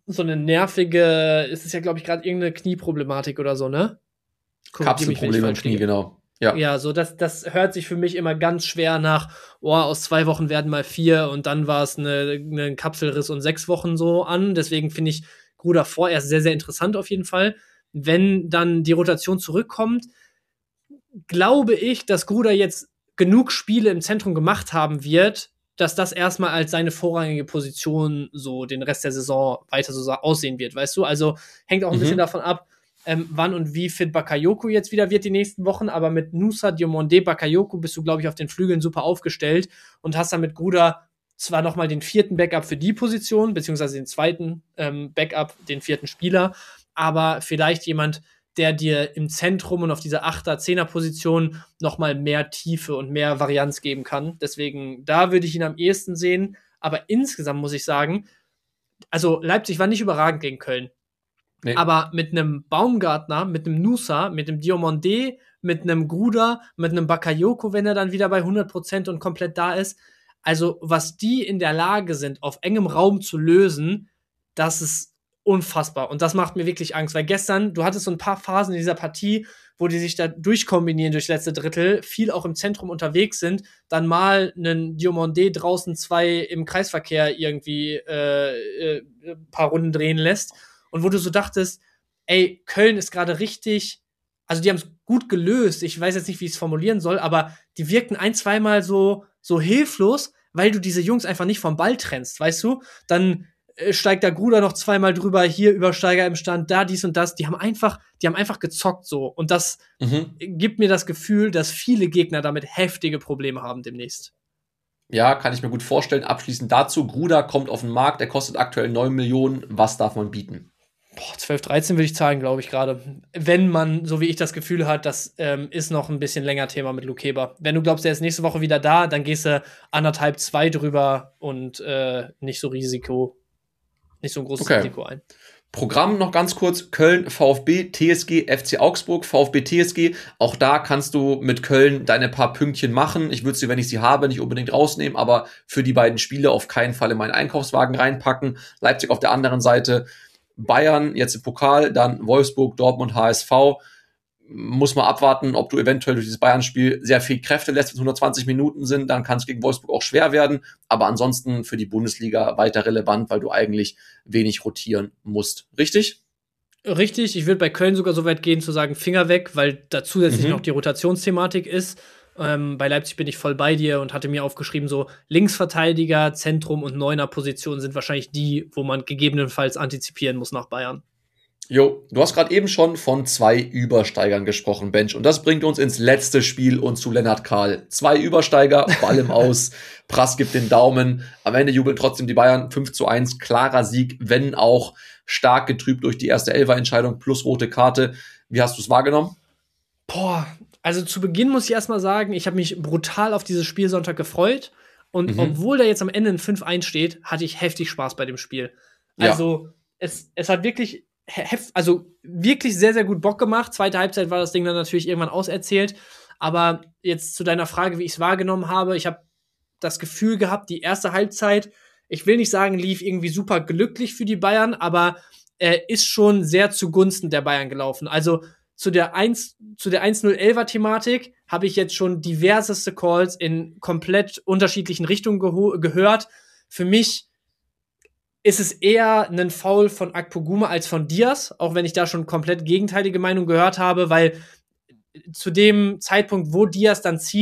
nervige, es ist ja, glaube ich, gerade irgendeine Knieproblematik oder so, ne? Kapselprobleme im Knie, genau. Ja, so das hört sich für mich immer ganz schwer nach, aus 2 Wochen werden mal 4 und dann war es ein Kapselriss und 6 Wochen so an. Deswegen finde ich Gruda vorerst sehr, sehr interessant auf jeden Fall. Wenn dann die Rotation zurückkommt, glaube ich, dass Gruda jetzt genug Spiele im Zentrum gemacht haben wird, dass das erstmal als seine vorrangige Position so den Rest der Saison weiter so aussehen wird, weißt du? Also hängt auch ein bisschen davon ab, wann und wie fit Bakayoko jetzt wieder wird die nächsten Wochen, aber mit Nusa, Diomande, Bakayoko bist du, glaube ich, auf den Flügeln super aufgestellt und hast dann mit Gruda zwar nochmal den 4. Backup für die Position, beziehungsweise den 2. Backup, den 4. Spieler, aber vielleicht jemand, der dir im Zentrum und auf dieser 8er-10er-Position nochmal mehr Tiefe und mehr Varianz geben kann. Deswegen, da würde ich ihn am ehesten sehen. Aber insgesamt muss ich sagen, also Leipzig war nicht überragend gegen Köln. Nee. Aber mit einem Baumgartner, mit einem Nusa, mit einem Diomande, mit einem Gruda, mit einem Bakayoko, wenn er dann wieder bei 100% und komplett da ist. Also, was die in der Lage sind, auf engem Raum zu lösen, das ist unfassbar. Und das macht mir wirklich Angst, weil gestern, du hattest so ein paar Phasen in dieser Partie, wo die sich da durchkombinieren durchs letzte Drittel, viel auch im Zentrum unterwegs sind, dann mal einen Diomande draußen 2 im Kreisverkehr irgendwie ein paar Runden drehen lässt. Und wo du so dachtest, ey, Köln ist gerade richtig, also die haben es gut gelöst, ich weiß jetzt nicht, wie ich es formulieren soll, aber die wirkten 1-2 Mal so hilflos, weil du diese Jungs einfach nicht vom Ball trennst, weißt du? Dann steigt der Gruda noch 2-mal drüber, hier Übersteiger im Stand, da dies und das. Die haben einfach gezockt so. Und das gibt mir das Gefühl, dass viele Gegner damit heftige Probleme haben demnächst. Ja, kann ich mir gut vorstellen. Abschließend dazu, Gruda kommt auf den Markt, der kostet aktuell 9 Millionen. Was darf man bieten? 12, 13 würde ich zahlen, glaube ich gerade. Wenn man, so wie ich das Gefühl hat, das ist noch ein bisschen länger Thema mit Lukeba. Wenn du glaubst, der ist nächste Woche wieder da, dann gehst du 1,5, 2 drüber und nicht so ein großes Risiko ein. Programm noch ganz kurz: Köln, VfB, TSG, FC Augsburg, VfB, TSG. Auch da kannst du mit Köln deine paar Pünktchen machen. Ich würde sie, wenn ich sie habe, nicht unbedingt rausnehmen, aber für die beiden Spiele auf keinen Fall in meinen Einkaufswagen reinpacken. Leipzig auf der anderen Seite, Bayern, jetzt im Pokal, dann Wolfsburg, Dortmund, HSV. Muss man abwarten, ob du eventuell durch dieses Bayern-Spiel sehr viel Kräfte lässt, wenn es 120 Minuten sind, dann kann es gegen Wolfsburg auch schwer werden, aber ansonsten für die Bundesliga weiter relevant, weil du eigentlich wenig rotieren musst. Richtig? Richtig, ich würde bei Köln sogar so weit gehen zu sagen, Finger weg, weil da zusätzlich noch die Rotationsthematik ist. Bei Leipzig bin ich voll bei dir und hatte mir aufgeschrieben, so Linksverteidiger, Zentrum und Neuner-Positionen sind wahrscheinlich die, wo man gegebenenfalls antizipieren muss nach Bayern. Jo, du hast gerade eben schon von 2 Übersteigern gesprochen, Bench. Und das bringt uns ins letzte Spiel und zu Lennart Kahl. 2 Übersteiger, Ball im Aus, Prass gibt den Daumen. Am Ende jubeln trotzdem die Bayern 5-1. Klarer Sieg, wenn auch stark getrübt durch die erste Elfer-Entscheidung plus rote Karte. Wie hast du es wahrgenommen? Also zu Beginn muss ich erstmal sagen, ich habe mich brutal auf dieses Spiel Sonntag gefreut. Und obwohl da jetzt am Ende ein 5-1 steht, hatte ich heftig Spaß bei dem Spiel. Also es hat wirklich wirklich sehr, sehr gut Bock gemacht. Zweite Halbzeit war das Ding dann natürlich irgendwann auserzählt. Aber jetzt zu deiner Frage, wie ich es wahrgenommen habe, ich habe das Gefühl gehabt, die erste Halbzeit, ich will nicht sagen, lief irgendwie super glücklich für die Bayern, aber ist schon sehr zugunsten der Bayern gelaufen. Also zu der 1-0-11er-Thematik habe ich jetzt schon diverseste Calls in komplett unterschiedlichen Richtungen gehört. Für mich ist es eher ein Foul von Akpoguma als von Diaz, auch wenn ich da schon komplett gegenteilige Meinung gehört habe, weil zu dem Zeitpunkt, wo Diaz dann zieht,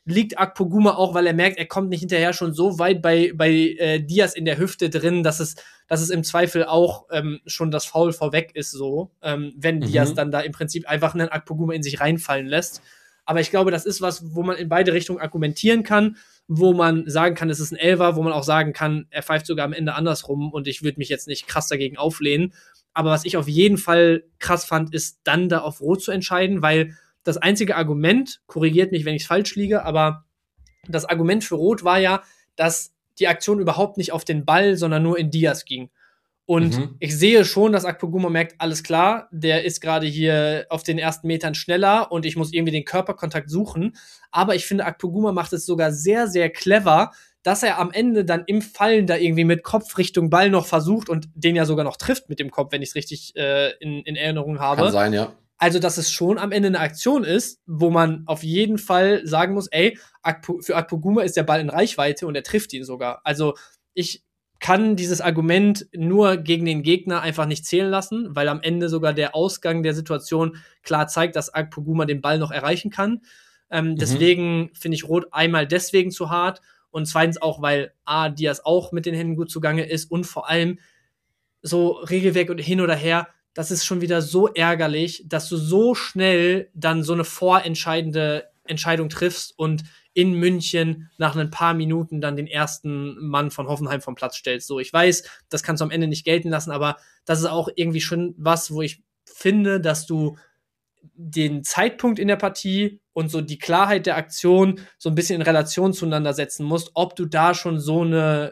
liegt Akpoguma auch, weil er merkt, er kommt nicht hinterher, schon so weit bei Diaz in der Hüfte drin, dass es im Zweifel auch schon das Foul vorweg ist, so, wenn Diaz dann da im Prinzip einfach einen Akpoguma in sich reinfallen lässt. Aber ich glaube, das ist was, wo man in beide Richtungen argumentieren kann, wo man sagen kann, es ist ein Elfer, wo man auch sagen kann, er pfeift sogar am Ende andersrum und ich würde mich jetzt nicht krass dagegen auflehnen. Aber was ich auf jeden Fall krass fand, ist dann da auf Rot zu entscheiden, weil das einzige Argument, korrigiert mich, wenn ich falsch liege, aber das Argument für Rot war ja, dass die Aktion überhaupt nicht auf den Ball, sondern nur in Diaz ging. Und ich sehe schon, dass Akpoguma merkt, alles klar, der ist gerade hier auf den ersten Metern schneller und ich muss irgendwie den Körperkontakt suchen. Aber ich finde, Akpoguma macht es sogar sehr, sehr clever, dass er am Ende dann im Fallen da irgendwie mit Kopf Richtung Ball noch versucht und den ja sogar noch trifft mit dem Kopf, wenn ich es richtig in Erinnerung habe. Kann sein, ja. Also, dass es schon am Ende eine Aktion ist, wo man auf jeden Fall sagen muss, ey, für Akpoguma ist der Ball in Reichweite und er trifft ihn sogar. Also, ich kann dieses Argument nur gegen den Gegner einfach nicht zählen lassen, weil am Ende sogar der Ausgang der Situation klar zeigt, dass Akpoguma den Ball noch erreichen kann. Deswegen finde ich Rot einmal deswegen zu hart und zweitens auch, weil Diaz auch mit den Händen gut zugange ist und vor allem so Regelwerk und hin oder her, das ist schon wieder so ärgerlich, dass du so schnell dann so eine vorentscheidende Entscheidung triffst und in München nach ein paar Minuten dann den ersten Mann von Hoffenheim vom Platz stellst. So, ich weiß, das kannst du am Ende nicht gelten lassen, aber das ist auch irgendwie schon was, wo ich finde, dass du den Zeitpunkt in der Partie und so die Klarheit der Aktion so ein bisschen in Relation zueinander setzen musst, ob du da schon so einen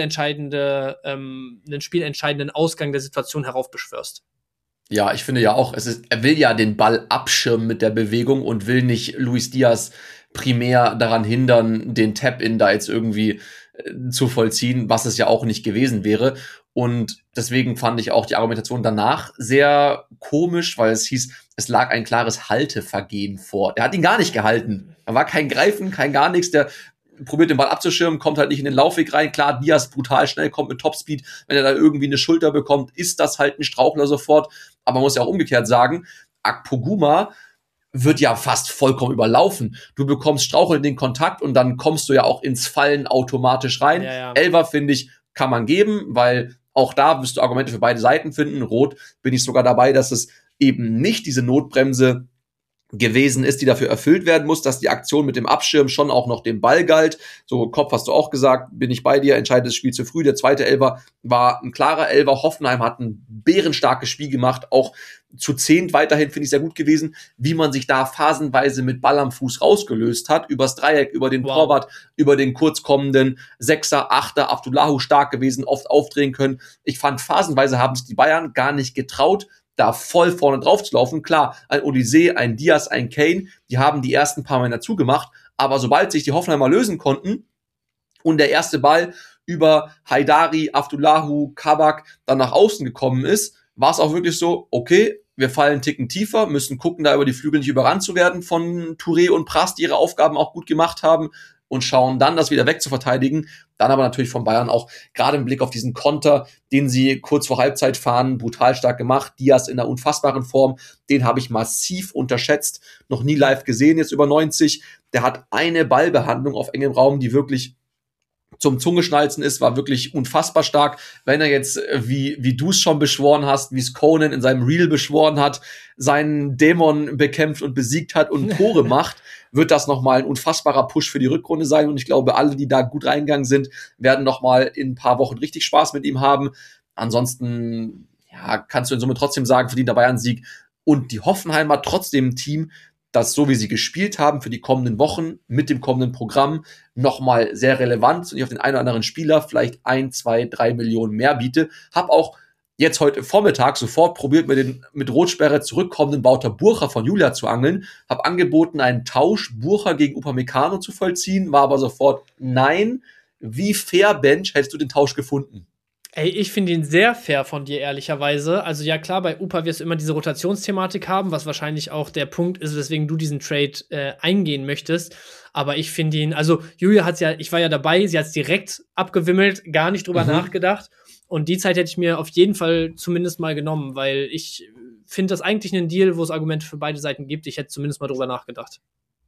spielentscheidenden Ausgang der Situation heraufbeschwörst. Ja, ich finde ja auch, er will ja den Ball abschirmen mit der Bewegung und will nicht Luis Diaz primär daran hindern, den Tap-In da jetzt irgendwie zu vollziehen, was es ja auch nicht gewesen wäre. Und deswegen fand ich auch die Argumentation danach sehr komisch, weil es hieß, es lag ein klares Haltevergehen vor. Der hat ihn gar nicht gehalten. Da war kein Greifen, kein gar nichts. Der probiert den Ball abzuschirmen, kommt halt nicht in den Laufweg rein. Klar, Diaz brutal schnell, kommt mit Topspeed. Wenn er da irgendwie eine Schulter bekommt, ist das halt ein Strauchler sofort. Aber man muss ja auch umgekehrt sagen, Akpoguma wird ja fast vollkommen überlaufen. Du bekommst strauchelnd den Kontakt und dann kommst du ja auch ins Fallen automatisch rein. Ja. Elfer, finde ich, kann man geben, weil auch da wirst du Argumente für beide Seiten finden. Rot bin ich sogar dabei, dass es eben nicht diese Notbremse gewesen ist, die dafür erfüllt werden muss, dass die Aktion mit dem Abschirm schon auch noch dem Ball galt. So, Kopf hast du auch gesagt, bin ich bei dir, entscheidet das Spiel zu früh. Der zweite Elfer war ein klarer Elfer. Hoffenheim hat ein bärenstarkes Spiel gemacht, auch zu 10 weiterhin finde ich sehr gut gewesen, wie man sich da phasenweise mit Ball am Fuß rausgelöst hat, übers Dreieck, über den Torwart, über den kurzkommenden Sechser, Achter, Abdullahu stark gewesen, oft aufdrehen können. Ich fand, phasenweise haben sich die Bayern gar nicht getraut, da voll vorne drauf zu laufen. Klar, ein Olise, ein Diaz, ein Kane, die haben die ersten paar Mal dazu gemacht, aber sobald sich die Hoffenheimer lösen konnten und der erste Ball über Haidari, Abdullahu, Kabak dann nach außen gekommen ist, war es auch wirklich so, okay, wir fallen einen Ticken tiefer, müssen gucken, da über die Flügel nicht überrannt zu werden von Touré und Prast, die ihre Aufgaben auch gut gemacht haben und schauen dann, das wieder wegzuverteidigen. Dann aber natürlich von Bayern auch gerade im Blick auf diesen Konter, den sie kurz vor Halbzeit fahren, brutal stark gemacht. Diaz in einer unfassbaren Form, den habe ich massiv unterschätzt, noch nie live gesehen, jetzt über 90. Der hat eine Ballbehandlung auf engem Raum, die wirklich zum Zungeschnalzen ist, war wirklich unfassbar stark. Wenn er jetzt, wie du es schon beschworen hast, wie es Conan in seinem Reel beschworen hat, seinen Dämon bekämpft und besiegt hat und Tore macht, wird das nochmal ein unfassbarer Push für die Rückrunde sein. Und ich glaube, alle, die da gut reingegangen sind, werden nochmal in ein paar Wochen richtig Spaß mit ihm haben. Ansonsten, ja, kannst du in Summe trotzdem sagen, verdient der Bayern-Sieg. Und die Hoffenheimer trotzdem ein Team, das, so wie sie gespielt haben für die kommenden Wochen mit dem kommenden Programm, nochmal sehr relevant und ich auf den einen oder anderen Spieler vielleicht 1, 2, 3 Millionen mehr biete. Hab auch jetzt heute Vormittag sofort probiert, mit Rotsperre zurückkommenden Wouter Burcher von Julia zu angeln. Hab angeboten, einen Tausch Burcher gegen Upamecano zu vollziehen, war aber sofort nein. Wie fair, Bench, hättest du den Tausch gefunden? Ey, ich finde ihn sehr fair von dir, ehrlicherweise. Also ja, klar, bei Upa wirst du immer diese Rotationsthematik haben, was wahrscheinlich auch der Punkt ist, weswegen du diesen Trade eingehen möchtest. Aber ich finde ihn, also Julia hat's ja, ich war ja dabei, sie hat's direkt abgewimmelt, gar nicht drüber nachgedacht. Und die Zeit hätte ich mir auf jeden Fall zumindest mal genommen, weil ich finde das eigentlich ein Deal, wo es Argumente für beide Seiten gibt. Ich hätte zumindest mal drüber nachgedacht.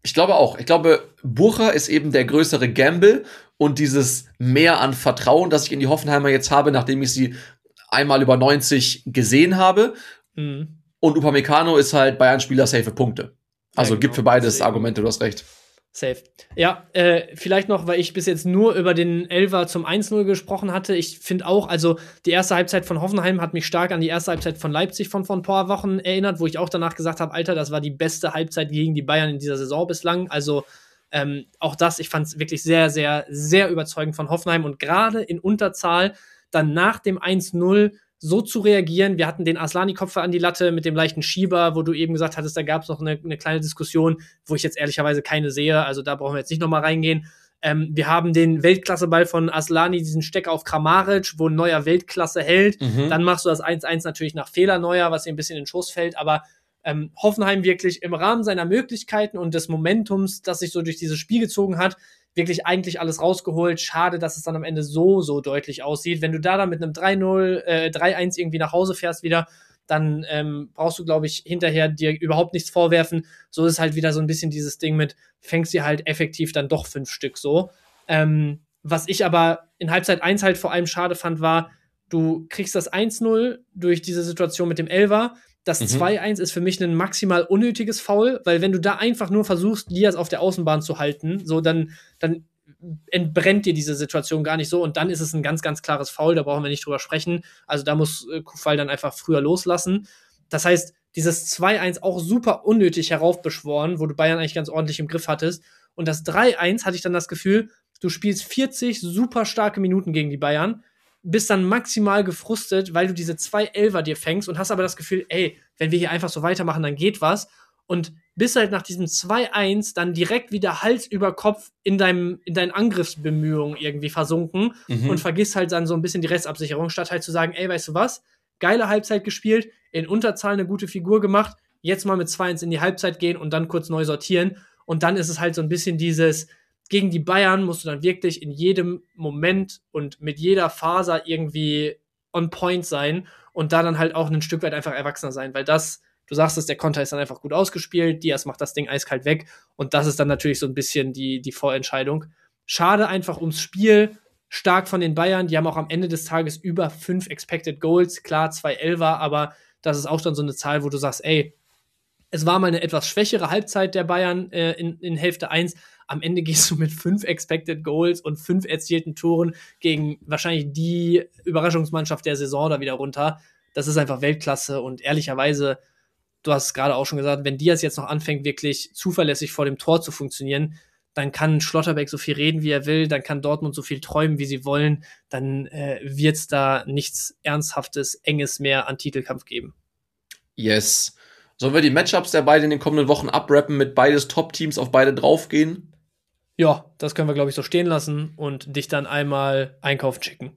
Ich glaube auch. Ich glaube, Bucher ist eben der größere Gamble und dieses Mehr an Vertrauen, das ich in die Hoffenheimer jetzt habe, nachdem ich sie einmal über 90 gesehen habe. Mhm. Und Upamecano ist halt Bayern-Spieler, safe Punkte. Also Ja, genau. gibt für beides Deswegen. Argumente, du hast recht. Safe. Ja, vielleicht noch, weil ich bis jetzt nur über den Elfer zum 1-0 gesprochen hatte. Ich finde auch, also die erste Halbzeit von Hoffenheim hat mich stark an die erste Halbzeit von Leipzig von vor ein paar Wochen erinnert, wo ich auch danach gesagt habe, Alter, das war die beste Halbzeit gegen die Bayern in dieser Saison bislang. Also auch das, ich fand es wirklich sehr, sehr, sehr überzeugend von Hoffenheim und gerade in Unterzahl dann nach dem 1-0 so zu reagieren. Wir hatten den Aslani-Kopfer an die Latte mit dem leichten Schieber, wo du eben gesagt hattest, da gab es noch eine kleine Diskussion, wo ich jetzt ehrlicherweise keine sehe. Also da brauchen wir jetzt nicht nochmal reingehen. Wir haben den Weltklasseball von Aslani, diesen Stecker auf Kramaric, wo ein Neuer Weltklasse hält. Dann machst du das 1-1 natürlich nach Fehler Neuer, was dir ein bisschen in den Schoß fällt. Aber Hoffenheim wirklich im Rahmen seiner Möglichkeiten und des Momentums, das sich so durch dieses Spiel gezogen hat, wirklich eigentlich alles rausgeholt. Schade, dass es dann am Ende so deutlich aussieht. Wenn du da dann mit einem 3-0, 3-1 irgendwie nach Hause fährst wieder, dann brauchst du, glaube ich, hinterher dir überhaupt nichts vorwerfen. So ist halt wieder so ein bisschen dieses Ding mit, fängst dir halt effektiv dann doch 5 Stück so. Was ich aber in Halbzeit 1 halt vor allem schade fand, war, du kriegst das 1-0 durch diese Situation mit dem Elfer. Das 2-1 ist für mich ein maximal unnötiges Foul, weil wenn du da einfach nur versuchst, Diaz auf der Außenbahn zu halten, so dann entbrennt dir diese Situation gar nicht so und dann ist es ein ganz, ganz klares Foul, da brauchen wir nicht drüber sprechen. Also da muss Kufal dann einfach früher loslassen. Das heißt, dieses 2-1 auch super unnötig heraufbeschworen, wo du Bayern eigentlich ganz ordentlich im Griff hattest. Und das 3-1 hatte ich dann das Gefühl, du spielst 40 super starke Minuten gegen die Bayern, bist dann maximal gefrustet, weil du diese 2 Elfer dir fängst und hast aber das Gefühl, ey, wenn wir hier einfach so weitermachen, dann geht was. Und bist halt nach diesem 2-1 dann direkt wieder Hals über Kopf in deinen Angriffsbemühungen irgendwie versunken und vergisst halt dann so ein bisschen die Restabsicherung, statt halt zu sagen, ey, weißt du was, geile Halbzeit gespielt, in Unterzahl eine gute Figur gemacht, jetzt mal mit 2-1 in die Halbzeit gehen und dann kurz neu sortieren. Und dann ist es halt so ein bisschen dieses, gegen die Bayern musst du dann wirklich in jedem Moment und mit jeder Faser irgendwie on point sein und da dann halt auch ein Stück weit einfach erwachsener sein, weil das, du sagst es, der Konter ist dann einfach gut ausgespielt, Diaz macht das Ding eiskalt weg und das ist dann natürlich so ein bisschen die Vorentscheidung. Schade einfach ums Spiel, stark von den Bayern, die haben auch am Ende des Tages über 5 Expected Goals, klar 2 Elfer, aber das ist auch dann so eine Zahl, wo du sagst, ey, es war mal eine etwas schwächere Halbzeit der Bayern in Hälfte 1. Am Ende gehst du mit 5 Expected Goals und 5 erzielten Toren gegen wahrscheinlich die Überraschungsmannschaft der Saison da wieder runter. Das ist einfach Weltklasse und ehrlicherweise, du hast es gerade auch schon gesagt, wenn Diaz jetzt noch anfängt, wirklich zuverlässig vor dem Tor zu funktionieren, dann kann Schlotterbeck so viel reden, wie er will, dann kann Dortmund so viel träumen, wie sie wollen, dann wird es da nichts Ernsthaftes, Enges mehr an Titelkampf geben. Yes. Sollen wir die Matchups der beiden in den kommenden Wochen abrappen, mit beides Top-Teams auf beide draufgehen? Ja, das können wir, glaube ich, so stehen lassen und dich dann einmal einkaufen schicken.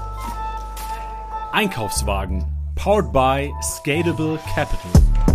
Einkaufswagen. Powered by Scalable Capital.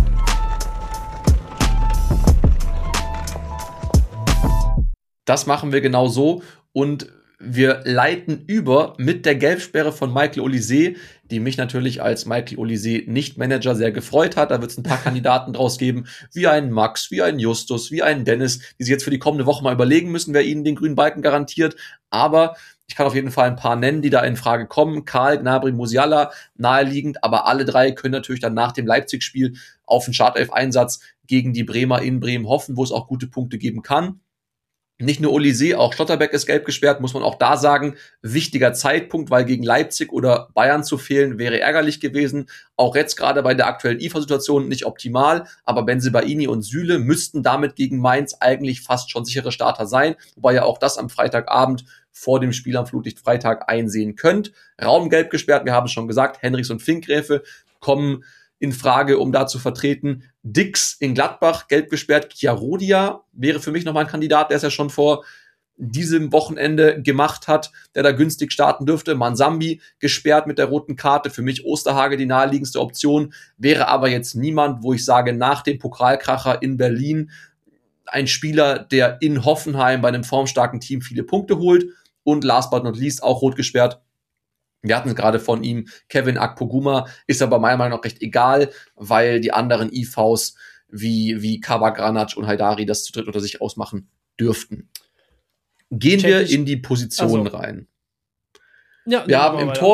Das machen wir genau so und wir leiten über mit der Gelbsperre von Michael Olise, die mich natürlich als Michael Olise Nicht-Manager sehr gefreut hat. Da wird es ein paar Kandidaten draus geben, wie einen Max, wie einen Justus, wie einen Dennis, die sich jetzt für die kommende Woche mal überlegen müssen, wer ihnen den grünen Balken garantiert. Aber ich kann auf jeden Fall ein paar nennen, die da in Frage kommen. Karl, Gnabry, Musiala, naheliegend, aber alle drei können natürlich dann nach dem Leipzig-Spiel auf einen Startelf-Einsatz gegen die Bremer in Bremen hoffen, wo es auch gute Punkte geben kann. Nicht nur Olise, auch Schlotterbeck ist gelb gesperrt, muss man auch da sagen. Wichtiger Zeitpunkt, weil gegen Leipzig oder Bayern zu fehlen, wäre ärgerlich gewesen. Auch jetzt gerade bei der aktuellen IFA-Situation nicht optimal, aber Bensebaini und Süle müssten damit gegen Mainz eigentlich fast schon sichere Starter sein, wobei ihr auch das am Freitagabend vor dem Spiel am Flutlichtfreitag einsehen könnt. Raum gelb gesperrt, wir haben es schon gesagt, Henrichs und Finkgräfe kommen in Frage, um da zu vertreten. Dix in Gladbach, gelb gesperrt. Chiarodia wäre für mich nochmal ein Kandidat, der es ja schon vor diesem Wochenende gemacht hat, der da günstig starten dürfte. Mansambi gesperrt mit der roten Karte. Für mich Osterhage die naheliegendste Option. Wäre aber jetzt niemand, wo ich sage, nach dem Pokalkracher in Berlin ein Spieler, der in Hoffenheim bei einem formstarken Team viele Punkte holt. Und last but not least auch rot gesperrt. Wir hatten es gerade von ihm, Kevin Akpoguma, ist aber meiner Meinung nach recht egal, weil die anderen IVs wie Kaba Granac und Haidari das zu dritt unter sich ausmachen dürften. Gehen wir in die Positionen rein. Ja, wir haben im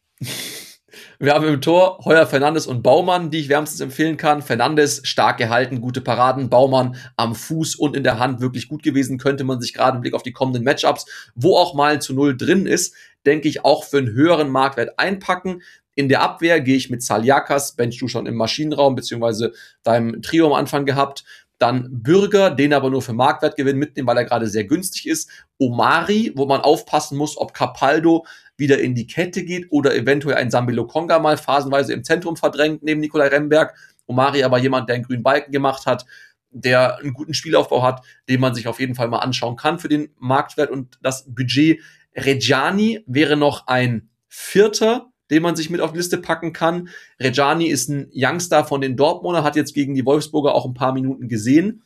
Tor Heuer, Fernandes und Baumann, die ich wärmstens empfehlen kann. Fernandes stark gehalten, gute Paraden. Baumann am Fuß und in der Hand wirklich gut gewesen. Könnte man sich gerade im Blick auf die kommenden Matchups, wo auch mal ein 0 drin ist, denke ich, auch für einen höheren Marktwert einpacken. In der Abwehr gehe ich mit Saliakas, benchst du schon im Maschinenraum, beziehungsweise deinem Trio am Anfang gehabt. Dann Bürger, den aber nur für Marktwertgewinn mitnehmen, weil er gerade sehr günstig ist. Omari, wo man aufpassen muss, ob Capaldo wieder in die Kette geht oder eventuell ein Sambi Lokonga mal phasenweise im Zentrum verdrängt, neben Nikolai Remberg. Omari aber jemand, der einen grünen Balken gemacht hat, der einen guten Spielaufbau hat, den man sich auf jeden Fall mal anschauen kann für den Marktwert und das Budget. Reggiani wäre noch ein Vierter, den man sich mit auf die Liste packen kann. Reggiani ist ein Youngster von den Dortmunder, hat jetzt gegen die Wolfsburger auch ein paar Minuten gesehen.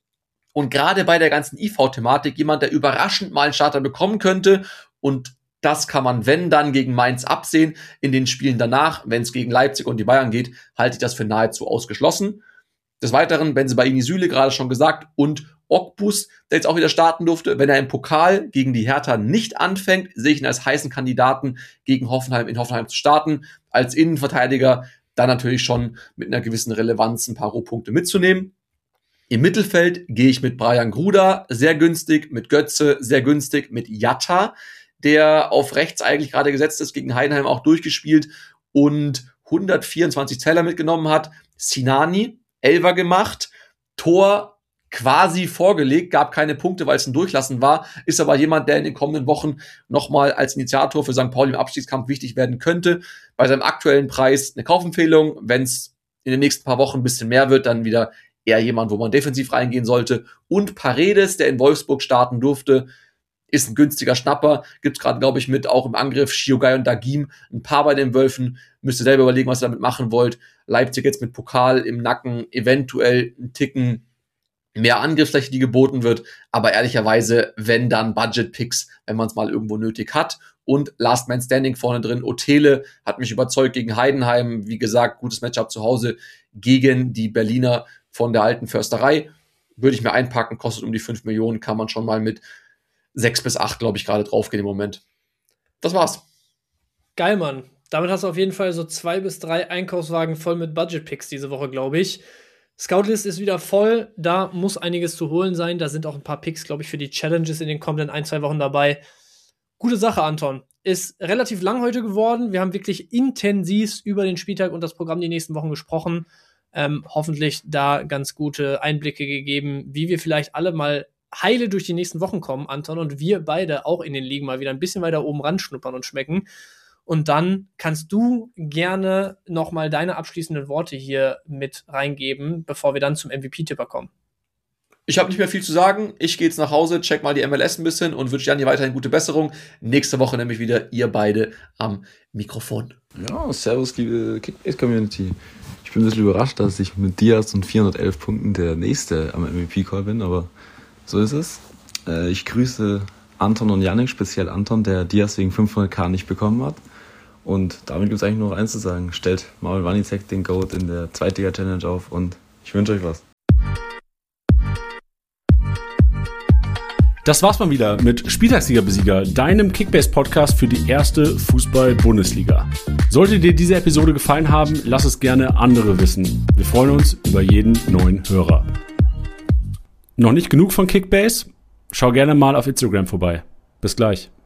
Und gerade bei der ganzen IV-Thematik jemand, der überraschend mal einen Starter bekommen könnte. Und das kann man, wenn, dann gegen Mainz absehen. In den Spielen danach, wenn es gegen Leipzig und die Bayern geht, halte ich das für nahezu ausgeschlossen. Des Weiteren, Bensebaini Süle, gerade schon gesagt, und Okbus, der jetzt auch wieder starten durfte. Wenn er im Pokal gegen die Hertha nicht anfängt, sehe ich ihn als heißen Kandidaten gegen Hoffenheim in Hoffenheim zu starten. Als Innenverteidiger dann natürlich schon mit einer gewissen Relevanz ein paar Rohpunkte mitzunehmen. Im Mittelfeld gehe ich mit Brian Gruda, sehr günstig, mit Götze, sehr günstig, mit Jatta, der auf rechts eigentlich gerade gesetzt ist, gegen Heidenheim auch durchgespielt und 124 Zähler mitgenommen hat. Sinani, Elfer gemacht, Tor quasi vorgelegt, gab keine Punkte, weil es ein Durchlassen war, ist aber jemand, der in den kommenden Wochen nochmal als Initiator für St. Pauli im Abstiegskampf wichtig werden könnte. Bei seinem aktuellen Preis eine Kaufempfehlung. Wenn es in den nächsten paar Wochen ein bisschen mehr wird, dann wieder eher jemand, wo man defensiv reingehen sollte. Und Paredes, der in Wolfsburg starten durfte, ist ein günstiger Schnapper. Gibt's gerade, glaube ich, mit auch im Angriff Shiogai und Dagim ein paar bei den Wölfen. Müsst ihr selber überlegen, was ihr damit machen wollt. Leipzig jetzt mit Pokal im Nacken, eventuell einen Ticken mehr Angriffsfläche, die geboten wird, aber ehrlicherweise, wenn dann Budget-Picks, wenn man es mal irgendwo nötig hat. Und Last Man Standing vorne drin, Otele hat mich überzeugt gegen Heidenheim, wie gesagt, gutes Matchup zu Hause gegen die Berliner von der alten Försterei. Würde ich mir einpacken, kostet um die 5 Millionen, kann man schon mal mit 6 bis 8, glaube ich, gerade draufgehen im Moment. Das war's. Geil, Mann. Damit hast du auf jeden Fall so 2 bis 3 Einkaufswagen voll mit Budget-Picks diese Woche, glaube ich. Scoutlist ist wieder voll, da muss einiges zu holen sein. Da sind auch ein paar Picks, glaube ich, für die Challenges in den kommenden 1-2 Wochen dabei. Gute Sache, Anton. Ist relativ lang heute geworden. Wir haben wirklich intensiv über den Spieltag und das Programm die nächsten Wochen gesprochen. Hoffentlich da ganz gute Einblicke gegeben, wie wir vielleicht alle mal heile durch die nächsten Wochen kommen, Anton, und wir beide auch in den Ligen mal wieder ein bisschen weiter oben ranschnuppern und schmecken. Und dann kannst du gerne nochmal deine abschließenden Worte hier mit reingeben, bevor wir dann zum MVP-Tipper kommen. Ich habe nicht mehr viel zu sagen. Ich gehe jetzt nach Hause, check mal die MLS ein bisschen und wünsche Jan hier weiterhin gute Besserung. Nächste Woche nämlich wieder ihr beide am Mikrofon. Ja, servus, liebe Kickbase-Community. Ich bin ein bisschen überrascht, dass ich mit Diaz und 411 Punkten der Nächste am MVP-Call bin, aber so ist es. Ich grüße Anton und Yannick, speziell Anton, der Diaz wegen 500k nicht bekommen hat. Und damit gibt es eigentlich nur noch eins zu sagen. Stellt Marvel Wanizek den Goat in der Zweitliga-Challenge auf und ich wünsche euch was. Das war's mal wieder mit Spieltagssieger-Besieger, deinem Kickbase-Podcast für die erste Fußball-Bundesliga. Sollte dir diese Episode gefallen haben, lass es gerne andere wissen. Wir freuen uns über jeden neuen Hörer. Noch nicht genug von Kickbase? Schau gerne mal auf Instagram vorbei. Bis gleich.